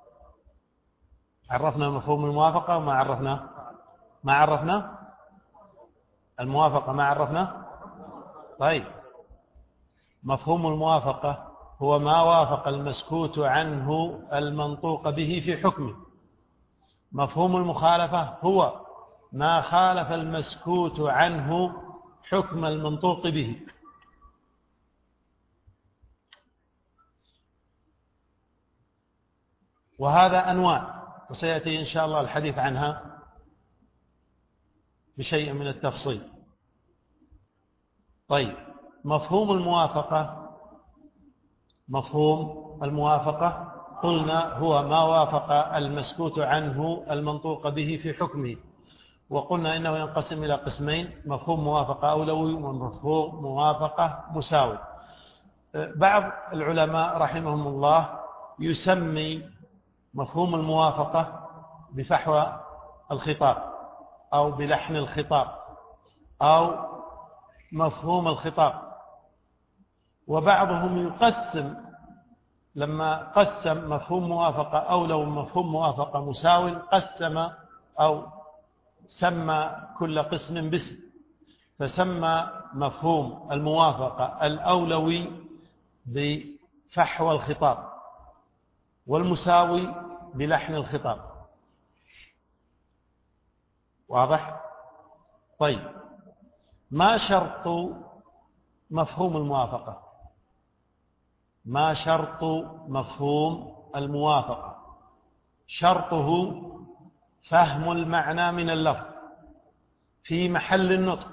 عرفنا مفهوم الموافقة وما عرفنا؟ ما عرفنا الموافقة، ما عرفنا. طيب، مفهوم الموافقة هو ما وافق المسكوت عنه المنطوق به في حكمه. مفهوم المخالفة هو ما خالف المسكوت عنه حكم المنطوق به. وهذا أنواع، وسيأتي إن شاء الله الحديث عنها بشيء من التفصيل. طيب، مفهوم الموافقة قلنا هو ما وافق المسكوت عنه المنطوق به في حكمه. وقلنا إنه ينقسم إلى قسمين: مفهوم موافقة أولوي ومفهوم موافقة مساوي. بعض العلماء رحمهم الله يسمي مفهوم الموافقة بفحوى الخطاب أو بلحن الخطاب أو مفهوم الخطاب. وبعضهم يقسم، لما قسم مفهوم موافقة أولوي ومفهوم موافقة مساوي، قسم أو سمى كل قسم باسم، فسمى مفهوم الموافقة الأولوي بفحوى الخطاب والمساوي بلحن الخطاب. واضح؟ طيب، ما شرط مفهوم الموافقة؟ ما شرط مفهوم الموافقة؟ شرطه فهم المعنى من اللفظ في محل النطق.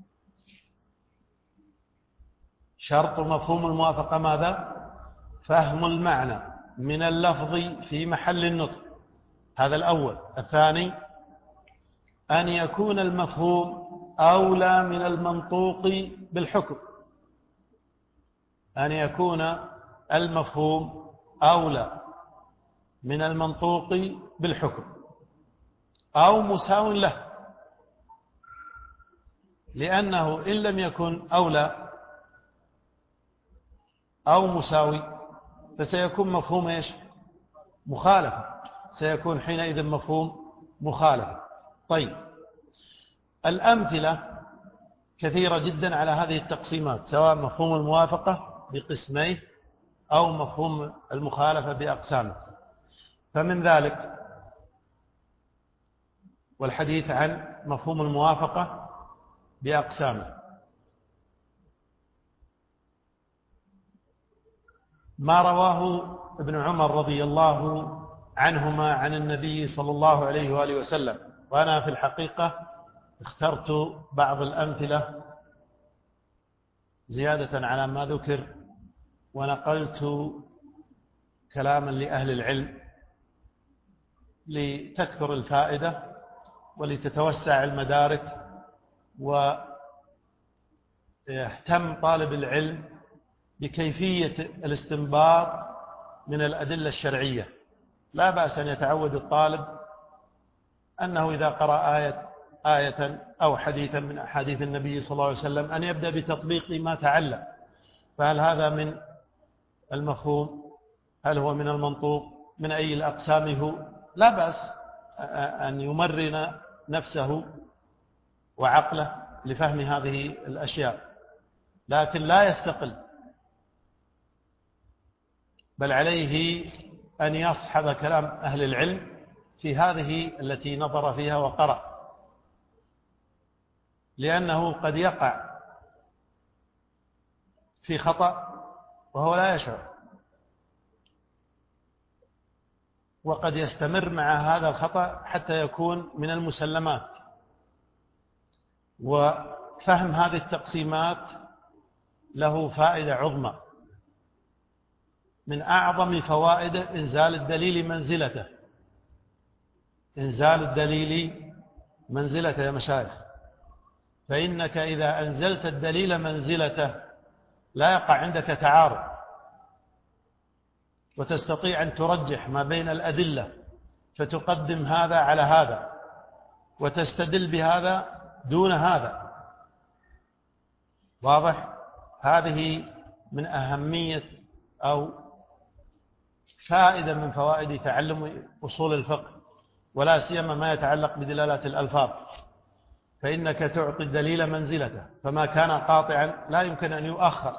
شرط مفهوم الموافقة ماذا؟ فهم المعنى من اللفظ في محل النطق، هذا الأول. الثاني: أن يكون المفهوم أولى من المنطوق بالحكم. أن يكون المفهوم أولى من المنطوق بالحكم أو مساو له، لأنه إن لم يكن أولى أو مساوي فسيكون مفهوم إيش؟ مخالفة، سيكون حينئذ مفهوم مخالفة. طيب، الأمثلة كثيرة جدا على هذه التقسيمات، سواء مفهوم الموافقة بقسميه أو مفهوم المخالفة بأقسامه. فمن ذلك، والحديث عن مفهوم الموافقة بأقسامه، ما رواه ابن عمر رضي الله عنهما عن النبي صلى الله عليه وآله وسلم. وأنا في الحقيقة اخترت بعض الأمثلة زيادة على ما ذكر، ونقلت كلاما لأهل العلم لتكثر الفائدة ولتتوسع المدارك، ويهتم طالب العلم بكيفية الاستنباط من الأدلة الشرعية. لا بأس أن يتعود الطالب أنه إذا قرأ آية أو حديثا من أحاديث النبي صلى الله عليه وسلم أن يبدأ بتطبيق ما تعلم. فهل هذا من المفهوم؟ هل هو من المنطوق؟ من أي الأقسام هو؟ لا بأس أن يمرن نفسه وعقله لفهم هذه الأشياء، لكن لا يستقل، بل عليه أن يصحب كلام أهل العلم في هذه التي نظر فيها وقرأ، لأنه قد يقع في خطأ وهو لا يشعر، وقد يستمر مع هذا الخطأ حتى يكون من المسلمات. وفهم هذه التقسيمات له فائدة عظمى، من أعظم فوائد إنزال الدليل منزلته. إنزال الدليل منزلته يا مشايخ، فإنك إذا أنزلت الدليل منزلته لا يقع عندك تعارض، وتستطيع أن ترجح ما بين الأدلة فتقدم هذا على هذا وتستدل بهذا دون هذا. واضح؟ هذه من أهمية أو فائدة من فوائد تعلم أصول الفقه، ولا سيما ما يتعلق بدلالات الألفاظ، فإنك تعطي الدليل منزلته، فما كان قاطعا لا يمكن أن يؤخر،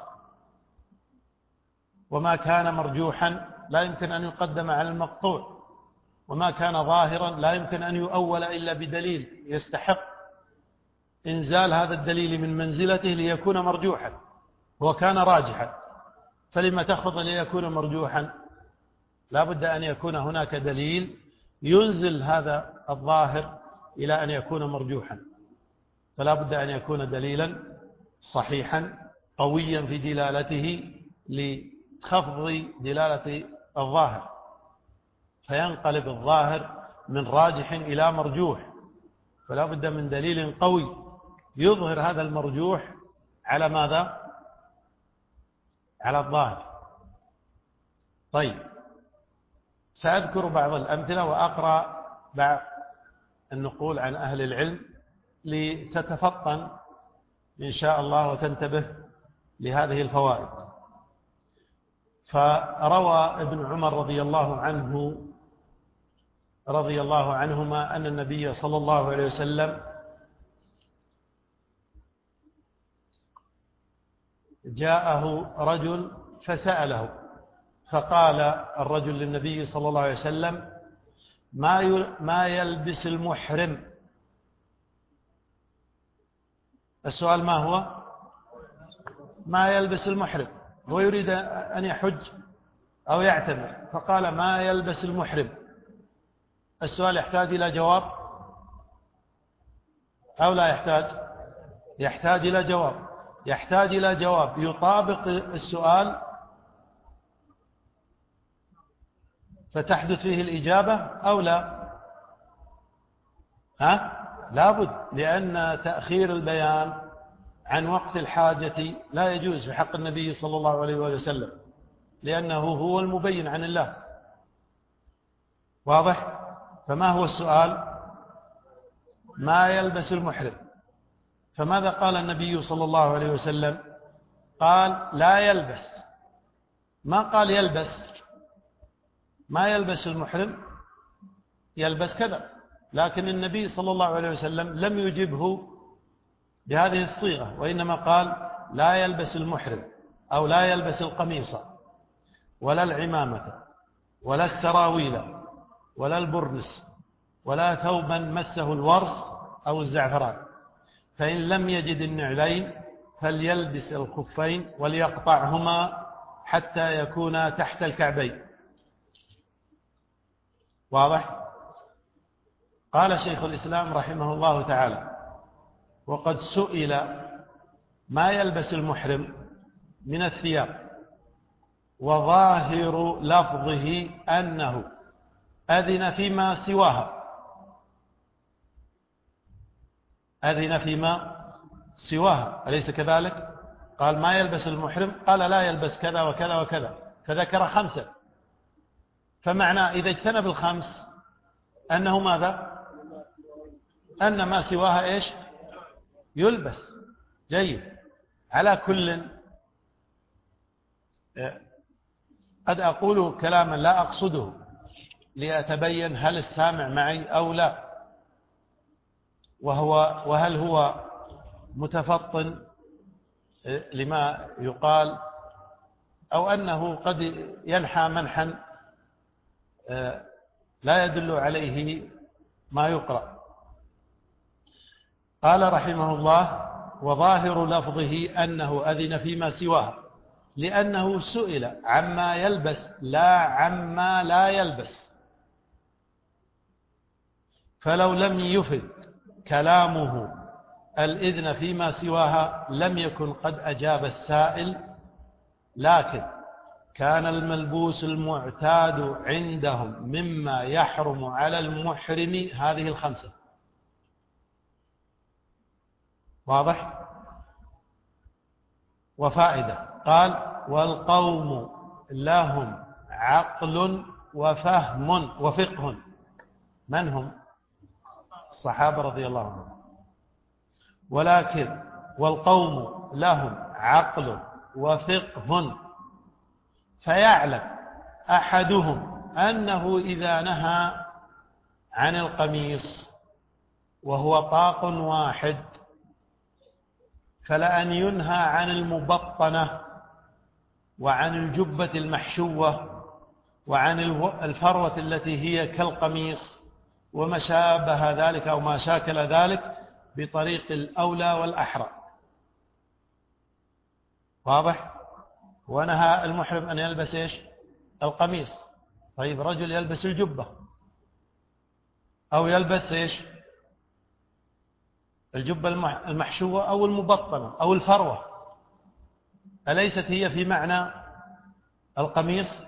وما كان مرجوحا لا يمكن أن يقدم على المقطوع، وما كان ظاهرا لا يمكن أن يؤول إلا بدليل يستحق إنزال هذا الدليل من منزلته ليكون مرجوحا، وكان راجحا، فلما تأخذ ليكون مرجوحا؟ لا بد أن يكون هناك دليل ينزل هذا الظاهر إلى أن يكون مرجوحا، فلا بد أن يكون دليلا صحيحا قويا في دلالته لخفض دلالة الظاهر، فينقلب الظاهر من راجح إلى مرجوح، فلا بد من دليل قوي يظهر هذا المرجوح على ماذا؟ على الظاهر. طيب، سأذكر بعض الأمثلة وأقرأ بعض النقول عن أهل العلم لتتفطن إن شاء الله وتنتبه لهذه الفوائد. فروى ابن عمر رضي الله عنهما أن النبي صلى الله عليه وسلم جاءه رجل فسأله، فقال الرجل للنبي صلى الله عليه وسلم: ما يلبس المحرم؟ السؤال ما هو؟ ما يلبس المحرم، هو يريد أن يحج أو يعتمر، فقال: ما يلبس المحرم. السؤال يحتاج إلى جواب أو لا يحتاج؟ يحتاج إلى جواب، يحتاج إلى جواب يطابق السؤال فتحدث فيه الإجابة أو لا؟ لابد، لأن تأخير البيان عن وقت الحاجة لا يجوز في حق النبي صلى الله عليه وسلم، لأنه هو المبين عن الله. واضح؟ فما هو السؤال؟ ما يلبس المحرم. فماذا قال النبي صلى الله عليه وسلم؟ قال: لا يلبس، ما قال يلبس. ما يلبس المحرم يلبس كذا، لكن النبي صلى الله عليه وسلم لم يجبه بهذه الصيغة، وإنما قال: لا يلبس المحرم، أو لا يلبس القميص ولا العمامة ولا السراويل ولا البرنس ولا ثوبا مسه الورس أو الزعفران، فإن لم يجد النعلين فليلبس الخفين وليقطعهما حتى يكونا تحت الكعبين. واضح؟ قال شيخ الإسلام رحمه الله تعالى: وقد سئل ما يلبس المحرم من الثياب، وظاهر لفظه أنه أذن فيما سواها. أذن فيما سواها، أليس كذلك؟ قال: ما يلبس المحرم، قال: لا يلبس كذا وكذا وكذا، فذكر 5. فمعنى إذا اجتنب ال5 أنه ماذا؟ أن ما سواها إيش؟ يلبس. جيد. على كل، قد أقول كلاما لا أقصده لأتبين هل السامع معي أو لا، وهل هو متفطن لما يقال، أو أنه قد ينحى منحا لا يدل عليه ما يقرأ. قال رحمه الله: وظاهر لفظه أنه أذن فيما سواه، لأنه سئل عما يلبس لا عما لا يلبس، فلو لم يفد كلامه الإذن فيما سواها لم يكن قد أجاب السائل، لكن كان الملبوس المعتاد عندهم مما يحرم على المحرم هذه 5. واضح؟ وفائدة. قال: والقوم لهم عقل وفهم وفقه. من هم؟ الصحابة رضي الله عنهم. ولكن والقوم لهم عقل وفقه، فيعلم أحدهم أنه إذا نهى عن القميص وهو طاق واحد فلأن ينهى عن المبطنة وعن الجبة المحشوة وعن الفروة التي هي كالقميص وما شابه ذلك أو ما شاكل ذلك بطريق الأولى والأحرى. واضح؟ ونهى المحرم أن يلبس إيش؟ القميص. طيب رجل يلبس الجبة أو يلبس إيش؟ الجبة المحشوة أو المبطنة أو الفروة، أليست هي في معنى القميص؟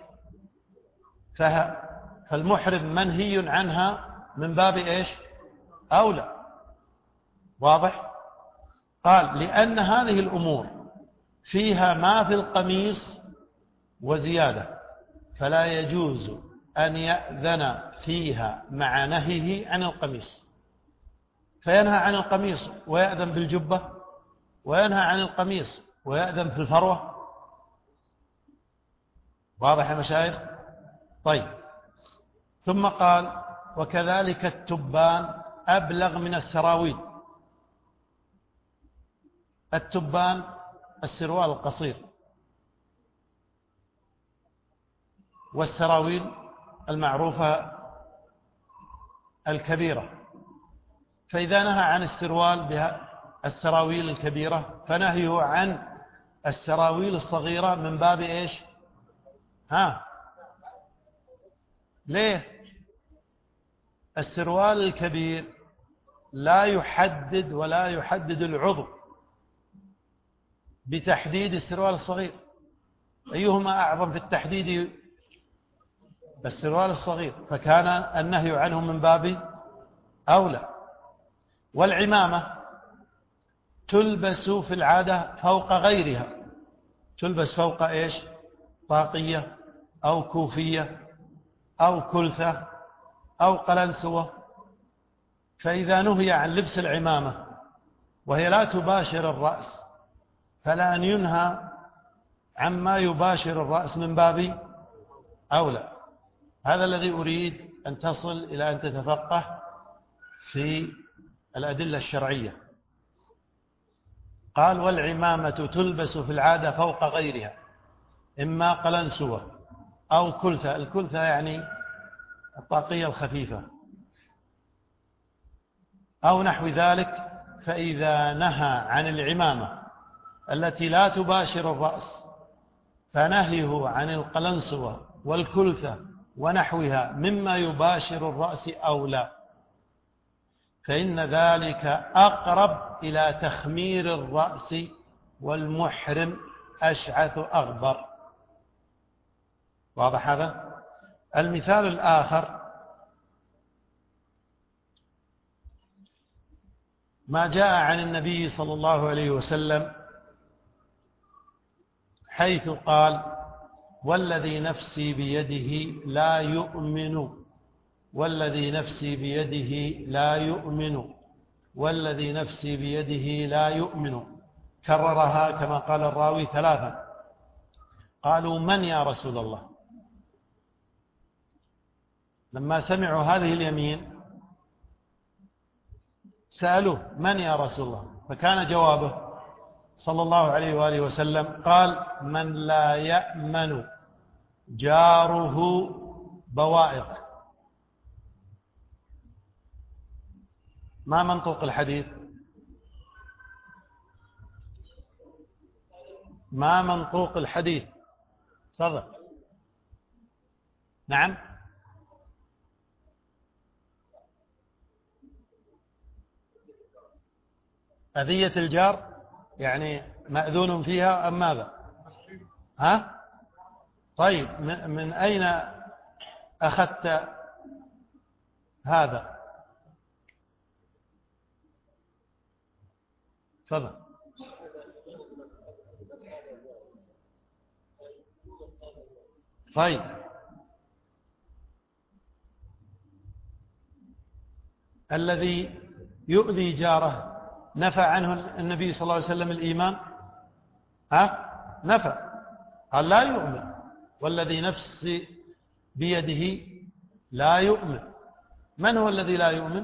فالمحرم منهي عنها من باب إيش؟ أولى. واضح؟ قال لأن هذه الأمور فيها ما في القميص وزيادة، فلا يجوز أن يأذن فيها مع نهيه عن القميص، فينهى عن القميص ويأذن بالجبة، وينهى عن القميص ويأذن في الفروة. واضح يا مشايخ؟ طيب، ثم قال وكذلك التبان أبلغ من السراويل. التبان السروال القصير، والسراويل المعروفة الكبيرة. فإذا نهى عن السروال بها السراويل الكبيرة فنهيه عن السراويل الصغيرة من باب إيش؟ ليه؟ السروال الكبير لا يحدد ولا يحدد العضو بتحديد السروال الصغير. أيهما أعظم في التحديد؟ السروال الصغير، فكان النهي عنه من باب أولى. والعمامة تلبس في العادة فوق غيرها، تلبس فوق إيش؟ طاقية أو كوفية أو كلثة أو قلنسوة. فإذا نهي عن لبس العمامة وهي لا تباشر الرأس فلا أن ينهى عما يباشر الرأس من باب أولى. هذا الذي أريد أن تصل إلى أن تتفقه في الأدلة الشرعية. قال والعمامة تلبس في العادة فوق غيرها، إما قلنسوة أو كلثة. الكلثة يعني الطاقية الخفيفة أو نحو ذلك. فإذا نهى عن العمامة التي لا تباشر الرأس فنهيه عن القلنسوة والكلثة ونحوها مما يباشر الرأس أولى، فإن ذلك أقرب إلى تخمير الرأس والمحرم أشعث أغبر. واضح هذا؟ المثال الآخر ما جاء عن النبي صلى الله عليه وسلم حيث قال والذي نفسي بيده لا يؤمن، والذي نفسي بيده لا يؤمن، والذي نفسي بيده لا يؤمن. كررها كما قال الراوي ثلاثا. قالوا من يا رسول الله؟ لما سمعوا هذه اليمين سألوه من يا رسول الله؟ فكان جوابه صلى الله عليه وآله وسلم قال من لا يأمن جاره بوائقه. ما منطوق الحديث؟ ما منطوق الحديث؟ تفضل. نعم، أذية الجار يعني مأذون فيها أم ماذا؟ طيب، من أين أخذت هذا؟ تفضل. طيب، الذي يؤذي جاره نفى عنه النبي صلى الله عليه وسلم الإيمان؟ نفى، قال لا يؤمن، والذي نفسي بيده لا يؤمن. من هو الذي لا يؤمن؟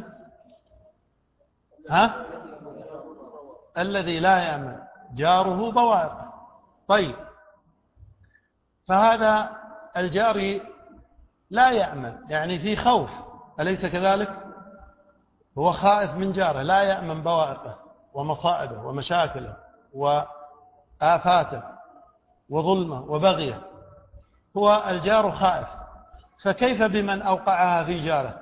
الذي لا يأمن جاره بوائقه. طيب، فهذا الجار لا يأمن، يعني في خوف، أليس كذلك؟ هو خائف من جاره، لا يأمن بوائقه ومصائبه ومشاكله وآفاته وظلمه وبغيه، هو الجار خائف، فكيف بمن أوقعها في جاره؟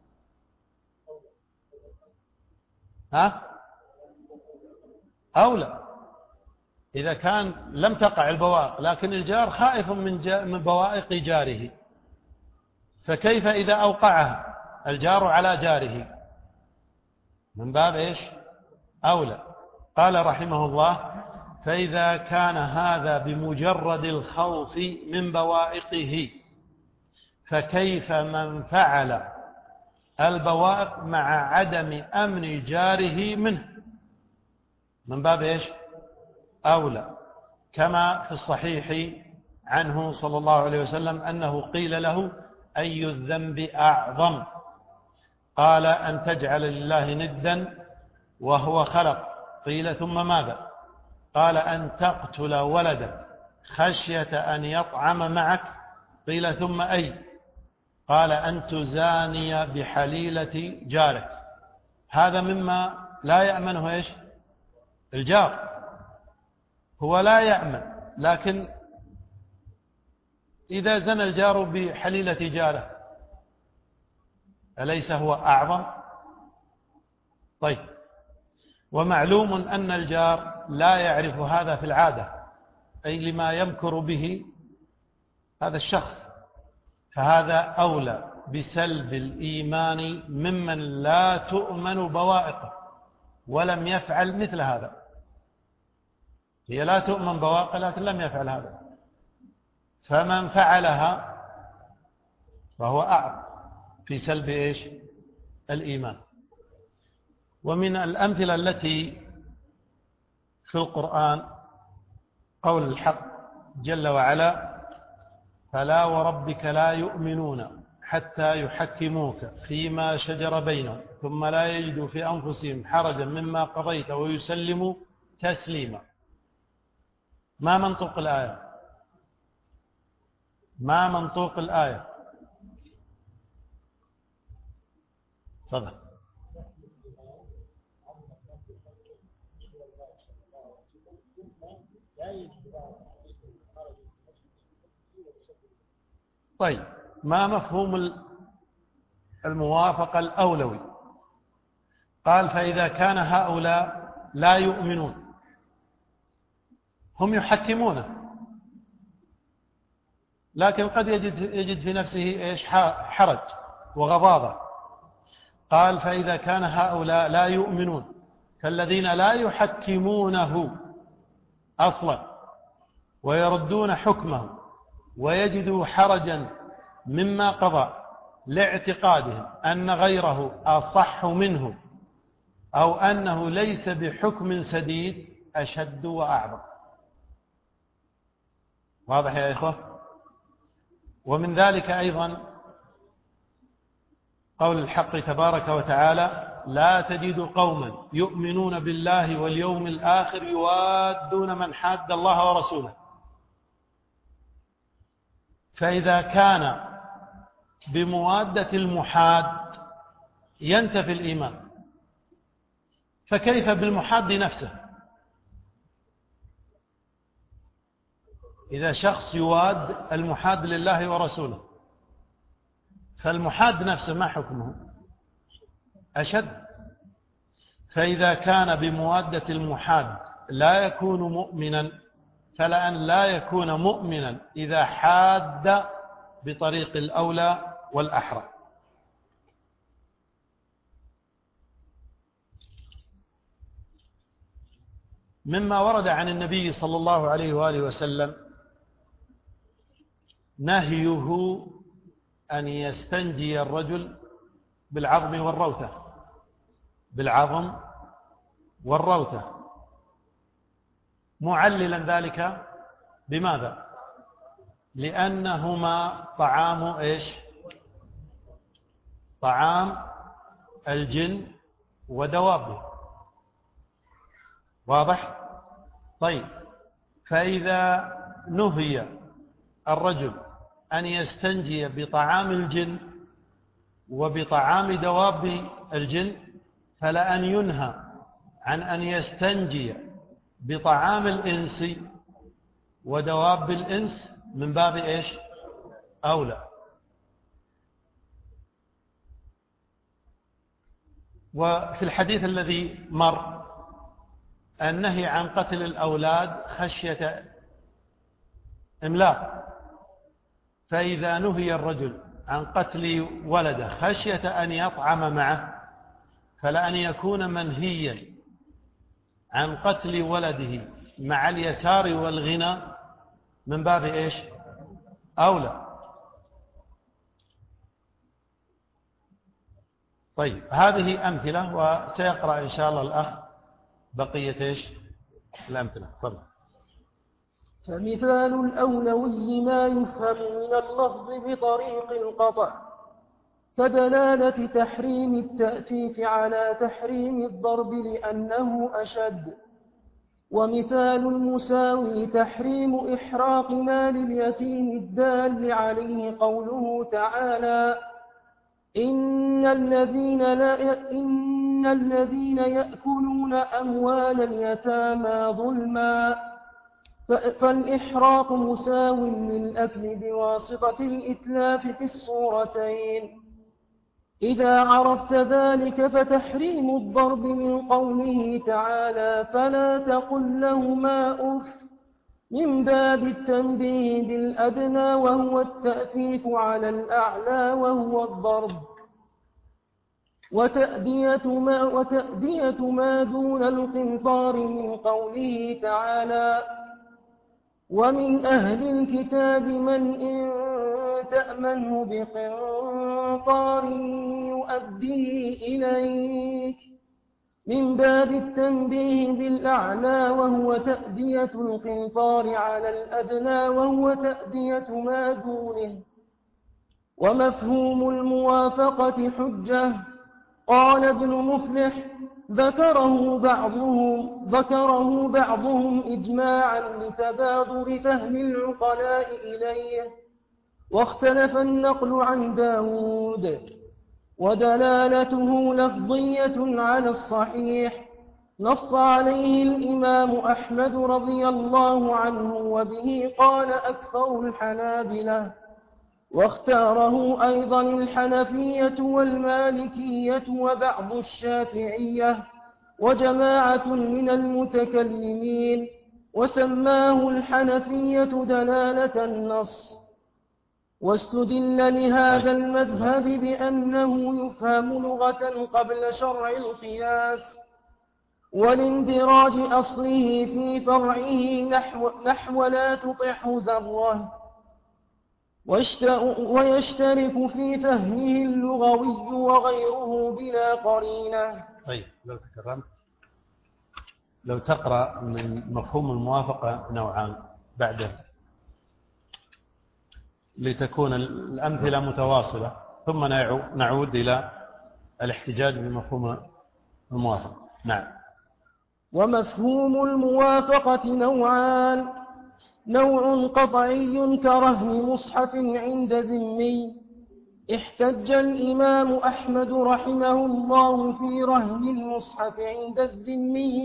أولى إذا كان لم تقع البوائق، لكن الجار خائف من بوائق جاره، فكيف إذا أوقعها الجار على جاره؟ من باب إيش؟ أولى. قال رحمه الله: فإذا كان هذا بمجرد الخوف من بوائقه، فكيف من فعل البوائق مع عدم أمن جاره منه؟ من باب إيش؟ أولى، كما في الصحيح عنه صلى الله عليه وسلم أنه قيل له: أي الذنب أعظم؟ قال: أن تجعل لله ندا وهو خلق. قيل: ثم ماذا؟ قال: أن تقتل ولدك خشية أن يطعم معك. قيل: ثم أي؟ قال: أن تزاني بحليلة جارك. هذا مما لا يأمنه إيش؟ الجار. هو لا يأمن، لكن إذا زنى الجار بحليلة جاره أليس هو أعظم؟ طيب، ومعلوم أن الجار لا يعرف هذا في العادة، أي لما يمكر به هذا الشخص، فهذا أولى بسلب الإيمان ممن لا تؤمن بوائقه ولم يفعل مثل هذا. هي لا تؤمن بوائقه لكن لم يفعل هذا، فمن فعلها فهو أعظم في سلب إيش؟ الإيمان. ومن الأمثلة التي في القرآن قول الحق جل وعلا: فلا وربك لا يؤمنون حتى يحكموك فيما شجر بينهم ثم لا يجدوا في أنفسهم حرجا مما قضيت ويسلموا تسليما. ما منطوق الآية؟ ما منطوق الآية؟ تفضل. طيب، ما مفهوم الموافقة الأولوي؟ قال: فإذا كان هؤلاء لا يؤمنون، هم يحكمونه، لكن قد يجد في نفسه إيش؟ حرج وغضاضة. قال: فإذا كان هؤلاء لا يؤمنون، فالذين لا يحكمونه أصلا ويردون حكمه ويجدوا حرجا مما قضى لاعتقادهم أن غيره أصح منه أو أنه ليس بحكم سديد، أشد وأعظم. واضح يا إخوة؟ ومن ذلك أيضا قول الحق تبارك وتعالى: لا تجد قوما يؤمنون بالله واليوم الآخر يوادون من حاد الله ورسوله. فإذا كان بموادة المحاد ينتفي الإيمان، فكيف بالمحاد نفسه؟ إذا شخص يواد المحاد لله ورسوله، فالمحاد نفسه ما حكمه؟ أشد. فإذا كان بموادة المحاد لا يكون مؤمنا، فلأن لا يكون مؤمنا إذا حاد بطريق الأولى والأحرى. مما ورد عن النبي صلى الله عليه وآله وسلم نهيه أن يستنجي الرجل بالعظم والروثة، بالعظم والروثة، معللا ذلك بماذا؟ لأنهما طعام إيش؟ طعام الجن ودوابه. واضح؟ طيب، فإذا نهي الرجل أن يستنجي بطعام الجن وبطعام دواب الجن، فلأن ينهى عن أن يستنجي بطعام الإنس ودواب الإنس من باب إيش؟ أولى. وفي الحديث الذي مر النهي عن قتل الأولاد خشية إملاق، فإذا نهي الرجل عن قتل ولده خشية أن يطعم معه، فلأن يكون منهيا عن قتل ولده مع اليسار والغنى من باب إيش؟ أولى. طيب، هذه أمثلة، وسيقرأ إن شاء الله الأخ بقية إيش؟ الأمثلة. تفضل. فمثال الأولوي ما يفهم من اللفظ بطريق القطع، كدلالة تحريم التأفيف على تحريم الضرب لأنه أشد. ومثال المساوي تحريم إحراق مال اليتيم الدال عليه قوله تعالى: إن الذين يأكلون أموال اليتامى ظلما. فالإحراق مساو للأكل بواسطة الإتلاف في الصورتين. إذا عرفت ذلك فتحريم الضرب من قوله تعالى: فلا تقل لهما أف، من باب التنبيه بالأدنى وهو التأفيف على الأعلى وهو الضرب. وتأدية ما دون القنطار من قوله تعالى: ومن أهل الكتاب من إن تأمنه بقنطار يؤديه إليك، من باب التنبيه بالأعلى وهو تأدية القنطار على الأدنى وهو تأدية ما دونه. ومفهوم الموافقة حجة. قال ابن مفلح: ذكره بعضهم إجماعا لتبادر فهم العقلاء إليه، واختلف النقل عن داود، ودلالته لفظية على الصحيح، نص عليه الإمام أحمد رضي الله عنه، وبه قال أكثر الحنابلة، واختاره أيضا الحنفية والمالكية وبعض الشافعية وجماعة من المتكلمين، وسماه الحنفية دلالة النص. واستدل لهذا المذهب بأنه يفهم لغة قبل شرع القياس، والاندراج أصله في فرعه نحو لا تطح ذرة، ويشترك في فهمه اللغوي وغيره بلا قرينة. طيب، لو تكرمت لو تقرأ من مفهوم الموافقة نوعان بعده لتكون الأمثلة متواصلة، ثم نعود إلى الاحتجاج بمفهوم الموافقة. نعم. ومفهوم الموافقة نوعان: نوع قطعي كرهن مصحف عند ذمي. احتج الإمام أحمد رحمه الله في رهن المصحف عند الذمي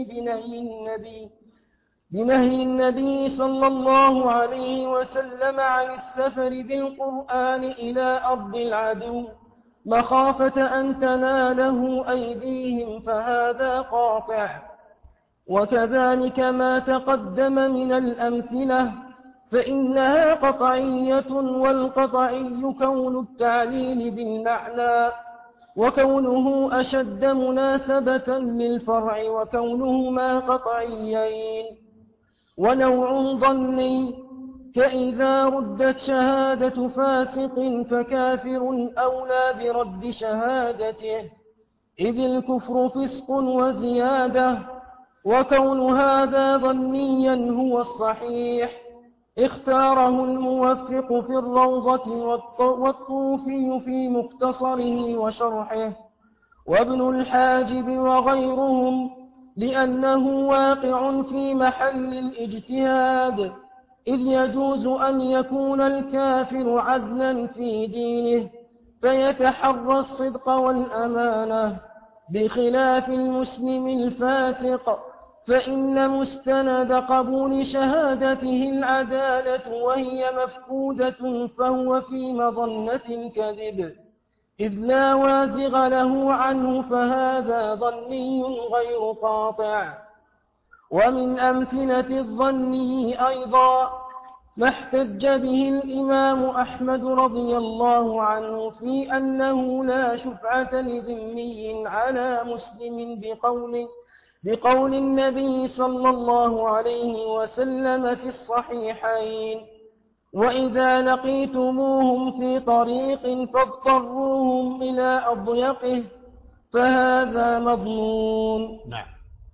بنهي النبي صلى الله عليه وسلم عن السفر بالقرآن إلى أرض العدو مخافة أن تناله أيديهم، فهذا قاطع. وكذلك ما تقدم من الأمثلة فإنها قطعية، والقطعي كون التعليل بالمعنى، وكونه أشد مناسبة للفرع، وكونهما قطعيين. ونوع ظني كإذا ردت شهادة فاسق فكافر أولى برد شهادته، إذ الكفر فسق وزيادة، وكون هذا ظنيا هو الصحيح، اختاره الموفق في الروضة والطوفي في مختصره وشرحه، وابن الحاجب وغيرهم، لأنه واقع في محل الاجتهاد، إذ يجوز أن يكون الكافر عدلا في دينه فيتحرى الصدق والأمانة، بخلاف المسلم الفاسق، فإن مستند قبول شهادته العدالة وهي مفقودة فهو في مظنة الكذب، إذ لا وازغ له عنه، فهذا ظني غير قاطع. ومن أمثلة الظني أيضا ما احتج به الإمام أحمد رضي الله عنه في أنه لا شفعة لذمي على مسلم بقول النبي صلى الله عليه وسلم في الصحيحين: وإذا لقيتموهم في طريق فاضطروهم إلى أضيقه، فهذا مضمون. نعم.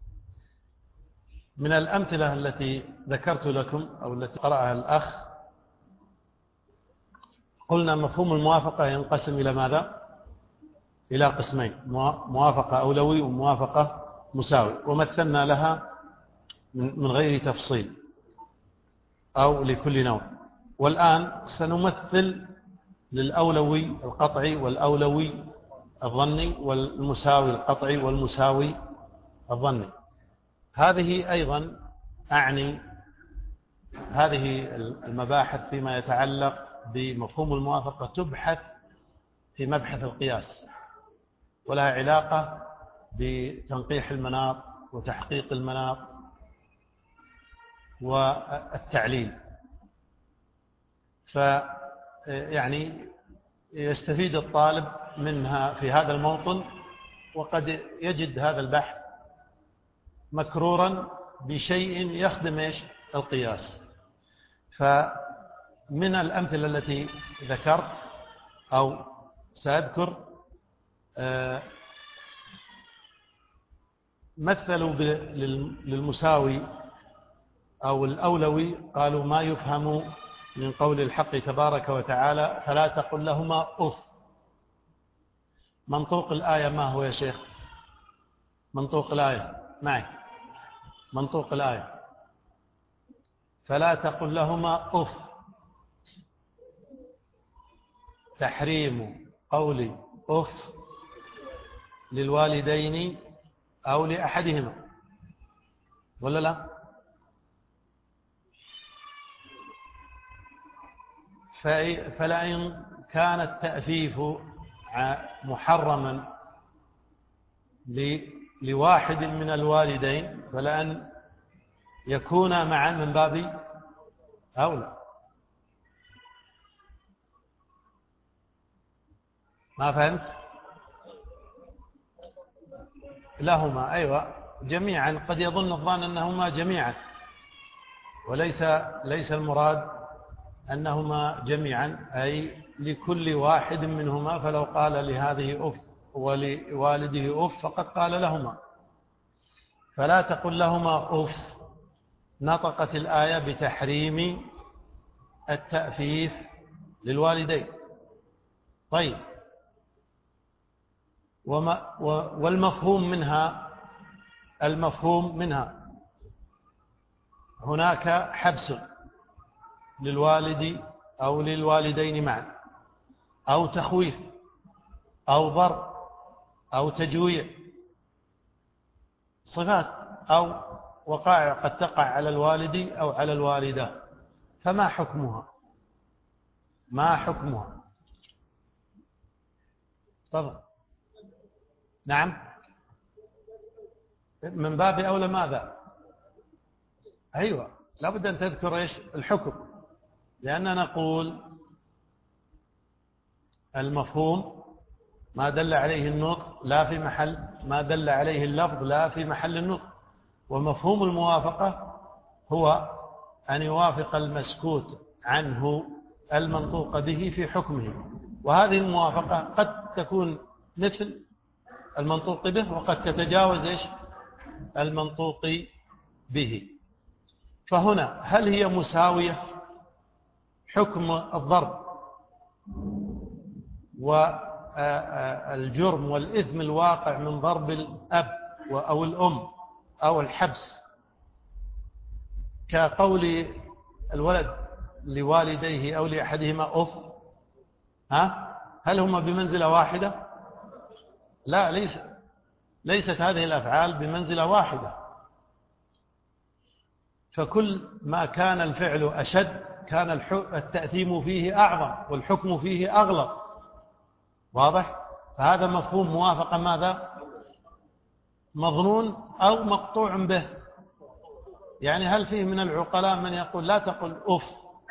من الأمثلة التي ذكرت لكم أو التي قرأها الأخ، قلنا مفهوم الموافقة ينقسم إلى ماذا؟ إلى قسمين: موافقة أولوي وموافقة مساوي، ومثلنا لها من غير تفصيل أو لكل نوع. والآن سنمثل للأولوي القطعي والأولوي الظني والمساوي القطعي والمساوي الظني. هذه أيضا أعني هذه المباحث فيما يتعلق بمفهوم الموافقة تبحث في مبحث القياس، ولها علاقة بتنقيح المناط وتحقيق المناط والتعليل. فيعني يستفيد الطالب منها في هذا الموطن، وقد يجد هذا البحث مكرورا بشيء يخدم القياس. فمن الأمثلة التي ذكرت أو سأذكر، مثلوا للمساوي أو الأولوي، قالوا: ما يفهم من قول الحق تبارك وتعالى فلا تقل لهما أف. منطوق الآية ما هو يا شيخ؟ منطوق الآية معي، منطوق الآية فلا تقل لهما أف، تحريم قول أف للوالدين أو لأحدهما، ولا لا؟ فلئن كان التأفيف محرما لواحد من الوالدين فلأن يكون معا من باب أولى. ما فهمت؟ لهما، أيوة جميعا. قد يظن الظان أنهما جميعا، ليس المراد أنهما جميعا، أي لكل واحد منهما. فلو قال لهذه أف ولوالده أف فقد قال لهما. فلا تقل لهما أف، نطقت الآية بتحريم التأفيف للوالدين. طيب، والمفهوم منها هناك حبس للوالد أو للوالدين معا، أو تخويف، أو ضرب، أو تجويع، صفات أو وقائع قد تقع على الوالد أو على الوالدة. فما حكمها؟ ما حكمها؟ تفضل. نعم، من باب أولى ماذا؟ أيوة، لابد أن تذكر إيش الحكم، لأننا نقول المفهوم ما دل عليه النطق لا في محل، ما دل عليه اللفظ لا في محل النطق. ومفهوم الموافقة هو أن يوافق المسكوت عنه المنطوق به في حكمه. وهذه الموافقة قد تكون مثل المنطوق به، وقد تتجاوز إيش المنطوق به. فهنا هل هي مساوية؟ حكم الضرب والجرم والإثم الواقع من ضرب الأب أو الأم أو الحبس، كقول الولد لوالديه أو لأحدهما أف، هل هما بمنزلة واحدة؟ لا، ليست هذه الأفعال بمنزلة واحدة. فكل ما كان الفعل أشد كان التأثيم فيه أعظم والحكم فيه أغلظ. واضح؟ فهذا مفهوم موافقة ماذا؟ مظنون أو مقطوع به. يعني هل فيه من العقلاء من يقول لا تقل أف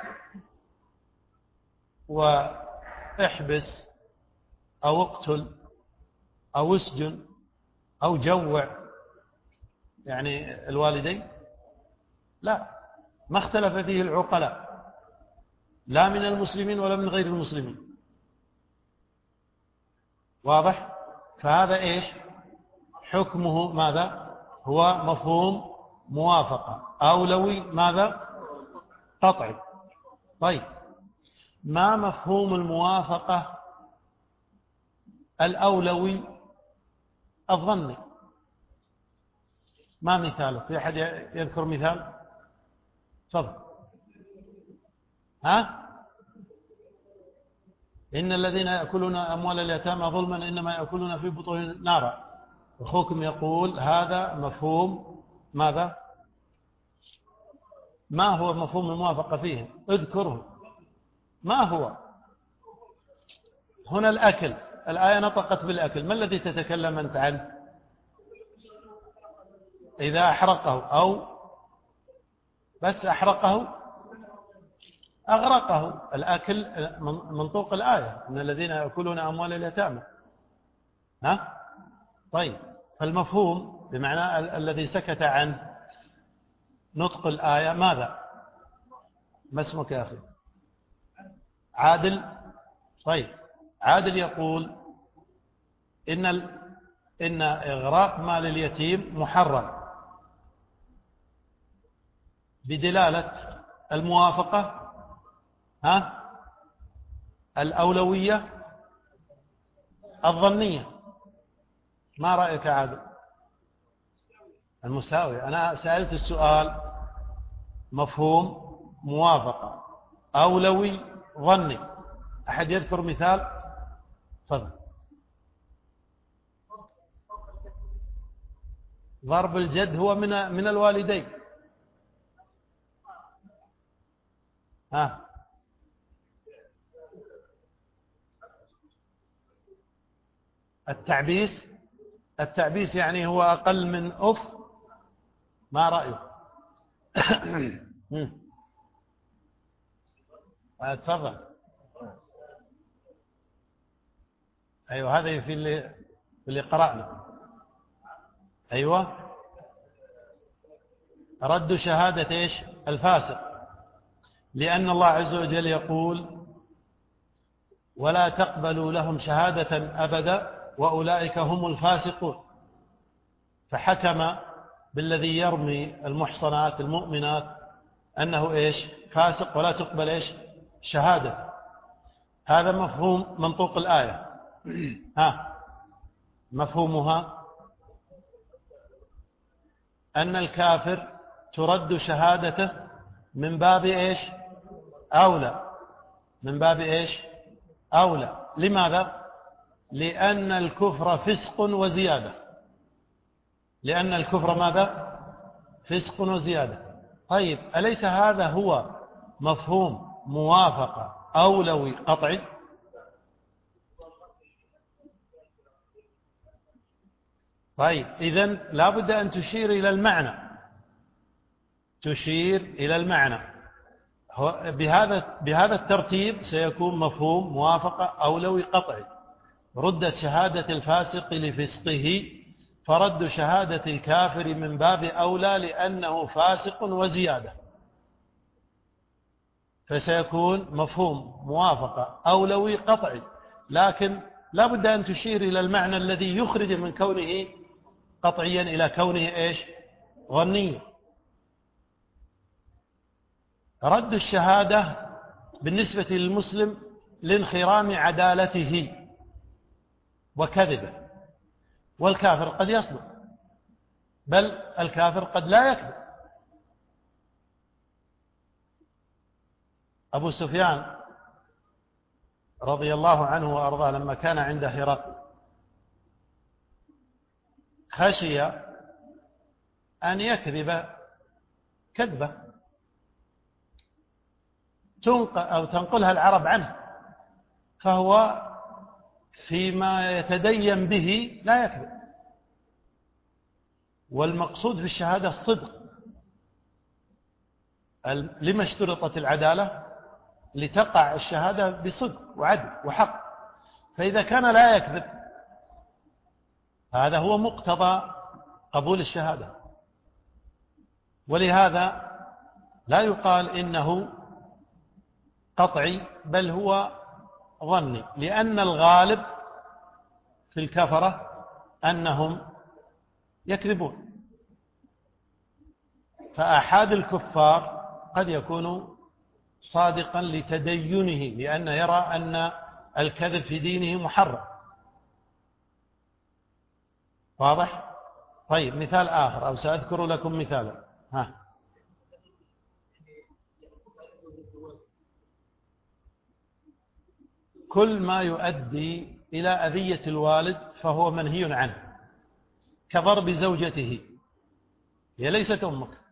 واحبس أو اقتل أو اسجن أو جوع يعني الوالدين؟ لا، ما اختلف فيه العقلاء لا من المسلمين ولا من غير المسلمين. واضح؟ فهذا إيش حكمه؟ ماذا هو؟ مفهوم موافقة أولوي ماذا؟ قطعي. طيب، ما مفهوم الموافقة الأولوي الظني؟ ما مثاله؟ في أحد يذكر مثال؟ تفضل. إن الذين يأكلون أموال اليتامى ظلما إنما يأكلون في بطونهم نارا. أخوكم يقول هذا مفهوم ماذا؟ ما هو مفهوم الموافقة فيه؟ اذكره. ما هو؟ هنا الأكل، الآية نطقت بالأكل، ما الذي تتكلم أنت عنه؟ إذا أحرقه أو بس أحرقه أغرقه. الأكل منطوق الآية إن الذين يأكلون أموال اليتامى. طيب، فالمفهوم بمعنى الذي سكت عن نطق الآية ماذا؟ ما اسمك يا أخي؟ عادل. طيب، عادل يقول إن إغراق مال اليتيم محرم بدلالة الموافقة الأولوية الظنية. ما رأيك عادل؟ المساوية. أنا سألت السؤال مفهوم موافقة أولوي ظني، أحد يذكر مثال؟ تفضل. ضرب الجد هو من الوالدين. التعبيس يعني هو أقل من أف. ما رأيك؟ تفضل. أيوة، هذا في اللي قرأنا. أيوة، رد شهادة إيش الفاسق، لأن الله عز وجل يقول ولا تقبلوا لهم شهادة أبدا وأولئك هم الفاسقون. فحكم بالذي يرمي المحصنات المؤمنات أنه إيش فاسق ولا تقبل إيش شهادة. هذا مفهوم منطوق الآية. مفهومها أن الكافر ترد شهادته من باب إيش أولى، من باب إيش أولى. لماذا؟ لأن الكفر فسق وزيادة. لأن الكفر ماذا؟ فسق وزيادة. طيب، أليس هذا هو مفهوم موافقة أولوي قطعي؟ طيب، إذن لا بد أن تشير إلى المعنى، تشير إلى المعنى. بهذا الترتيب سيكون مفهوم موافقة أولوي قطعي. ردت شهادة الفاسق لفسقه، فرد شهادة الكافر من باب أولى لأنه فاسق وزيادة. فسيكون مفهوم موافقة أولوي قطعي. لكن لا بد أن تشير إلى المعنى الذي يخرج من كونه قطعيا إلى كونه إيش؟ ظنيا. رد الشهادة بالنسبة للمسلم لانخرام عدالته وكذبه، والكافر قد يصدق، بل الكافر قد لا يكذب. أبو سفيان رضي الله عنه وأرضاه لما كان عند هرقل خشي أن يكذب كذبة تنقلها العرب عنه، فهو فيما يتدين به لا يكذب. والمقصود في الشهادة الصدق. لما اشترطت العدالة؟ لتقع الشهادة بصدق وعدل وحق. فإذا كان لا يكذب هذا هو مقتضى قبول الشهادة. ولهذا لا يقال إنه قطعي، بل هو ظني، لأن الغالب في الكفرة أنهم يكذبون. فأحد الكفار قد يكون صادقا لتدينه، لأنه يرى أن الكذب في دينه محرم. واضح؟ طيب مثال آخر، أو سأذكر لكم مثالا. كل ما يؤدي إلى أذية الوالد فهو منهي عنه، كضرب زوجته، هي ليست أمك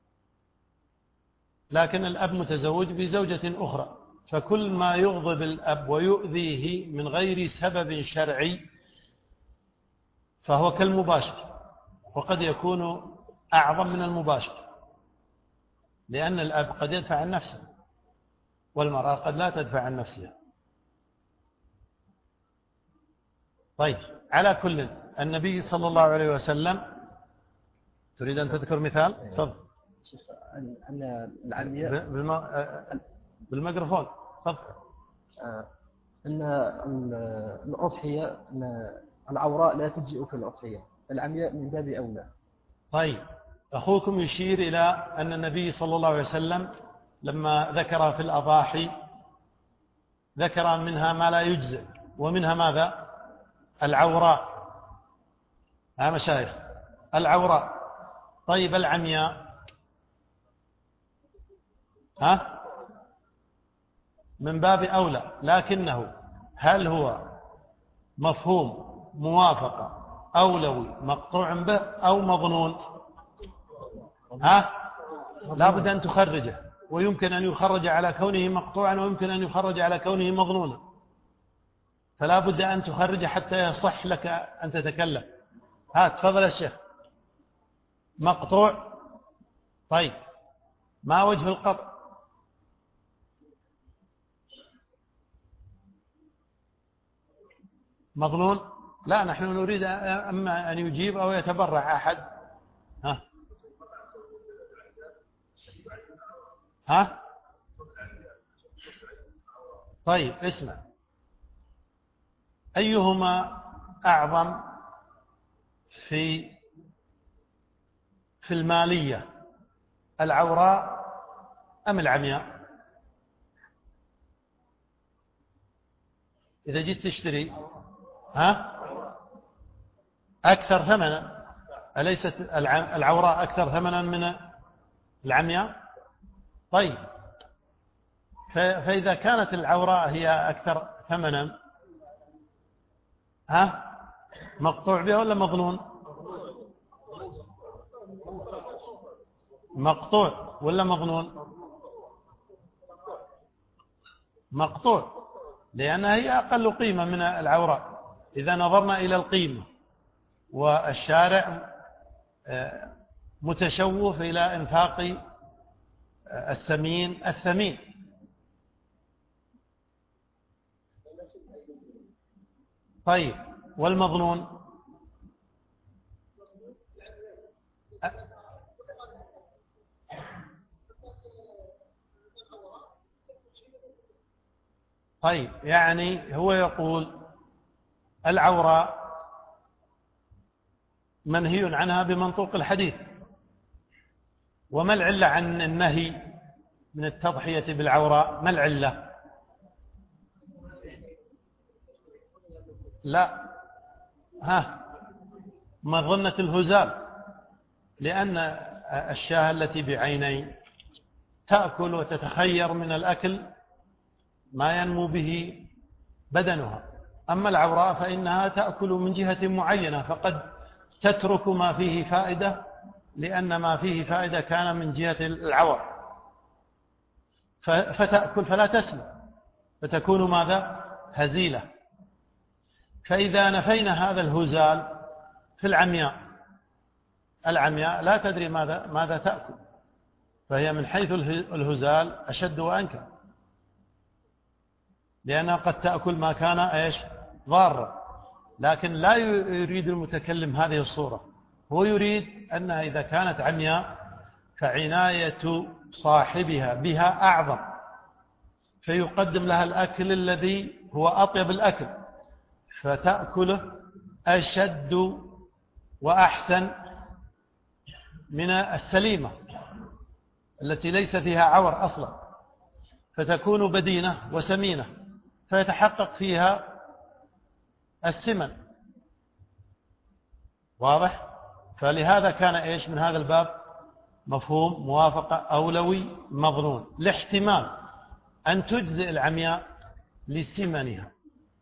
لكن الأب متزوج بزوجة أخرى، فكل ما يغضب الأب ويؤذيه من غير سبب شرعي فهو كالمباشر، وقد يكون أعظم من المباشر، لأن الأب قد يدفع عن نفسه والمرأة قد لا تدفع عن نفسها. طيب، على كل النبي صلى الله عليه وسلم، تريد أن تذكر مثال؟ تفضل. أن العمياء بالميكروفون. تفضل. أن الأضحية، أن العوراء لا تجزئ في الأضحية، العمياء من باب أولى. طيب، أخوكم يشير إلى أن النبي صلى الله عليه وسلم لما ذكر في الأضاحي ذكر منها ما لا يجزئ، ومنها ماذا؟ العوراء. مشايخ، العوراء. طيب العمياء من باب أولى، لكنه هل هو مفهوم موافقة أولوي مقطوع به أو مظنون؟ لا بد أن تخرجه، ويمكن أن يخرج على كونه مقطوعا، ويمكن أن يخرج على كونه مظنونا، فلا بد أن تخرج حتى يصح لك أن تتكلم. تفضل يا شيخ. مقطوع. طيب، ما وجه القطع؟ مظنون؟ لا، نحن نريد أما أن يجيب أو يتبرع أحد. طيب اسمع، أيهما أعظم في المالية، العوراء أم العمياء؟ إذا جيت تشتري أكثر ثمنا، أليست العوراء أكثر ثمنا من العمياء؟ طيب، فإذا كانت العوراء هي أكثر ثمنا، مقطوع بها ولا مظنون؟ مقطوع ولا مظنون؟ مقطوع، لأنها هي أقل قيمة من العوراء إذا نظرنا إلى القيمة، والشارع متشوف إلى إنفاق الثمين. طيب، والمظنون؟ طيب، يعني هو يقول العوراء منهي عنها بمنطوق الحديث. وما العلة عن النهي من التضحية بالعوراء؟ ما العلة؟ لا، مظنة الهزال، لأن الشاة التي بعينين تأكل وتتخير من الأكل ما ينمو به بدنها، أما العوراء فإنها تأكل من جهة معينة، فقد تترك ما فيه فائدة، لأن ما فيه فائدة كان من جهة العور، فتأكل فلا تسمع، فتكون ماذا؟ هزيلة. فإذا نفينا هذا الهزال في العمياء، العمياء لا تدري ماذا تأكل، فهي من حيث الهزال أشد وأنكر، لأنها قد تأكل ما كان ضارا. لكن لا يريد المتكلم هذه الصورة، هو يريد أنها إذا كانت عمياء فعناية صاحبها بها أعظم، فيقدم لها الأكل الذي هو أطيب الأكل، فتأكله أشد وأحسن من السليمة التي ليس فيها عور أصلا، فتكون بدينة وسمينة، فيتحقق فيها السمن. واضح؟ فلهذا كان من هذا الباب مفهوم موافقة أولوي مظنون، لاحتمال أن تجزئ العمياء لسمنها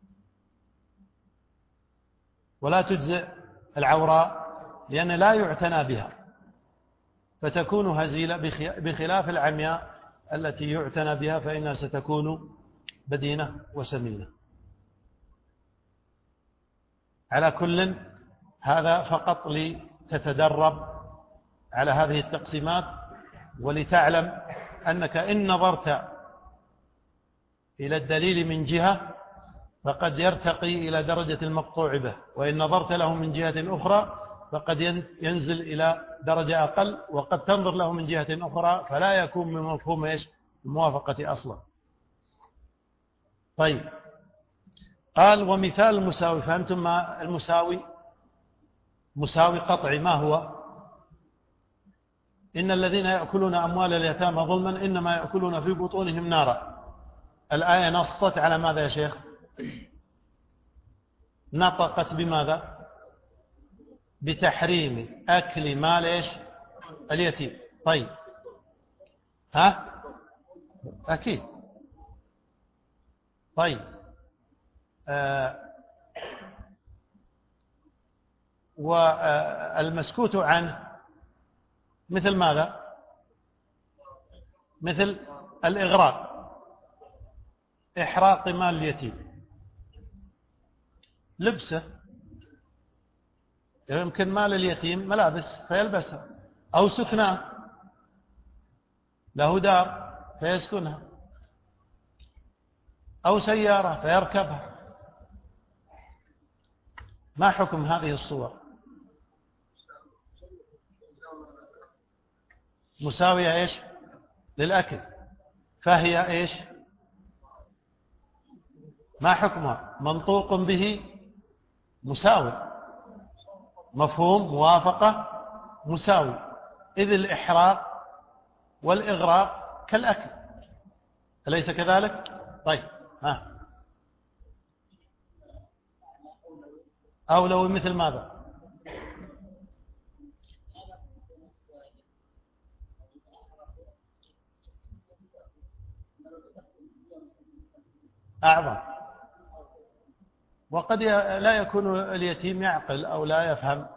ولا تجزئ العوراء لأن لا يعتنى بها، فتكون هزيلة، بخلاف العمياء التي يعتنى بها فإنها ستكون بدينة وسمينة. على كل، هذا فقط لتتدرب على هذه التقسيمات، ولتعلم أنك إن نظرت إلى الدليل من جهة فقد يرتقي إلى درجة المقطوع به، وإن نظرت له من جهة أخرى فقد ينزل إلى درجة أقل، وقد تنظر له من جهة أخرى فلا يكون من مفهوم الموافقة أصلا. طيب، قال ومثال المساوي. فهمتم ما المساوي؟ مساوي قطعي ما هو؟ إن الذين يأكلون أموال اليتامى ظلما إنما يأكلون في بطونهم نارا. الآية نصت على ماذا يا شيخ؟ نطقت بماذا؟ بتحريم أكل مال اليتيم. طيب، أكيد. طيب، والمسكوت عنه مثل ماذا؟ مثل الإغراق، إحراق مال اليتيم، لبسه، يمكن مال اليتيم ملابس فيلبسها، أو سكناه، له دار فيسكنها، أو سيارة فيركبها. ما حكم هذه الصور؟ مساوية للأكل، فهي ما حكمها؟ منطوق به مساوي، مفهوم موافقة مساوي، إذ الإحراق والإغراق كالأكل، أليس كذلك؟ طيب، أولوي مثل ماذا؟ أعظم، وقد لا يكون اليتيم يعقل أو لا يفهم،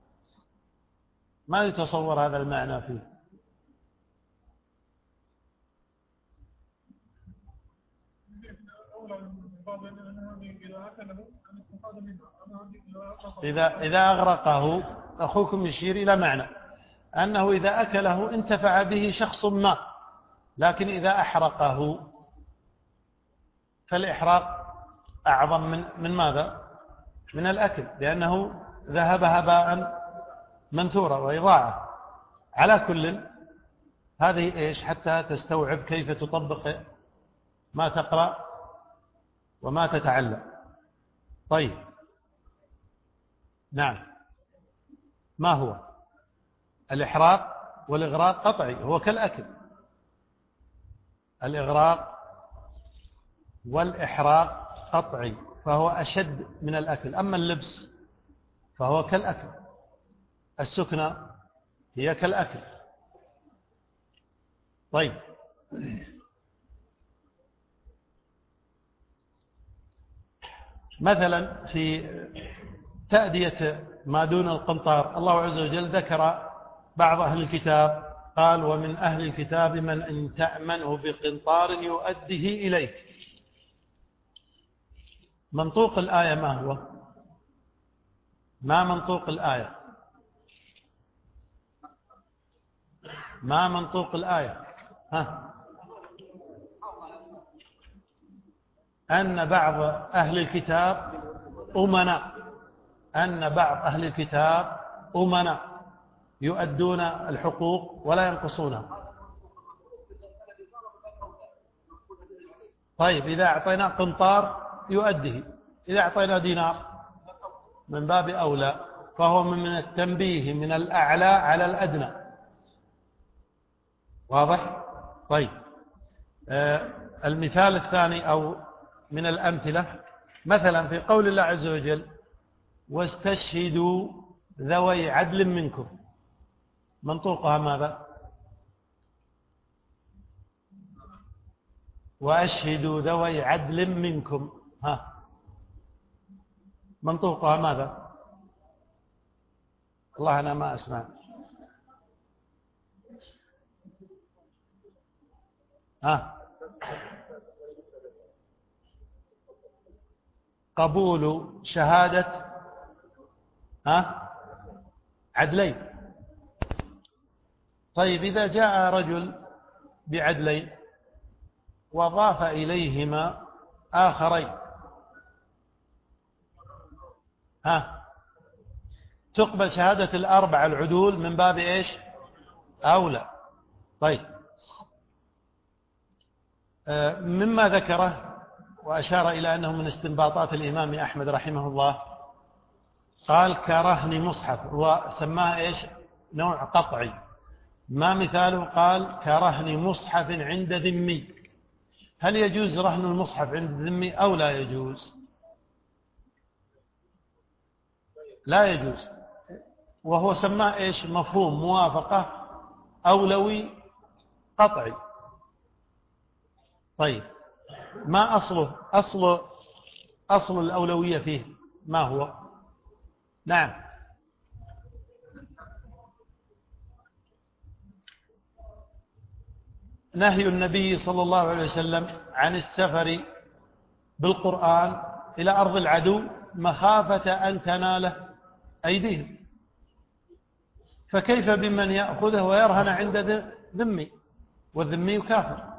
ما يتصور هذا المعنى فيه. إذا أغرقه، أخوكم يشير إلى معنى أنه إذا أكله انتفع به شخص ما، لكن إذا أحرقه فالإحراق أعظم من ماذا؟ من الأكل، لأنه ذهب هباء منثورا وإضاعة. على كل، هذه حتى تستوعب كيف تطبق ما تقرأ وما تتعلم. طيب، نعم. ما هو؟ الإحراق والإغراق قطعي، هو كالأكل. الإغراق والإحراق قطعي، فهو أشد من الأكل. أما اللبس فهو كالأكل، السكنة هي كالأكل. طيب، مثلا في تأدية ما دون القنطار، الله عز وجل ذكر بعض أهل الكتاب، قال: ومن أهل الكتاب من إن تأمنه بقنطار يؤديه إليك. منطوق الآية ما هو؟ ما منطوق الآية؟ ما منطوق الآية؟ أن بعض أهل الكتاب أمنا، أن بعض أهل الكتاب أمنا يؤدون الحقوق ولا ينقصونها. طيب، إذا أعطينا قنطار يؤديه، إذا أعطينا دينار من باب أولى، فهو من التنبيه من الأعلى على الأدنى. واضح؟ طيب، المثال الثاني أو من الأمثلة، مثلا في قول الله عز وجل: واستشهدوا ذوي عدل منكم. منطوقها ماذا؟ وأشهدوا ذوي عدل منكم. منطوقها ماذا؟ الله أنا ما أسمع. قبول شهادة عدلين. طيب، إذا جاء رجل بعدلين وضاف إليهما آخرين، تقبل شهادة الأربع العدول من باب إيش؟ أولى. طيب، مما ذكره وأشار إلى أنه من استنباطات الإمام أحمد رحمه الله، قال: كرهن مصحف، وسماه إيش؟ نوع قطعي. ما مثاله؟ قال: كرهن مصحف عند ذمي. هل يجوز رهن المصحف عند الذمي أو لا يجوز؟ لا يجوز. وهو سماه إيش؟ مفهوم موافقة أولوي قطعي. طيب، ما أصله؟ أصل الأولوية فيه ما هو؟ نعم. نهي النبي صلى الله عليه وسلم عن السفر بالقرآن إلى أرض العدو مخافة أن تناله أيديهم، فكيف بمن يأخذه ويرهن عند ذمي، والذمي كافر؟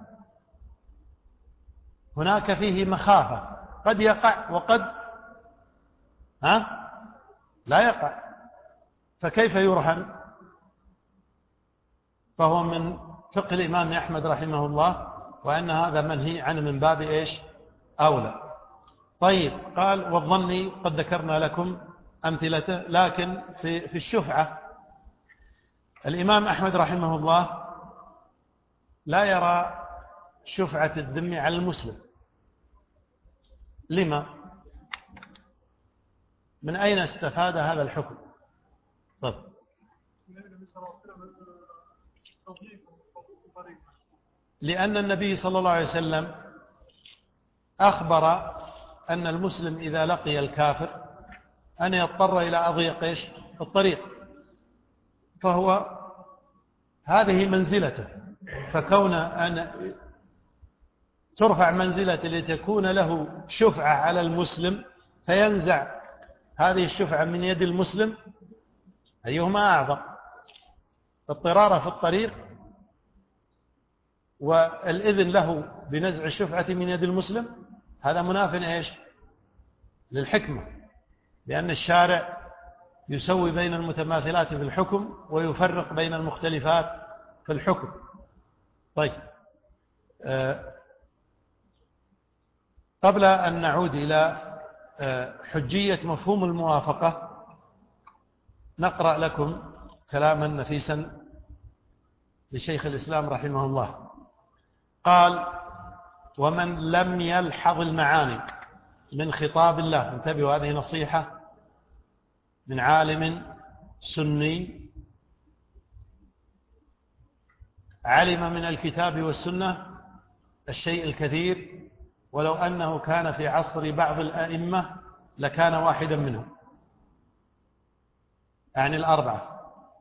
هناك فيه مخافة، قد يقع وقد لا يقع، فكيف يرهن؟ فهو من فقه الإمام أحمد رحمه الله، وأن هذا منهي عنه من باب إيش؟ أولى. طيب، قال: والظني قد ذكرنا لكم أمثلته. لكن في الشفعة الإمام أحمد رحمه الله لا يرى شفعة الذمي على المسلم. لما؟ من أين استفاد هذا الحكم؟ طيب. لأن النبي صلى الله عليه وسلم أخبر أن المسلم إذا لقي الكافر أن يضطر إلى أضيق إيش؟ الطريق، فهو هذه منزلته، فكون أن ترفع منزلته لتكون له شفعة على المسلم، فينزع هذه الشفعة من يد المسلم، أيهما أعظم؟ اضطراره في الطريق والإذن له بنزع الشفعة من يد المسلم، هذا مناف إيش؟ للحكمة، لأن الشارع يسوي بين المتماثلات في الحكم ويفرق بين المختلفات في الحكم. طيب، قبل أن نعود إلى حجية مفهوم الموافقة، نقرأ لكم كلاما نفيسا لشيخ الإسلام رحمه الله. قال: ومن لم يلحظ المعاني من خطاب الله، انتبهوا هذه نصيحة من عالم سني علم من الكتاب والسنة الشيء الكثير، ولو أنه كان في عصر بعض الأئمة لكان واحدا منهم، يعني الأربعة.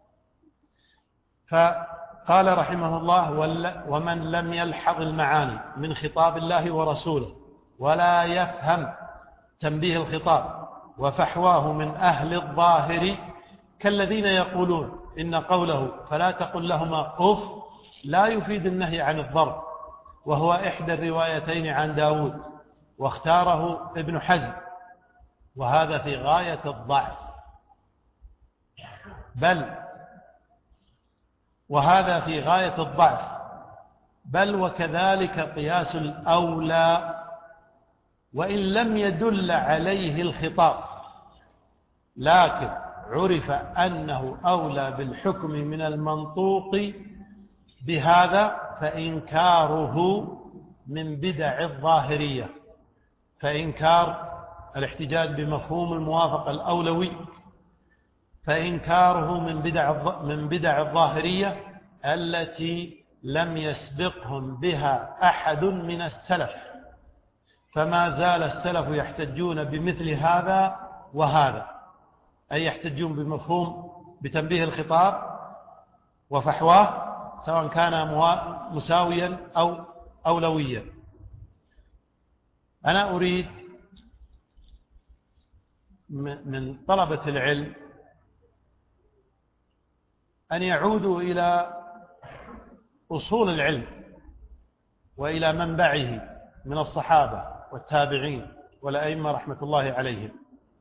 فقال رحمه الله: ومن لم يلحظ المعاني من خطاب الله ورسوله ولا يفهم تنبيه الخطاب وفحواه من أهل الظاهر كالذين يقولون إن قوله فلا تقل لهما أف لا يفيد النهي عن الضرب، وهو إحدى الروايتين عن داود، واختاره ابن حزم، وهذا في غاية الضعف، بل وكذلك قياس الأولى وإن لم يدل عليه الخطاب، لكن عرف أنه أولى بالحكم من المنطوق بهذا، فإنكاره من بدع الظاهرية. فإنكار الاحتجاج بمفهوم الموافقة الأولوي، فإنكاره من بدع الظاهرية التي لم يسبقهم بها أحد من السلف، فما زال السلف يحتجون بمثل هذا وهذا، أي يحتجون بمفهوم بتنبيه الخطاب وفحواه سواء كان مساويا أو أولويا. أنا أريد من طلبة العلم أن يعودوا إلى أصول العلم وإلى منبعه من الصحابة والتابعين والأئمة رحمة الله عليهم،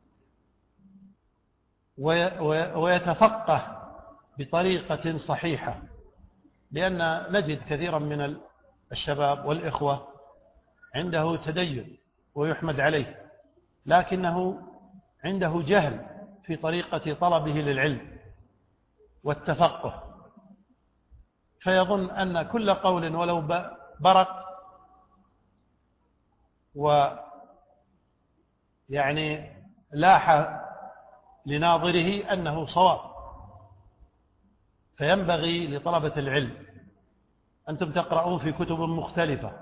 ويتفقه بطريقة صحيحة، لأن نجد كثيرا من الشباب والإخوة عنده تدين ويحمد عليه، لكنه عنده جهل في طريقة طلبه للعلم والتفقه، فيظن أن كل قول ولو برق ويعني لاح لناظره أنه صواب. فينبغي لطلبة العلم، أنتم تقرؤون في كتب مختلفة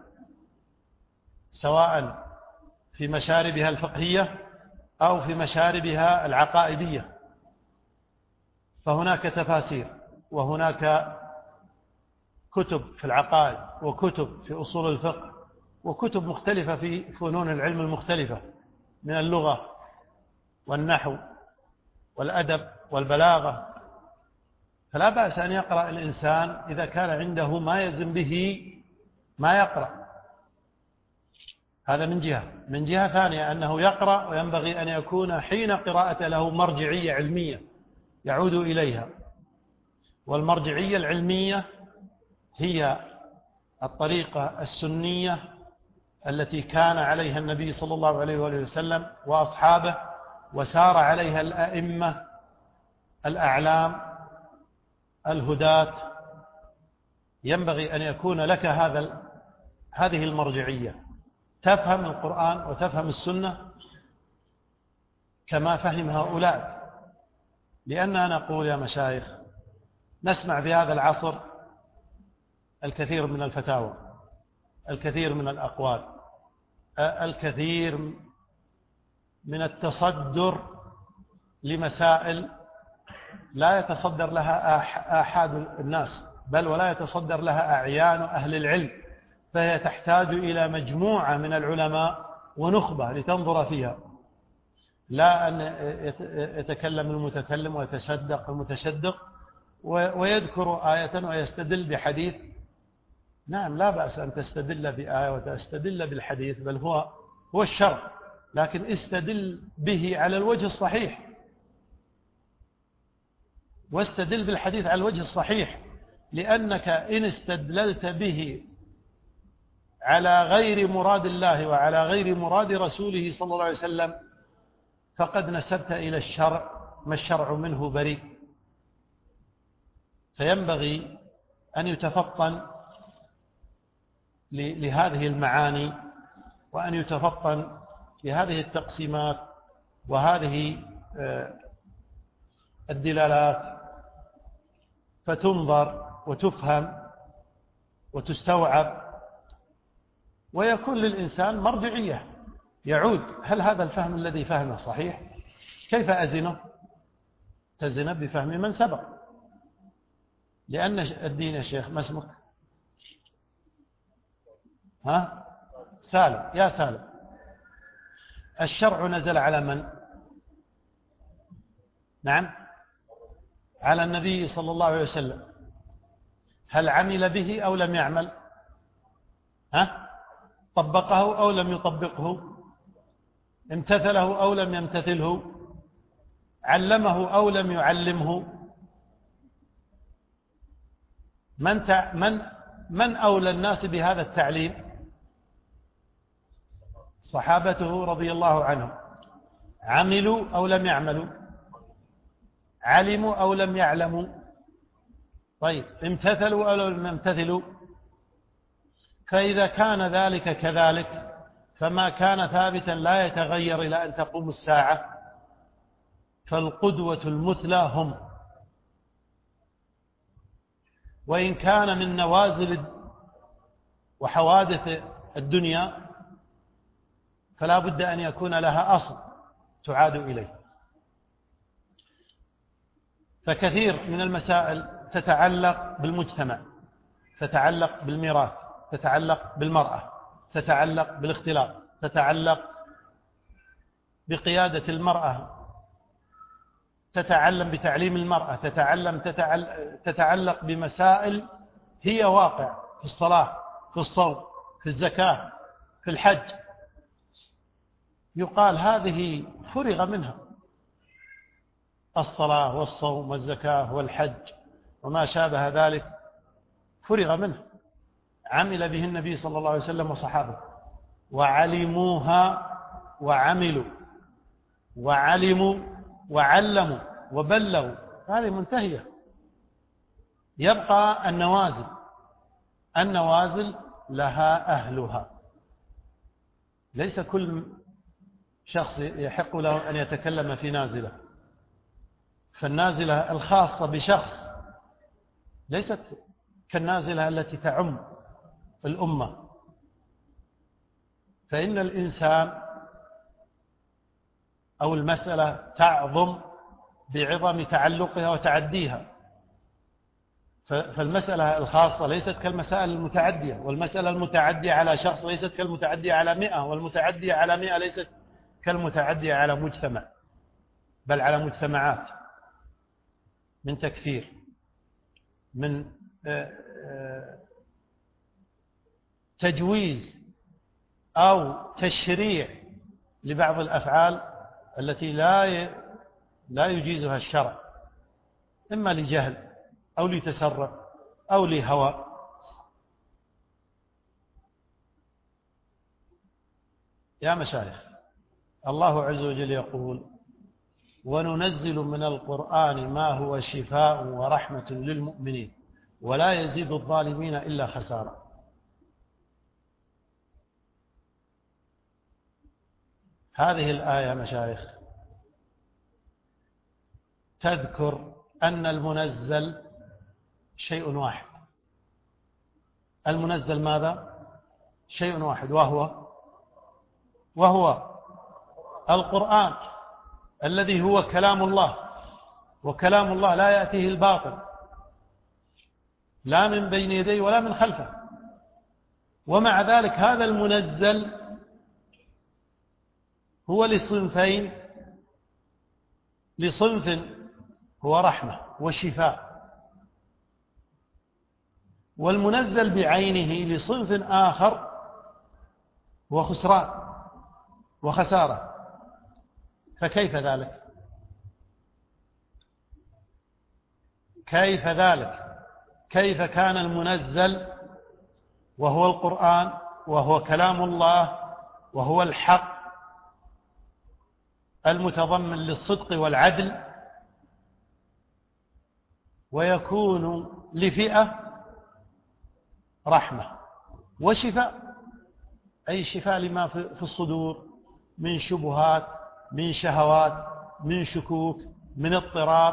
سواء في مشاربها الفقهية أو في مشاربها العقائدية، فهناك تفاسير وهناك كتب في العقائد وكتب في أصول الفقه وكتب مختلفة في فنون العلم المختلفة من اللغة والنحو والأدب والبلاغة، فلا بأس أن يقرأ الإنسان إذا كان عنده ما يلزم به ما يقرأ. هذا من جهة. من جهة ثانية أنه يقرأ وينبغي أن يكون حين قراءة له مرجعية علمية يعود إليها، والمرجعية العلمية هي الطريقة السنية التي كان عليها النبي صلى الله عليه وآله وسلم وأصحابه، وسار عليها الأئمة الأعلام الهداة. ينبغي أن يكون لك هذه المرجعية، تفهم القرآن وتفهم السنة كما فهم هؤلاء، لأننا نقول يا مشايخ نسمع في هذا العصر الكثير من الفتاوى، الكثير من الأقوال، الكثير من التصدر لمسائل لا يتصدر لها آحاد الناس، بل ولا يتصدر لها أعيان أهل العلم، فهي تحتاج إلى مجموعة من العلماء ونخبة لتنظر فيها، لا أن يتكلم المتكلم ويتشدق المتشدق ويذكر آية ويستدل بحديث. نعم، لا بأس أن تستدل بآية وتستدل بالحديث، بل هو الشرع، لكن استدل به على الوجه الصحيح، واستدل بالحديث على الوجه الصحيح، لأنك إن استدللت به على غير مراد الله وعلى غير مراد رسوله صلى الله عليه وسلم فقد نسبت إلى الشرع ما الشرع منه بريء، فينبغي أن يتفطن لهذه المعاني، وأن يتفطن لهذه التقسيمات وهذه الدلالات، فتنظر وتفهم وتستوعب، ويكون للإنسان مرجعية يعود: هل هذا الفهم الذي فهمه صحيح؟ كيف أزنه؟ تزنه بفهم من سبق، لأن الدين يا شيخ ما اسمك؟ ها؟ سالم. يا سالم، الشرع نزل على من؟ نعم، على النبي صلى الله عليه وسلم. هل عمل به أو لم يعمل؟ طبقه أو لم يطبقه؟ امتثله أو لم يمتثله؟ علمه أو لم يعلمه؟ من أولى الناس بهذا التعليم؟ صحابته رضي الله عنهم. عملوا أو لم يعملوا؟ علموا أو لم يعلموا؟ طيب، امتثلوا أو لم يمتثلوا؟ فإذا كان ذلك كذلك، فما كان ثابتا لا يتغير إلى أن تقوم الساعة، فالقدوة المثلى هم. وإن كان من نوازل وحوادث الدنيا فلا بد أن يكون لها أصل تعاد إليه. فكثير من المسائل تتعلق بالمجتمع، تتعلق بالميراث، تتعلق بالمرأة، تتعلق بالاختلاط، تتعلق بقيادة المرأة، تتعلم بتعليم المرأة، تتعلق بمسائل هي واقع في الصلاة، في الصوم، في الزكاة، في الحج. يقال هذه فرغ منها، الصلاة والصوم والزكاة والحج وما شابه ذلك فرغ منه، عمل به النبي صلى الله عليه وسلم وصحابه، وعلموها وعملوا، وعلموا وعلموا وبلغوا، هذه منتهية. يبقى النوازل لها أهلها، ليس كل شخص يحق له أن يتكلم في نازلة، فالنازلة الخاصة بشخص ليست كالنازلة التي تعم الأمة. فإن الإنسان أو المسألة تعظم بعظم تعلقها وتعديها، فالمسألة الخاصة ليست كالمسائل المتعدية، والمسألة المتعدية على شخص ليست كالمتعدية على 100، والمتعدية على 100 ليست كالمتعدية على مجتمع، بل على مجتمعات، من تكفير، من تجويز أو تشريع لبعض الأفعال التي لا يجيزها الشرع، إما لجهل أو لتسرع أو لهوى. يا مشايخ، الله عز وجل يقول: وننزل من القرآن ما هو شفاء ورحمة للمؤمنين ولا يزيد الظالمين إلا خسارة. هذه الآية مشايخ تذكر أن المنزل شيء واحد. المنزل ماذا؟ شيء واحد، وهو القرآن الذي هو كلام الله، وكلام الله لا يأتيه الباطل لا من بين يديه ولا من خلفه. ومع ذلك هذا المنزل هو لصنفين: لصنف هو رحمة وشفاء، والمنزل بعينه لصنف آخر هو خسران وخسارة. فكيف ذلك؟ كيف ذلك؟ كيف كان المنزل وهو القرآن وهو كلام الله وهو الحق المتضمن للصدق والعدل ويكون لفئة رحمة وشفاء، أي شفاء لما في الصدور من شبهات، من شهوات، من شكوك، من اضطراب،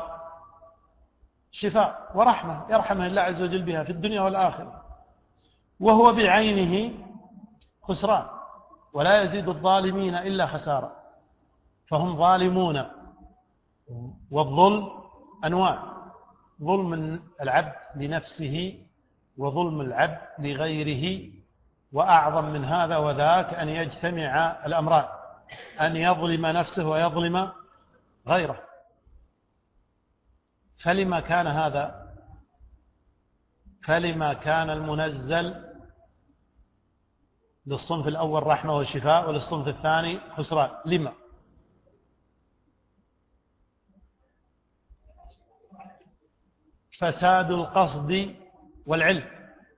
شفاء ورحمة يرحمه الله عز وجل بها في الدنيا والآخرة. وهو بعينه خسران، ولا يزيد الظالمين إلا خسارة، فهم ظالمون. والظلم أنواع: ظلم العبد لنفسه وظلم العبد لغيره، وأعظم من هذا وذاك أن يجتمع الأمران، أن يظلم نفسه ويظلم غيره. فلما كان هذا؟ فلما كان المنزل للصنف الأول رحمة وشفاء وللصنف الثاني خسران؟ لما؟ فساد القصد والعلم.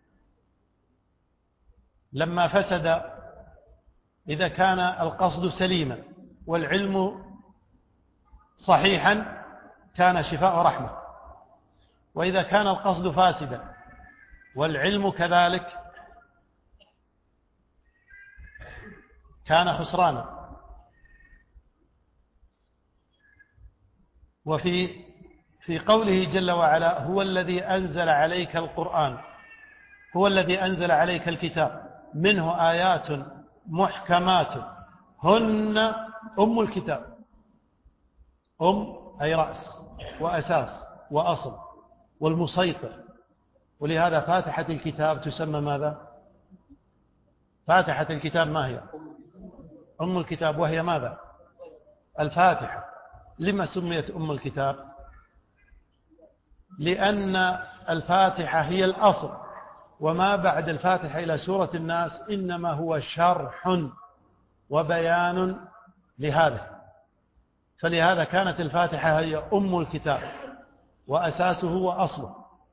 لما فسد، إذا كان القصد سليما والعلم صحيحا كان شفاء ورحمة، وإذا كان القصد فاسدا والعلم كذلك كان خسرانا. في قوله جل وعلا: هو الذي أنزل عليك القرآن، هو الذي أنزل عليك الكتاب منه آيات محكمات هن أم الكتاب. أي رأس وأساس وأصل والمسيطر. ولهذا فاتحة الكتاب تسمى ماذا؟ فاتحة الكتاب ما هي؟ أم الكتاب، وهي ماذا؟ الفاتحة. لما سميت أم الكتاب؟ لأن الفاتحة هي الأصل، وما بعد الفاتحة إلى سورة الناس إنما هو شرح وبيان لهذا. فلهذا كانت الفاتحة هي أم الكتاب وأساسه وأصله.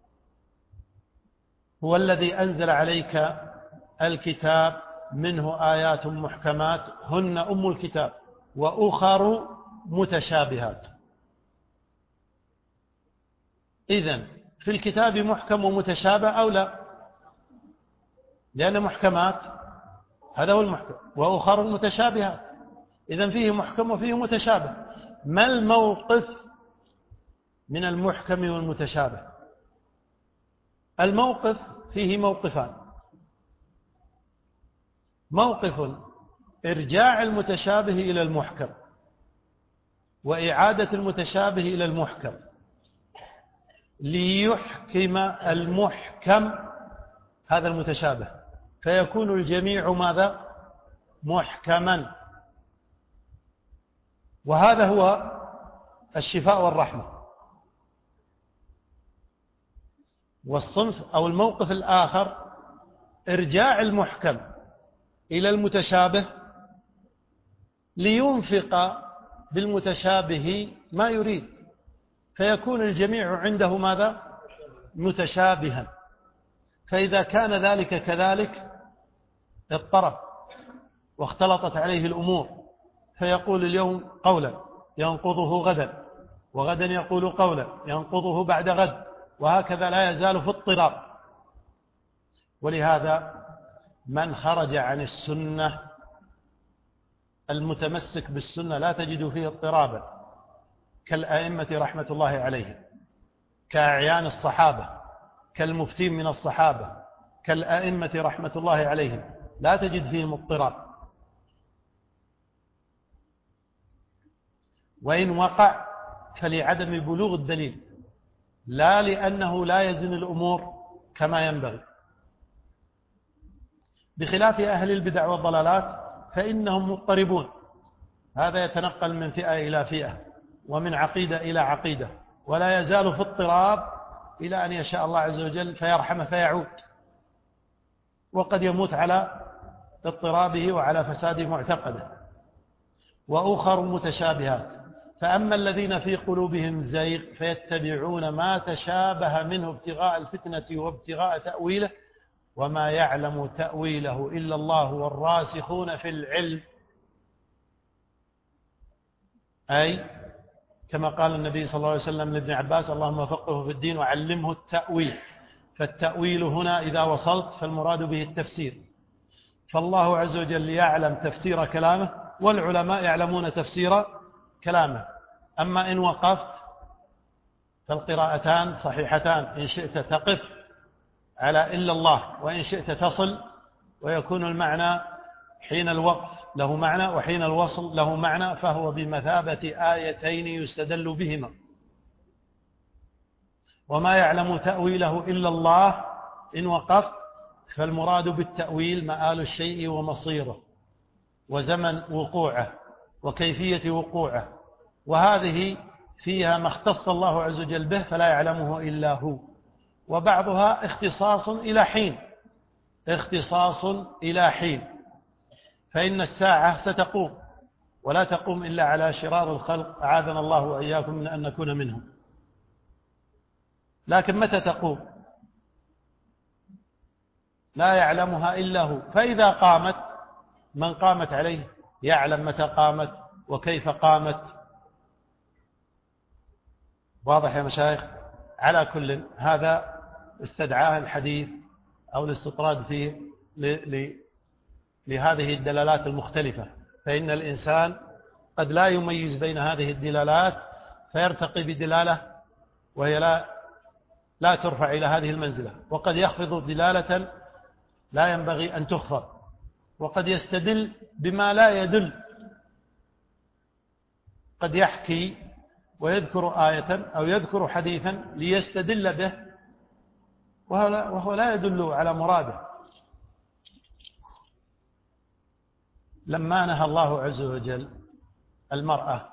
هو الذي أنزل عليك الكتاب منه آيات محكمات هن أم الكتاب وأخر متشابهات. إذن في الكتاب محكم ومتشابه أو لا؟ لأن محكمات هذا هو المحكم، وأخر متشابهات. إذن فيه محكم وفيه متشابه. ما الموقف من المحكم والمتشابه؟ الموقف فيه موقفان: موقف إرجاع المتشابه إلى المحكم، وإعادة المتشابه إلى المحكم ليحكم المحكم هذا المتشابه، فيكون الجميع ماذا؟ محكما. وهذا هو الشفاء والرحمة. والصنف أو الموقف الآخر إرجاع المحكم إلى المتشابه لينفق بالمتشابه ما يريد، فيكون الجميع عنده ماذا؟ متشابها. فإذا كان ذلك كذلك اضطرب واختلطت عليه الأمور، فيقول اليوم قولا ينقضه غدا، وغدا يقول قولا ينقضه بعد غد، وهكذا لا يزال في اضطراب. ولهذا من خرج عن السنة المتمسك بالسنة لا تجد فيه اضطرابا، كالأئمة رحمة الله عليهم، كأعيان الصحابة، كالمفتين من الصحابة، كالأئمة رحمة الله عليهم، لا تجد فيهم اضطراب. وإن وقع فلعدم بلوغ الدليل، لا لأنه لا يزن الأمور كما ينبغي. بخلاف أهل البدع والضلالات فإنهم مضطربون، هذا يتنقل من فئة إلى فئة ومن عقيدة إلى عقيدة، ولا يزال في اضطراب إلى أن يشاء الله عز وجل فيرحمه فيعود، وقد يموت على اضطرابه وعلى فساد معتقده. وأخر متشابهات، فأما الذين في قلوبهم زيغ فيتبعون ما تشابه منه ابتغاء الفتنة وابتغاء تأويله وما يعلم تأويله إلا الله والراسخون في العلم، أي كما قال النبي صلى الله عليه وسلم لابن عباس: اللهم فقهه في الدين وعلمه التأويل. فالتأويل هنا إذا وصلت فالمراد به التفسير، فالله عز وجل يعلم تفسير كلامه والعلماء يعلمون تفسير كلامه. أما إن وقفت فالقراءتان صحيحتان، إن شئت تقف على إلا الله، وإن شئت تصل، ويكون المعنى حين الوقف له معنى وحين الوصل له معنى، فهو بمثابة آيتين يستدل بهما. وما يعلم تأويله إلا الله إن وقفت فالمراد بالتأويل مآل الشيء ومصيره وزمن وقوعه وكيفية وقوعه، وهذه فيها ما اختص الله عز وجل به فلا يعلمه إلا هو، وبعضها اختصاص إلى حين، فإن الساعة ستقوم ولا تقوم إلا على شرار الخلق، أعاذنا الله وإياكم من أن نكون منهم. لكن متى تقوم؟ لا يعلمها إلا هو. فإذا قامت، من قامت عليه يعلم متى قامت وكيف قامت. واضح يا مشايخ؟ على كل هذا استدعاه الحديث أو الاستطراد فيه لهذه الدلالات المختلفة، فإن الإنسان قد لا يميز بين هذه الدلالات فيرتقي بدلالة وهي لا ترفع إلى هذه المنزلة، وقد يخفض دلالة لا ينبغي أن تخفض، وقد يستدل بما لا يدل، قد يحكي ويذكر آية أو يذكر حديثا ليستدل به وهو لا يدل على مراده. لما نهى الله عز وجل المرأة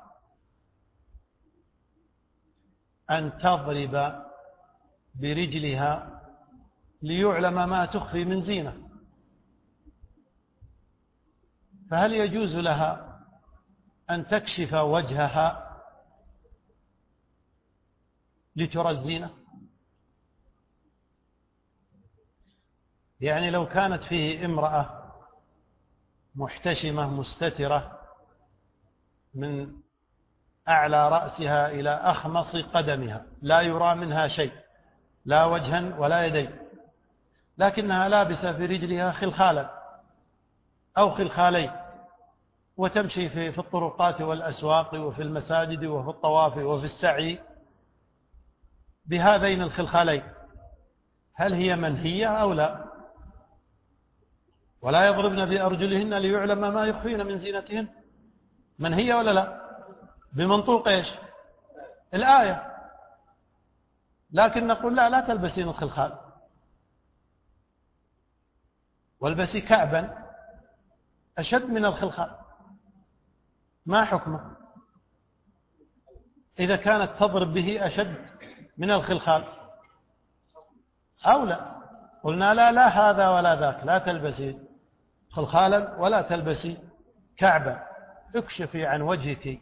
أن تضرب برجلها ليعلم ما تخفي من زينة، فهل يجوز لها أن تكشف وجهها لترى الزينة؟ يعني لو كانت فيه امرأة محتشمة مستترة من أعلى رأسها إلى أخمص قدمها، لا يرى منها شيء، لا وجها ولا يدين، لكنها لابسة في رجلها خلخالا أو خلخالين، وتمشي في الطرقات والأسواق وفي المساجد وفي الطواف وفي السعي بهذين الخلخالين، هل هي منهية أو لا؟ ولا يضربن بأرجلهن ليعلم ما يخفين من زينتهن، منهية ولا لا؟ بمنطوق إيش؟ الآية. لكن نقول لا تلبسين الخلخال، والبسي كعبا أشد من الخلخال. ما حكمه إذا كانت تضرب به أشد من الخلخال أو لا؟ قلنا لا هذا ولا ذاك، لا تلبسي خلخالا ولا تلبسي كعبا، اكشفي عن وجهك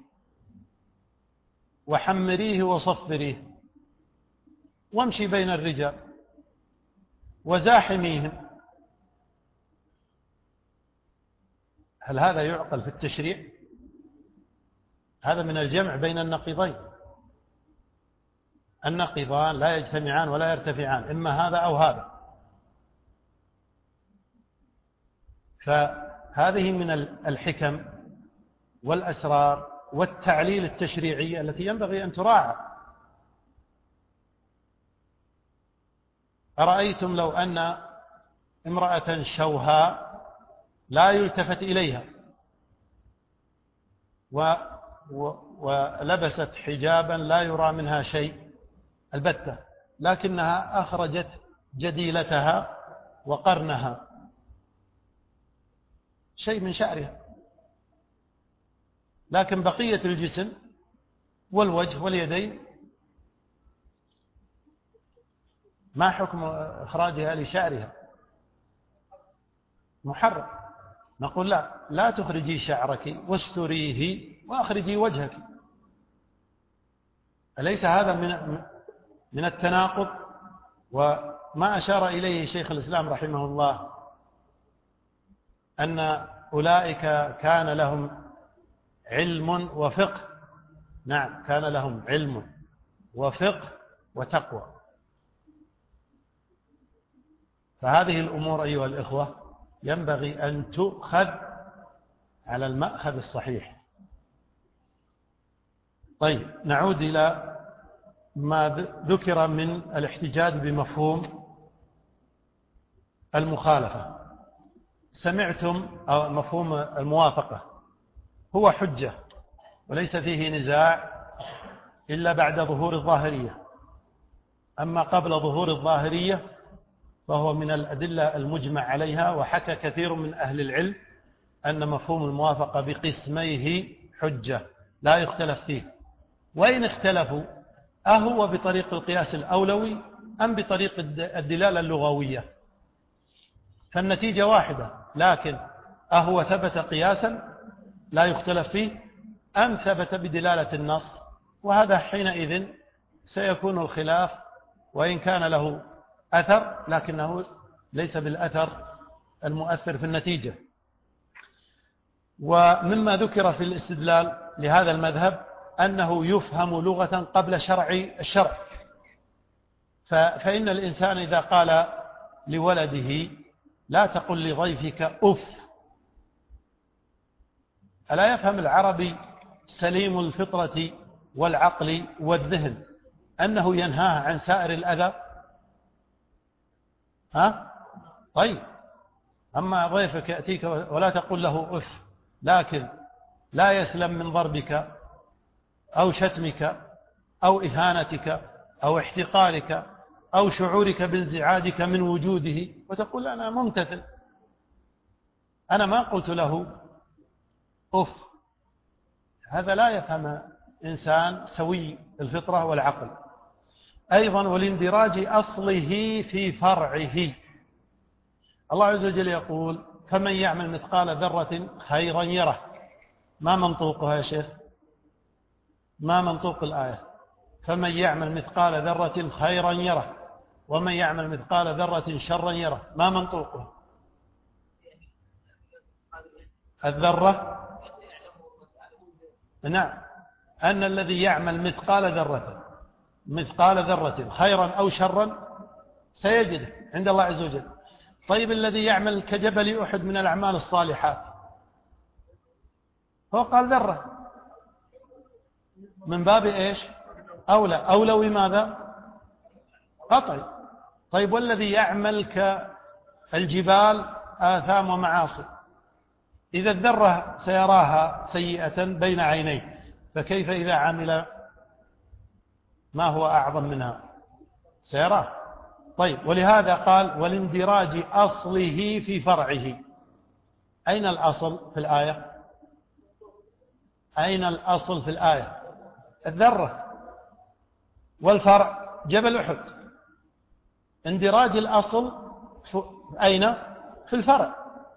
وحمريه وصفريه وامشي بين الرجال وزاحميهم. هل هذا يعقل في التشريع؟ هذا من الجمع بين النقيضين، النقيضان لا يجتمعان ولا يرتفعان، إما هذا أو هذا. فهذه من الحكم والأسرار والتعليل التشريعي التي ينبغي أن تراعى. أرأيتم لو أن امرأة شوهاء لا يلتفت إليها ولبست حجابا لا يرى منها شيء البتة، لكنها أخرجت جديلتها وقرنها، شيء من شعرها، لكن بقية الجسم والوجه واليدين ما حكم إخراجها لشعرها؟ محرم. نقول لا تخرجي شعرك واستريه وأخرجي وجهك. أليس هذا من التناقض؟ وما أشار إليه شيخ الإسلام رحمه الله أن أولئك كان لهم علم وفقه نعم كان لهم علم وفقه وتقوى. فهذه الأمور أيها الإخوة ينبغي أن تؤخذ على المأخذ الصحيح. طيب نعود إلى ما ذكر من الاحتجاج بمفهوم المخالفة. سمعتم أو مفهوم الموافقة هو حجة وليس فيه نزاع إلا بعد ظهور الظاهرية، أما قبل ظهور الظاهرية فهو من الأدلة المجمع عليها. وحكى كثير من أهل العلم أن مفهوم الموافقة بقسميه حجة لا يختلف فيه، وإن اختلفوا أهو بطريق القياس الأولوي أم بطريق الدلالة اللغوية، فالنتيجة واحدة، لكن أهو ثبت قياسا لا يختلف فيه أم ثبت بدلالة النص، وهذا حينئذ سيكون الخلاف وإن كان له أثر لكنه ليس بالأثر المؤثر في النتيجة. ومما ذكر في الاستدلال لهذا المذهب أنه يفهم لغة قبل الشرع. فإن الإنسان إذا قال لولده لا تقل لضيفك أف، ألا يفهم العربي سليم الفطرة والعقل والذهن أنه ينهاه عن سائر الأذى؟ طيب، أما ضيفك يأتيك ولا تقول له أف، لكن لا يسلم من ضربك أو شتمك أو إهانتك أو احتقارك أو شعورك بانزعاجك من وجوده، وتقول أنا ممتثل، أنا ما قلت له أف. هذا لا يفهم إنسان سوي الفطرة والعقل. أيضا والاندراج أصله في فرعه. الله عز وجل يقول فمن يعمل مثقال ذرة خيرا يره. ما منطوقها يا شيخ؟ ما منطوق الآية؟ فمن يعمل مثقال ذرة خيرا يره ومن يعمل مثقال ذرة شرا يره. ما منطوقها؟ الذرة، نعم، أن الذي يعمل مثقال ذرة خيرا أو شرا سيجده عند الله عز وجل. طيب الذي يعمل كجبل أحد من الأعمال الصالحات هو قال ذرة، من باب إيش؟ أولوي ماذا؟ قطعي. طيب والذي يعمل كالجبال آثام ومعاصي، إذا الذرة سيراها سيئة بين عينيه، فكيف إذا عمل ما هو أعظم منها؟ سيراه. طيب ولهذا قال والاندراج أصله في فرعه. أين الأصل في الآية؟ أين الأصل في الآية؟ الذرة، والفرع جبل أحد. اندراج الأصل أين؟ في الفرع،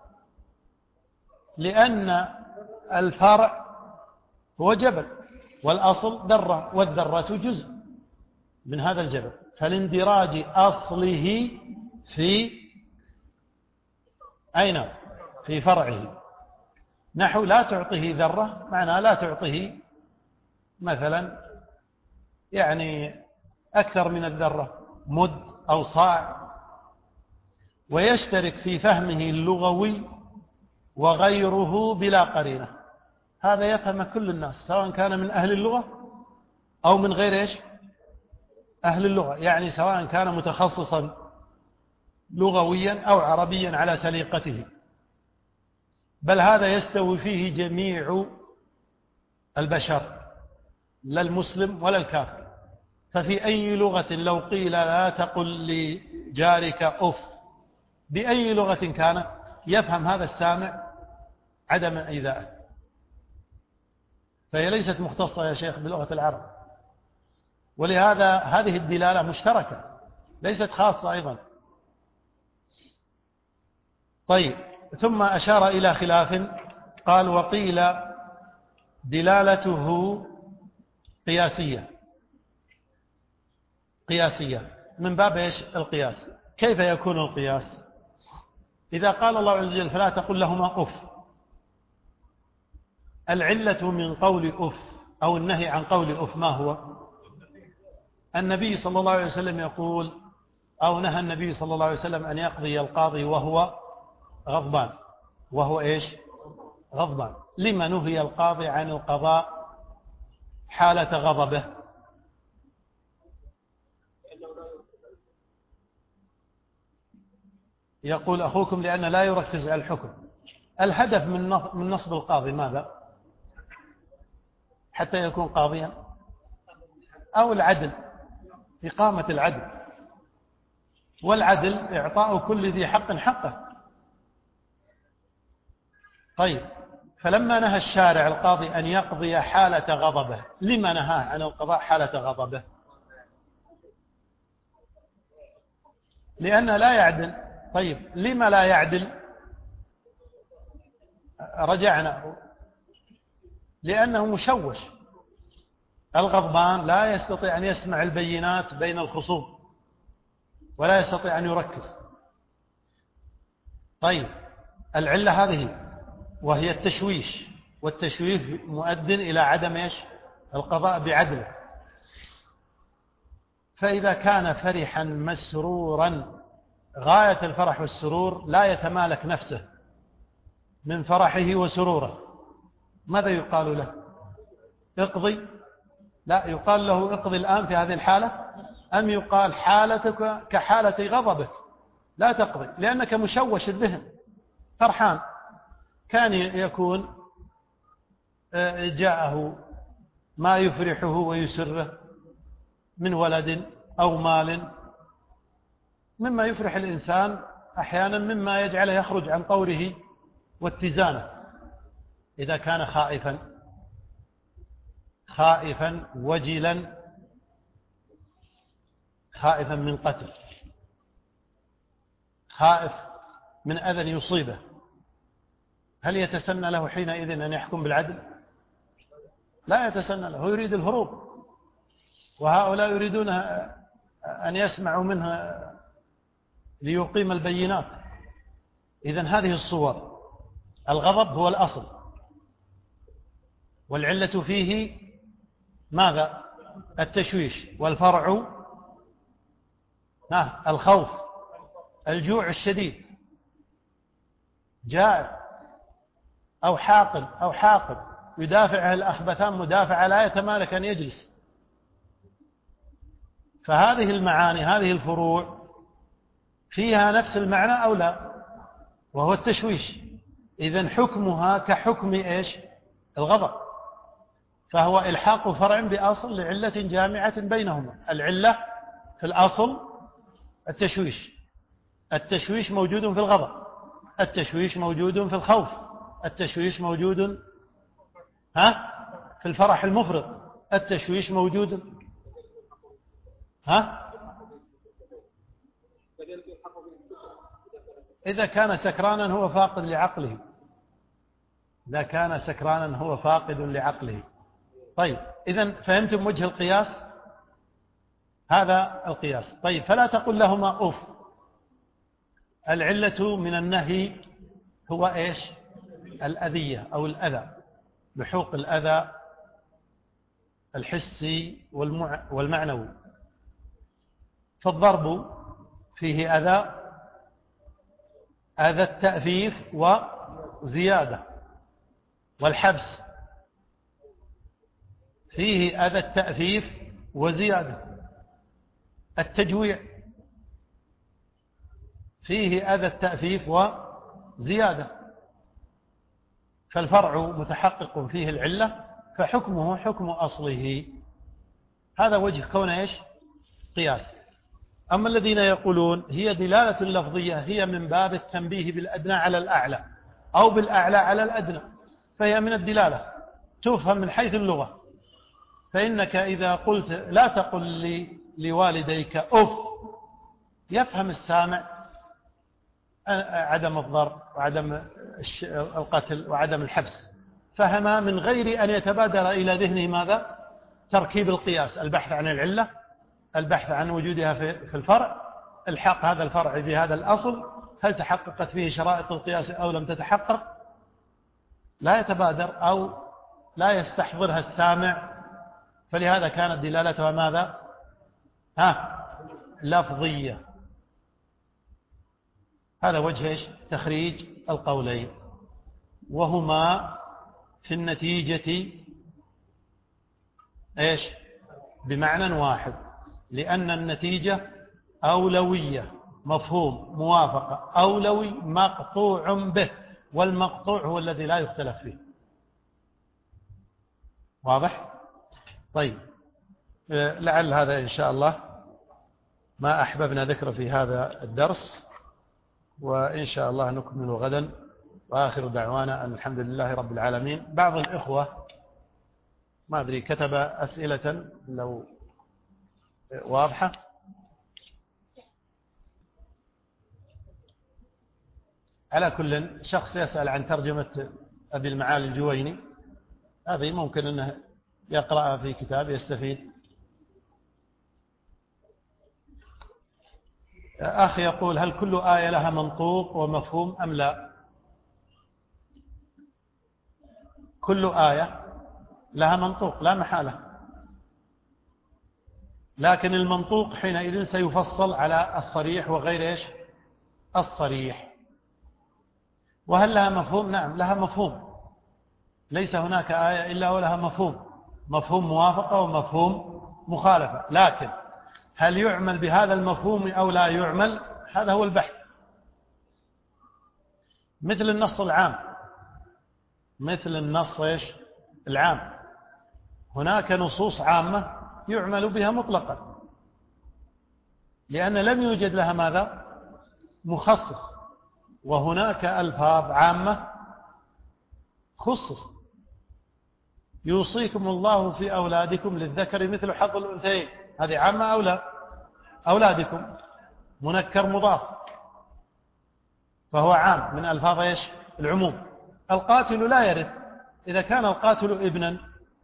لأن الفرع هو جبل والأصل ذرة، والذرة جزء من هذا الجبل. فالاندراج أصله في أين؟ في فرعه. نحو لا تعطيه ذرة، معناها لا تعطيه مثلا يعني أكثر من الذرة، مد أو صاع، ويشترك في فهمه اللغوي وغيره بلا قرينة. هذا يفهم كل الناس سواء كان من أهل اللغة أو من غير إيش؟ أهل اللغة، يعني سواء كان متخصصا لغويا أو عربيا على سليقته، بل هذا يستوي فيه جميع البشر، لا المسلم ولا الكافر. ففي أي لغة لو قيل لا تقل لجارك أف، بأي لغة كانت، يفهم هذا السامع عدم إيذائه. فهي ليست مختصة يا شيخ بلغة العرب، ولهذا هذه الدلالة مشتركة ليست خاصة أيضا. طيب ثم أشار إلى خلاف، قال وقيل دلالته قياسية من باب إيش؟ القياس. كيف يكون القياس؟ إذا قال الله عز وجل فلا تقل لهما أف، العلة من قول أف أو النهي عن قول أف ما هو؟ النبي صلى الله عليه وسلم يقول، أو نهى النبي صلى الله عليه وسلم أن يقضي القاضي وهو غضبان. وهو إيش؟ غضبان. لما نهي القاضي عن القضاء حالة غضبه؟ يقول أخوكم لأنه لا يركز على الحكم. الهدف من نصب القاضي ماذا؟ حتى يكون قاضيا، أو العدل، إقامة العدل، والعدل إعطاء كل ذي حق حقه. طيب، فلما نهى الشارع القاضي أن يقضي حالة غضبه، لما نهاه عن القضاء حالة غضبه؟ لأنه لا يعدل. طيب، لما لا يعدل؟ رجعنا، لأنه مشوش. الغضبان لا يستطيع أن يسمع البينات بين الخصوم، ولا يستطيع أن يركز. طيب، العلة هذه وهي التشويش، والتشويش مؤد إلى عدم إيش؟ القضاء بعدله. فإذا كان فرحا مسرورا غاية الفرح والسرور، لا يتمالك نفسه من فرحه وسروره، ماذا يقال له؟ اقضي؟ لا، يقال له اقضي الآن في هذه الحالة، أم يقال حالتك كحالة غضبك لا تقضي لأنك مشوش الذهن فرحان. كان يكون جاءه ما يفرحه ويسره من ولد أو مال، مما يفرح الإنسان أحيانا، مما يجعله يخرج عن طوره واتزانه. إذا كان خائفا وجلا، خائفا من قتل، خائف من أذى يصيبه، هل يتسنى له حينئذ أن يحكم بالعدل؟ لا يتسنى له، هو يريد الهروب، وهؤلاء يريدون أن يسمعوا منه ليقيم البينات. إذن هذه الصور. الغضب هو الأصل، والعلة فيه ماذا؟ التشويش. والفرع الخوف، الجوع الشديد، جائع أو حاقد يدافعه الأخبثان مدافعة لا يتمالك أن يجلس. فهذه المعاني، هذه الفروع فيها نفس المعنى أو لا؟ وهو التشويش. إذن حكمها كحكم إيش؟ الغضب. فهو إلحاق فرع بأصل لعلة جامعة بينهما. العلة في الأصل التشويش. التشويش موجود في الغضب، التشويش موجود في الخوف، التشويش موجود في الفرح المفرط، التشويش موجود إذا كان سكرانا هو فاقد لعقله. إذا كان سكرانا هو فاقد لعقله. طيب، إذن فهمتم وجه القياس؟ هذا القياس. طيب، فلا تقل لهما أف. العلة من النهي هو إيش؟ الأذية أو الأذى، لحوق الأذى الحسي والمعنوي. فالضرب فيه أذى التأفيف وزيادة، والحبس فيه أذى التأفيف وزيادة، التجويع فيه أذى التأفيف وزيادة. فالفرع متحقق فيه العلة، فحكمه حكم أصله. هذا وجه كون إيش؟ قياس. أما الذين يقولون هي دلالة لفظية، هي من باب التنبيه بالأدنى على الأعلى أو بالأعلى على الأدنى، فهي من الدلالة تفهم من حيث اللغة. فإنك إذا قلت لا تقل لوالديك أف، يفهم السامع عدم الضرب وعدم القتل وعدم الحبس، فهما من غير أن يتبادر إلى ذهنه ماذا؟ تركيب القياس، البحث عن العلة، البحث عن وجودها في الفرع، الحاق هذا الفرع بهذا الأصل، هل تحققت فيه شرائط القياس أو لم تتحقق. لا يتبادر أو لا يستحضرها السامع فلهذا كانت دلالتها ماذا؟ لفظية. هذا وجه تخريج القولين، وهما في النتيجة بمعنى واحد، لأن النتيجة أولوية، مفهوم موافقة، أولوي مقطوع به، والمقطوع هو الذي لا يختلف فيه. واضح؟ طيب، لعل هذا إن شاء الله ما أحببنا ذكر في هذا الدرس، وإن شاء الله نكمل غدا. وآخر دعوانا أن الحمد لله رب العالمين. بعض الإخوة ما أدري كتب أسئلة لو واضحة. على كل شخص يسأل عن ترجمة أبي المعالي الجويني، هذه ممكن أنه يقرأها في كتاب يستفيد. أخي يقول: هل كل آية لها منطوق ومفهوم أم لا؟ كل آية لها منطوق لا محالة، لكن المنطوق حينئذ سيفصل على الصريح وغير الصريح. وهل لها مفهوم؟ نعم لها مفهوم، ليس هناك آية إلا ولها مفهوم موافقة ومفهوم مخالفة، لكن هل يعمل بهذا المفهوم أو لا يعمل؟ هذا هو البحث. مثل النص العام، مثل النص العام، هناك نصوص عامة يعمل بها مطلقا، لأن لم يوجد لها ماذا؟ مخصص. وهناك ألفاظ عامة خصص. يوصيكم الله في أولادكم للذكر مثل حظ الأنثيين، هذه عامة أو لا؟ أولادكم منكر مضاف، فهو عام من ألفاظ العموم. القاتل لا يرث، إذا كان القاتل ابنا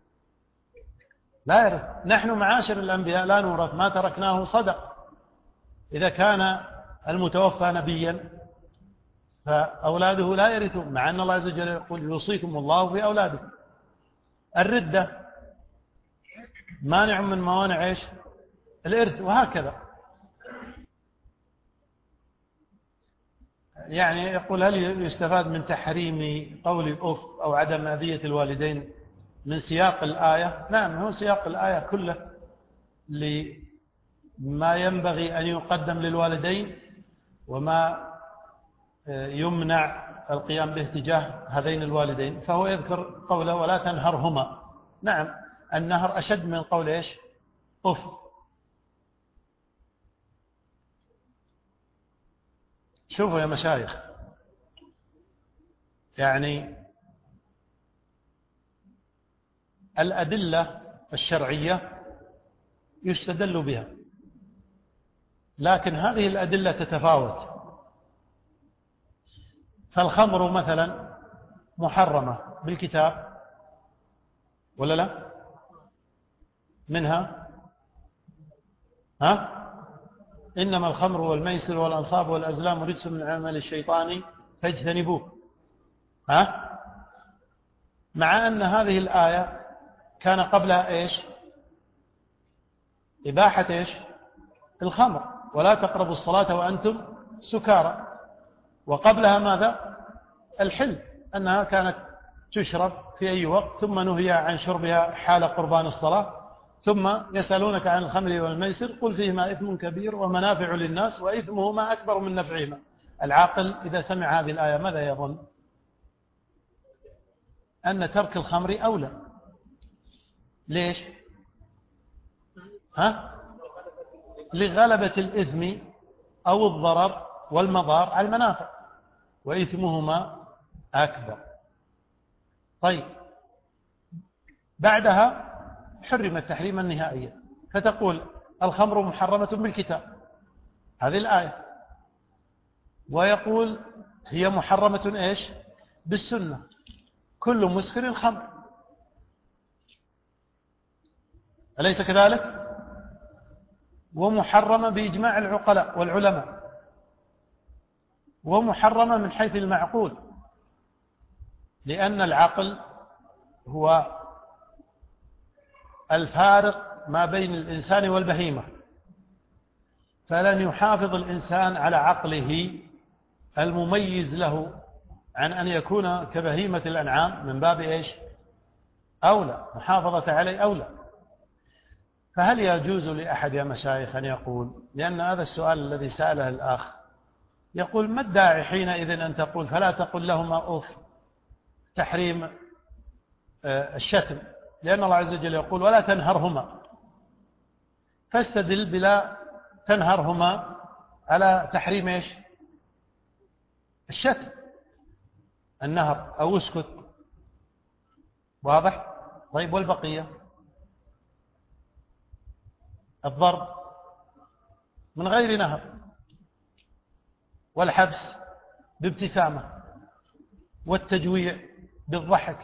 لا يرث. نحن معاشر الأنبياء لا نورث، ما تركناه صدق. إذا كان المتوفى نبيا فأولاده لا يرثون، مع أن الله عز وجل يقول: يوصيكم الله في أولادكم. الردة مانع من موانع الإرث، وهكذا. يعني يقول: هل يستفاد من تحريم قول الأف أو عدم أذية الوالدين من سياق الآية؟ نعم، هو سياق الآية كله لما ينبغي أن يقدم للوالدين وما يمنع القيام به تجاه هذين الوالدين، فهو يذكر قوله: ولا تنهرهما. نعم، النهر أشد من قول أف. شوفوا يا مشايخ، يعني الأدلة الشرعية يستدل بها، لكن هذه الأدلة تتفاوت. فالخمر مثلا محرمة بالكتاب ولا لا؟ منها إنما الخمر والميسر والأنصاب والأزلام رجس من عمل الشيطان فاجتنبوه. مع أن هذه الآية كان قبلها إباحة الخمر، ولا تقربوا الصلاة وأنتم سكارى. وقبلها ماذا؟ الحل، أنها كانت تشرب في أي وقت، ثم نهي عن شربها حال قربان الصلاة. ثم يسألونك عن الخمر والميسر قل فيهما إثم كبير ومنافع للناس وإثمهما أكبر من نفعهما. العاقل إذا سمع هذه الآية ماذا يظن؟ أن ترك الخمر أولى. ليش؟ لغلبة الإثم أو الضرر والمضار على المنافع، وإثمهما أكبر. طيب، بعدها حرمت تحريما نهائيا، فتقول الخمر محرمة بالكتاب، هذه الآية. ويقول هي محرمة بالسنة، كل مسكر خمر، أليس كذلك؟ ومحرمة بإجماع العقلاء والعلماء، ومحرمة من حيث المعقول، لأن العقل هو الفارق ما بين الإنسان والبهيمة، فلن يحافظ الإنسان على عقله المميز له عن أن يكون كبهيمة الأنعام من باب إيش؟ أولى، محافظة عليه أولى. فهل يجوز لأحد يا مشايخ أن يقول، لأن هذا السؤال الذي سأله الأخ، يقول ما الداعي حينئذ أن تقول فلا تقل لهما أوف، تحريم الشتم، لأن الله عز وجل يقول ولا تنهرهما، فاستدل بلا تنهرهما على تحريم إيش؟ الشتم، النهر، أو اسكت. واضح؟ طيب والبقية؟ الضرب من غير نهر، والحبس بابتسامة، والتجويع بالضحك،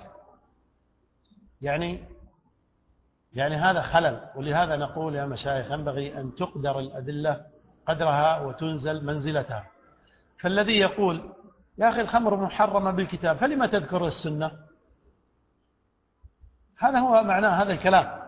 يعني هذا خلل. ولهذا نقول يا مشايخ ينبغي أن تقدر الأدلة قدرها وتنزل منزلتها. فالذي يقول يا أخي الخمر محرمة بالكتاب فلما تذكر السنة، هذا هو معنى هذا الكلام.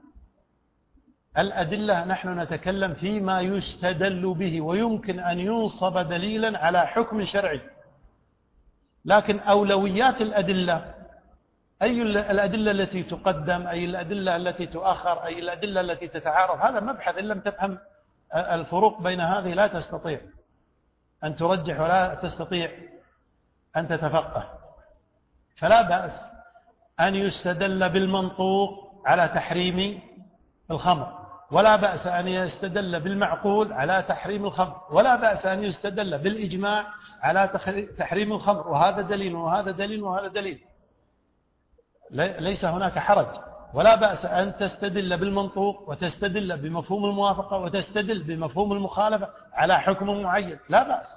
الأدلة نحن نتكلم فيما يستدل به ويمكن أن ينصب دليلا على حكم شرعي، لكن أولويات الأدلة، أي الأدلة التي تقدم، أي الأدلة التي تؤخر، أي الأدلة التي تتعارض، هذا مبحث إن لم تفهم الفروق بين هذه لا تستطيع أن ترجح ولا تستطيع أن تتفقه. فلا بأس أن يستدل بالمنطوق على تحريم الخمر، ولا بأس أن يستدل بالمعقول على تحريم الخمر، ولا بأس أن يستدل بالإجماع على تحريم الخمر، وهذا دليل وهذا دليل وهذا دليل، ليس هناك حرج. ولا بأس أن تستدل بالمنطوق وتستدل بمفهوم الموافقة وتستدل بمفهوم المخالفة على حكم معين، لا بأس.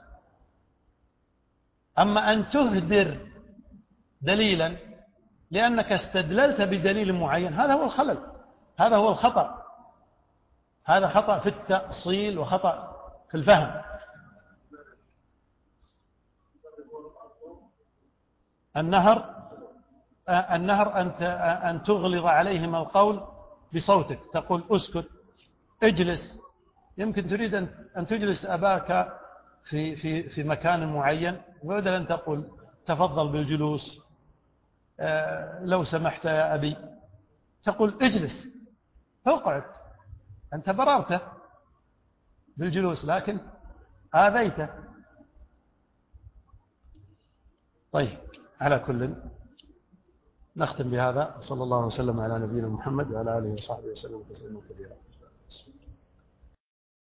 أما أن تهدر دليلا لأنك استدللت بدليل معين، هذا هو الخلل، هذا هو الخطأ، هذا خطأ في التأصيل وخطأ في الفهم. النهر أن تغلظ عليهم القول بصوتك، تقول اسكت، اجلس. يمكن تريد أن تجلس أباك في مكان معين، وبدل أن تقول تفضل بالجلوس، لو سمحت يا أبي، تقول اجلس، اقعد، أنت بررته بالجلوس لكن آذيته. طيب، على كل نختم بهذا. صلى الله وسلم على نبينا محمد وعلى آله وصحبه وسلم تسليما كثيرا.